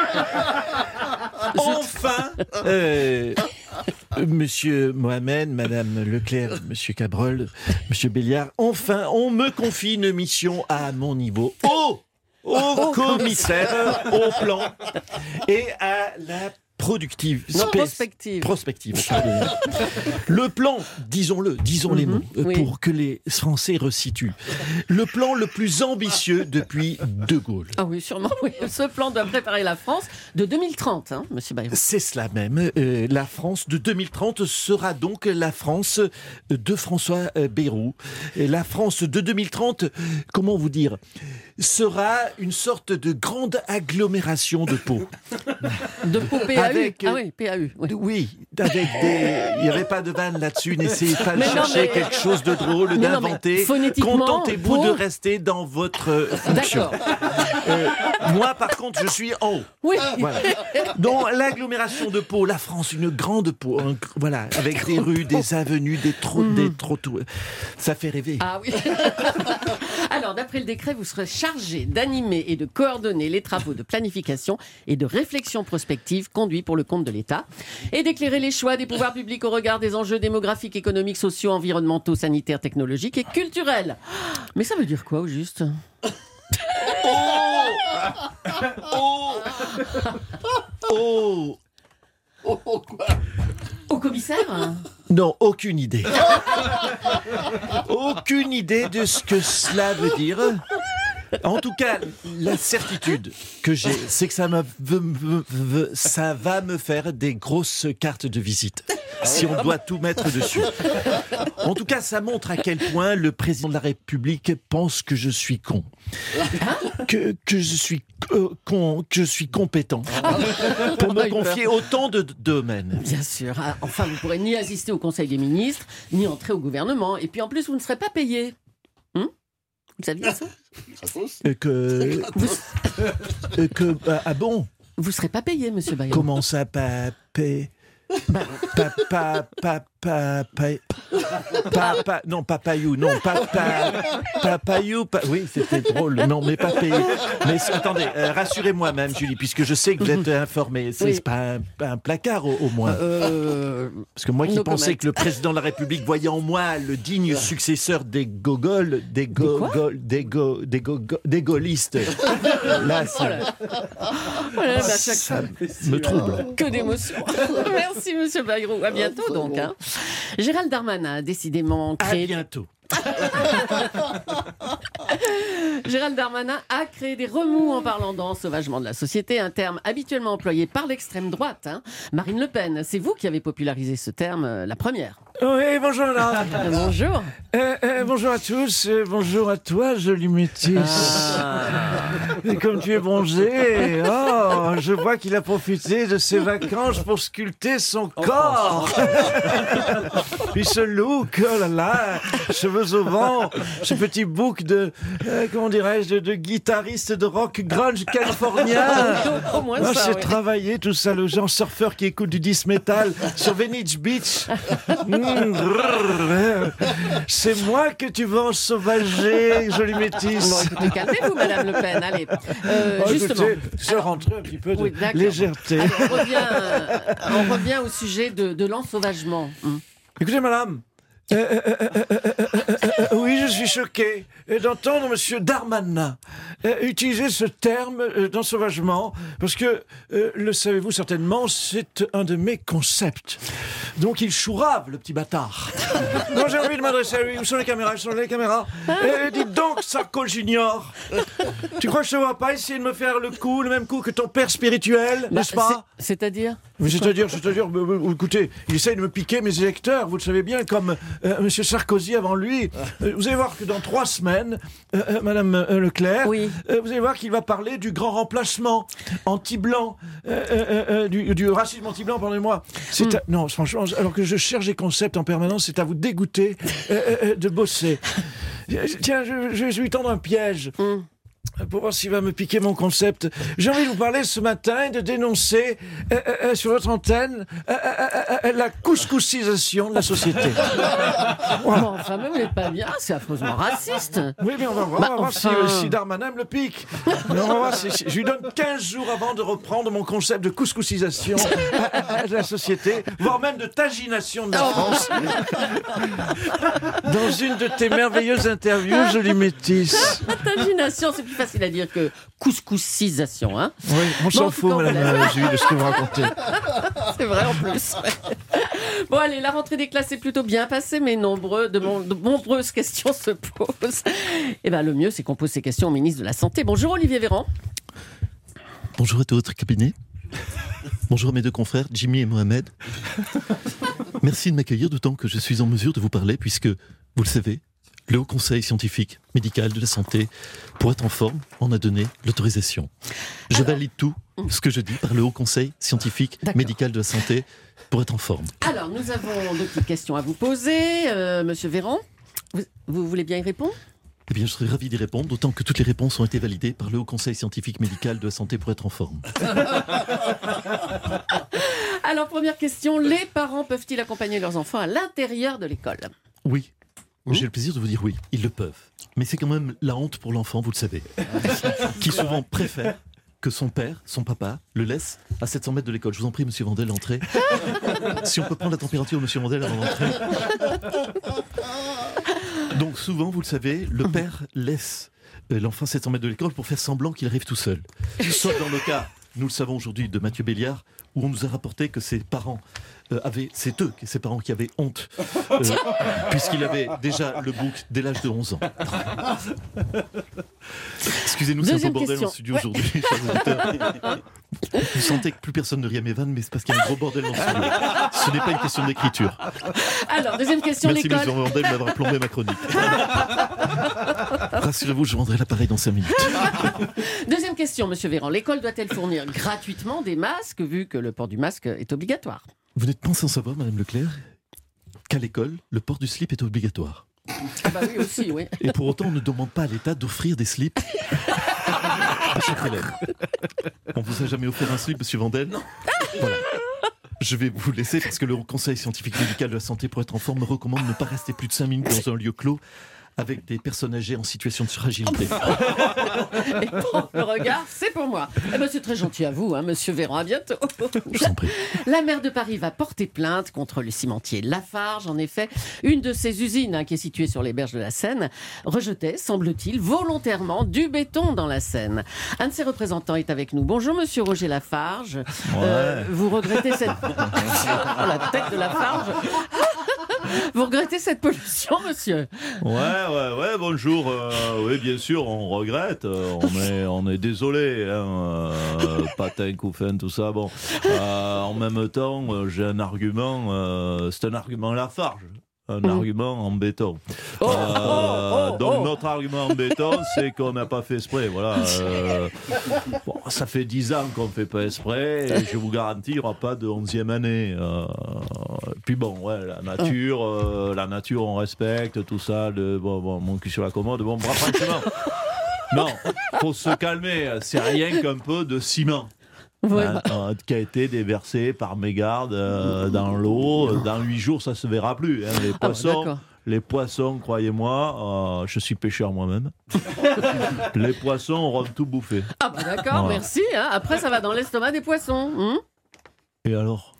Enfin, euh, Monsieur Mohamed, Madame Leclerc, Monsieur Cabrol, Monsieur Béliard, enfin, on me confie une mission à mon niveau. Au, au commissaire, au plan et à la productive. Non, spé- prospective. Prospective, pardon. Le plan, disons-le, disons les mots, oui. pour que les Français resituent. Le plan le plus ambitieux depuis De Gaulle. Ah oui, sûrement, oui. Ce plan doit préparer la France de deux mille trente, hein, monsieur Bayrou. C'est cela même. Euh, la France de deux mille trente sera donc la France de François euh, Bayrou. Et la France de deux mille trente, comment vous dire, sera une sorte de grande agglomération de Pau. De Pau P A U. Avec, Ah oui, P A U. Oui, oui avec des... Il n'y avait pas de vanne là-dessus, n'essayez pas de Mais non, chercher mais- quelque chose de drôle, Mais non, mais d'inventer. phonétiquement, Contentez-vous Pau- de rester dans votre euh, fonction. Euh, moi, par contre, je suis en haut. Oui. Voilà. Dans l'agglomération de Pau, la France, une grande Pau, un- voilà, avec des rues, des avenues, des trottoirs, des trottoirs. Ça fait rêver. Ah oui. Alors, d'après le décret, vous serez chargé d'animer et de coordonner les travaux de planification et de réflexion prospective conduits pour le compte de l'État et d'éclairer les choix des pouvoirs publics au regard des enjeux démographiques, économiques, sociaux, environnementaux, sanitaires, technologiques et culturels. Mais ça veut dire quoi, au juste ? Oh Oh Oh, quoi? Au commissaire ? Non, aucune idée. Aucune idée de ce que cela veut dire. En tout cas, la certitude que j'ai, c'est que ça, me, me- me- me- ça va me faire des grosses cartes de visite, si on doit tout mettre dessus. En tout cas, ça montre à quel point le président de la République pense que je suis con. Que, que je suis euh, con, que je suis compétent pour me confier autant de d- domaines. Bien sûr. Ah, enfin, vous ne pourrez ni assister au Conseil des ministres, ni entrer au gouvernement. Et puis en plus, vous ne serez pas payé. Hum Vous saviez ça ? Euh, que, euh, que ah, ah bon? Vous ne serez pas payé, monsieur Bayrou. Comment ça, pas paie? Bah, Pa, pa, pa, pa, pa, pa, pa- non, papayou, non, pa, pa, papayou, pa- oui, c'était drôle, non, mais pas payé. Mais c- attendez, euh, rassurez-moi, même, Julie, puisque je sais que vous êtes informée. C'est Oui. c'est pas un, pas un placard, au, au moins. Euh, Parce que moi qui no pensais comment. que le président de la République voyait en moi le digne successeur des gogols, des gogols, des go, des go, des gaullistes. Là, ça, Voilà, bah, chaque ça fois. me trouble. Que d'émotions. Merci, monsieur Bayrou. À bientôt, donc. Hein. Gérald Darmanin a décidément créé... À bientôt. Gérald Darmanin a créé des remous en parlant d'ensauvagement de la société, un terme habituellement employé par l'extrême droite. Hein. Marine Le Pen, c'est vous qui avez popularisé ce terme, euh, la première. Oui, bonjour là. Bonjour. Euh, euh, bonjour à tous, euh, bonjour à toi, joli métis. Et comme tu es bronzé, oh, je vois qu'il a profité de ses vacances pour sculpter son corps. Puis ce look, oh là là, cheveux au vent, ce petit bouc de, euh, comment dirais-je, de, de guitariste de rock grunge californien. Au moins Moi, ça, j'ai oui. travaillé tout ça, le genre surfeur qui écoute du disc metal sur Venice Beach. Mmh, brrr. C'est moi que tu vas ensauvager, jolie métisse. Bon, écoutez, calmez-vous, Madame Le Pen. Allez, Euh, Oh, justement. écoutez, je rentrais un petit peu de Oui, d'accord. légèreté. Allez, on, revient, euh, on revient au sujet de, de l'ensauvagement. Hum. Écoutez, madame, Euh, euh, euh, euh, euh, euh, euh, oui, je suis choqué d'entendre Monsieur Darmanin euh, utiliser ce terme euh, d'ensauvagement, parce que, euh, le savez-vous certainement, c'est un de mes concepts. Donc il chourave, le petit bâtard. Non, j'ai envie de m'adresser à lui. Où sont les caméras? Où sont les caméras? Eh, dites donc, Sarko Junior, tu crois que je te vois pas essayer de me faire le coup, le même coup que ton père spirituel, Bah, n'est-ce pas? c'est- C'est-à-dire C'est-à-dire, c'est-à-dire, euh, euh, écoutez, il essaye de me piquer mes électeurs, vous le savez bien, comme euh, Monsieur Sarkozy avant lui. Euh, vous allez voir que dans trois semaines, euh, euh, Madame euh, Leclerc, euh, vous allez voir qu'il va parler du grand remplacement anti-blanc, euh, euh, euh, du, du racisme anti-blanc, pardonnez-moi. C'est à- Non, franchement, alors que je cherche des concepts en permanence, c'est à vous dégoûter euh, euh, de bosser. Euh, Tiens, je, je vais lui tendre un piège. Pour voir s'il va me piquer mon concept. J'ai envie de vous parler ce matin et de dénoncer euh, euh, euh, sur votre antenne euh, euh, euh, la couscoussisation de la société. Bon, enfin, mais vous n'êtes pas bien, c'est affreusement raciste. Oui, mais on va voir, Bah, on va voir si, enfin. euh, si Darmanin me le pique. Mais on va voir si- si- je lui donne quinze jours avant de reprendre mon concept de couscoussisation euh, euh, de la société, voire même de tagination de la France. Dans une de tes merveilleuses interviews, je lui métisse. Tagination, c'est plus facile à dire que couscoussisation, hein. Oui, on Bon, s'en en tout fout, cas, madame voilà. euh, Julie, de ce que vous racontez. C'est vrai en plus. Bon allez, la rentrée des classes est plutôt bien passée, mais nombreux, de, mon- de nombreuses questions se posent. Et ben le mieux, c'est qu'on pose ces questions au ministre de la Santé. Bonjour Olivier Véran. Bonjour à tout votre cabinet. Bonjour à mes deux confrères, Jimmy et Mohamed. Merci de m'accueillir, d'autant que je suis en mesure de vous parler, puisque, vous le savez, le Haut Conseil scientifique médical de la santé, pour être en forme, en a donné l'autorisation. Je valide tout ce que je dis par le Haut Conseil scientifique médical de la santé, pour être en forme. Alors, nous avons deux petites questions à vous poser. Euh, Monsieur Véran, vous, vous voulez bien y répondre? Eh bien, je serais ravi d'y répondre, d'autant que toutes les réponses ont été validées par le Haut Conseil scientifique médical de la santé pour être en forme. Alors, première question, les parents peuvent-ils accompagner leurs enfants à l'intérieur de l'école? Oui. J'ai le plaisir de vous dire oui, ils le peuvent. Mais c'est quand même la honte pour l'enfant, vous le savez, qui souvent préfère que son père, son papa, le laisse à sept cents mètres de l'école. Je vous en prie, monsieur Vandel, l'entrée. Si on peut prendre la température de monsieur Vandel avant l'entrée. Donc souvent, vous le savez, le père laisse euh, l'enfant à sept cents mètres de l'école pour faire semblant qu'il arrive tout seul. Sauf dans le cas, nous le savons aujourd'hui, de Mathieu Béliard, où on nous a rapporté que ses parents euh, avaient, c'est eux, ses parents qui avaient honte, euh, puisqu'il avait déjà le bouc dès l'âge de onze ans. Excusez-nous, c'est un peu Deuxième bordel question. en studio Ouais. aujourd'hui, chers auditeurs. Vous sentez que plus personne ne rit à mes vannes, mais c'est parce qu'il y a un gros bordel dans le studio. Ce n'est pas une question d'écriture. Alors, deuxième question, Merci, l'école. monsieur Vandel, d'avoir plombé ma chronique. Rassurez-vous, je rendrai l'appareil dans cinq minutes. Deuxième question, Monsieur Véran. L'école doit-elle fournir gratuitement des masques, vu que le port du masque est obligatoire? Vous n'êtes pas sans savoir, Madame Leclerc, qu'à l'école, le port du slip est obligatoire. Ah bah oui, aussi, oui. Et pour autant, on ne demande pas à l'État d'offrir des slips à chaque élève. On vous a jamais offert un slip, monsieur Vandel? Non. Voilà. Je vais vous laisser parce que le Conseil scientifique médical de la santé pour être en forme me recommande de ne pas rester plus de cinq minutes dans un lieu clos avec des personnes âgées en situation de fragilité. Et pour le regard, c'est pour moi. Eh ben, c'est très gentil à vous, hein, Monsieur Véran. À bientôt. Je vous en prie. La maire de Paris va porter plainte contre le cimentier Lafarge. En effet, une de ses usines, hein, qui est située sur les berges de la Seine, rejetait, semble-t-il, volontairement du béton dans la Seine. Un de ses représentants est avec nous. Bonjour, Monsieur Roger Lafarge. Euh, vous regrettez cette... Oh, la tête de Lafarge. Vous regrettez cette pollution, monsieur? Ouais, ouais, ouais, bonjour. Euh, oui, bien sûr, on regrette. euh, on, est, on est désolé. Hein, euh, patin, couffin, tout ça. Bon, euh, en même temps, euh, j'ai un argument. Euh, c'est un argument Lafarge. Un Mmh. argument en béton. Oh, Euh, oh, oh, donc oh. notre argument en béton, c'est qu'on n'a pas fait exprès. Voilà. Euh, bon, ça fait dix ans qu'on ne fait pas exprès. Et je vous garantis, il n'y aura pas de onzième année. Euh, puis bon, ouais, la nature, euh, la nature, on respecte tout ça. Le, bon, bon, mon cul sur la commode. Bon, bref, franchement, non, faut se calmer. C'est rien qu'un peu de ciment. Ouais, Hein, euh, qui a été déversé par mégarde euh, dans l'eau. Dans huit jours, ça se verra plus. Hein. Les Ah, poissons, d'accord. les poissons, croyez-moi, euh, je suis pêcheur moi-même. Les poissons auront tout bouffé. Ah bah d'accord, Voilà. merci. Hein. Après, ça va dans l'estomac des poissons. Hum Et alors?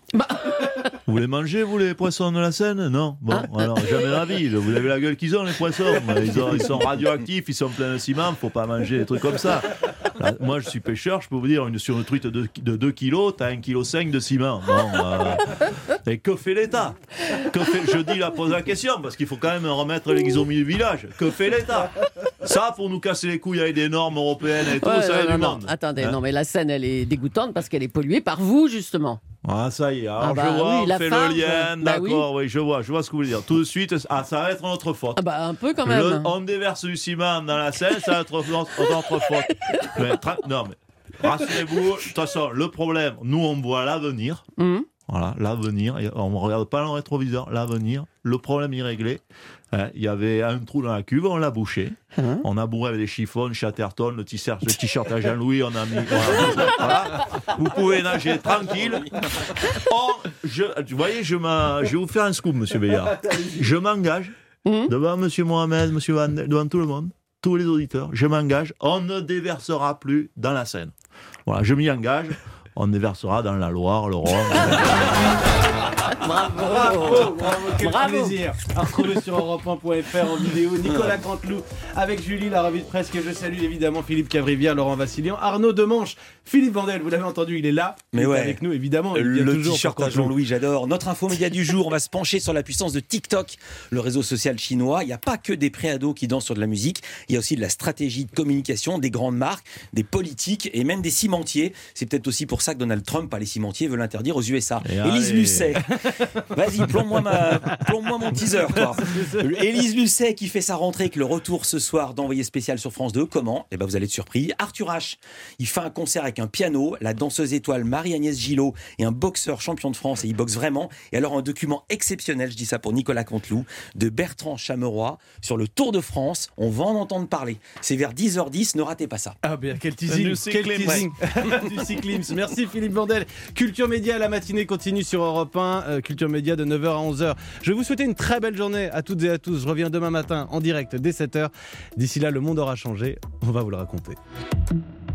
Vous les mangez, vous, les poissons de la Seine? Non. Bon, ah. alors, jamais la vie. Vous avez la gueule qu'ils ont, les poissons. Ils, ont, ils sont radioactifs, ils sont pleins de ciment, faut pas manger des trucs comme ça. Là, moi, je suis pêcheur, je peux vous dire, une, sur une truite de, de deux kilos, t'as un virgule cinq kilos de ciment. Bon, euh, et que fait l'État? que fait, Je dis, là, pose la question, parce qu'il faut quand même remettre les guisons du village. Que fait l'État? Ça, pour nous casser les couilles avec des normes européennes et tout, ouais, ça non, est non, du non. monde. Attendez, hein? non, mais la Seine, elle est dégoûtante parce qu'elle est polluée par vous, justement. Ah, ça y est, alors ah bah, je vois, oui, on la fait farge, le lien, bah d'accord, oui. oui, je vois, je vois ce que vous voulez dire. Tout de suite, ah, ça va être notre faute. Ah bah, un peu quand même. Le, on déverse du ciment dans la Seine, ça va être notre, notre faute. Mais, tra- non, mais rassurez-vous, de toute façon, le problème, nous, on voit l'avenir. Mmh. Voilà, l'avenir, on ne regarde pas dans le rétroviseur, l'avenir, le problème est réglé. Il y avait un trou dans la cuve, on l'a bouché. Mmh. On a bourré avec des chiffons, Chatterton, le t-shirt, le t-shirt à Jean-Louis, on a mis. Voilà. Voilà. Vous pouvez nager tranquille. Oh, je, vous voyez, je, je vais vous faire un scoop, monsieur Béillard. Je m'engage mmh. devant monsieur Mohamed, monsieur Van, devant tout le monde, tous les auditeurs, je m'engage, on ne déversera plus dans la Seine. Voilà, je m'y engage. On déversera dans la Loire, le Rhône. Bravo, bravo, bravo, quel bravo. plaisir à retrouver sur Europe un point F R en vidéo. Nicolas Canteloup avec Julie, la revue de presse, que je salue évidemment, Philippe Cavrivière, Laurent Vassilian, Arnaud Demanche, Philippe Vandel, vous l'avez entendu, il est là, mais il ouais. est avec nous évidemment. Il le t-shirt à Jean-Louis, j'adore. Notre info média du jour, on va se pencher sur la puissance de TikTok, le réseau social chinois. Il n'y a pas que des préados qui dansent sur de la musique, il y a aussi de la stratégie de communication, des grandes marques, des politiques et même des cimentiers. C'est peut-être aussi pour ça que Donald Trump, pas les cimentiers, veut l'interdire aux U S A. Et Élise Lucet, vas-y, plombe-moi, ma... plombe-moi mon teaser, toi. Élise Lucet qui fait sa rentrée avec le retour ce soir d'Envoyé spécial sur France deux. Comment ? Eh ben, vous allez être surpris. Arthur H, il fait un concert avec un piano, la danseuse étoile Marie-Agnès Gillot et un boxeur champion de France, et il boxe vraiment. Et alors, un document exceptionnel, je dis ça pour Nicolas Canteloup, de Bertrand Chameroy sur le Tour de France. On va en entendre parler. C'est vers dix heures dix, ne ratez pas ça. Ah bien, quel teasing, quel teasing du cyclisme. Merci Philippe Vandel. Culture Média, la matinée continue sur Europe un. Euh, Culture Média de neuf heures à onze heures. Je vais vous souhaiter une très belle journée à toutes et à tous. Je reviens demain matin en direct dès sept heures. D'ici là, le monde aura changé. On va vous le raconter.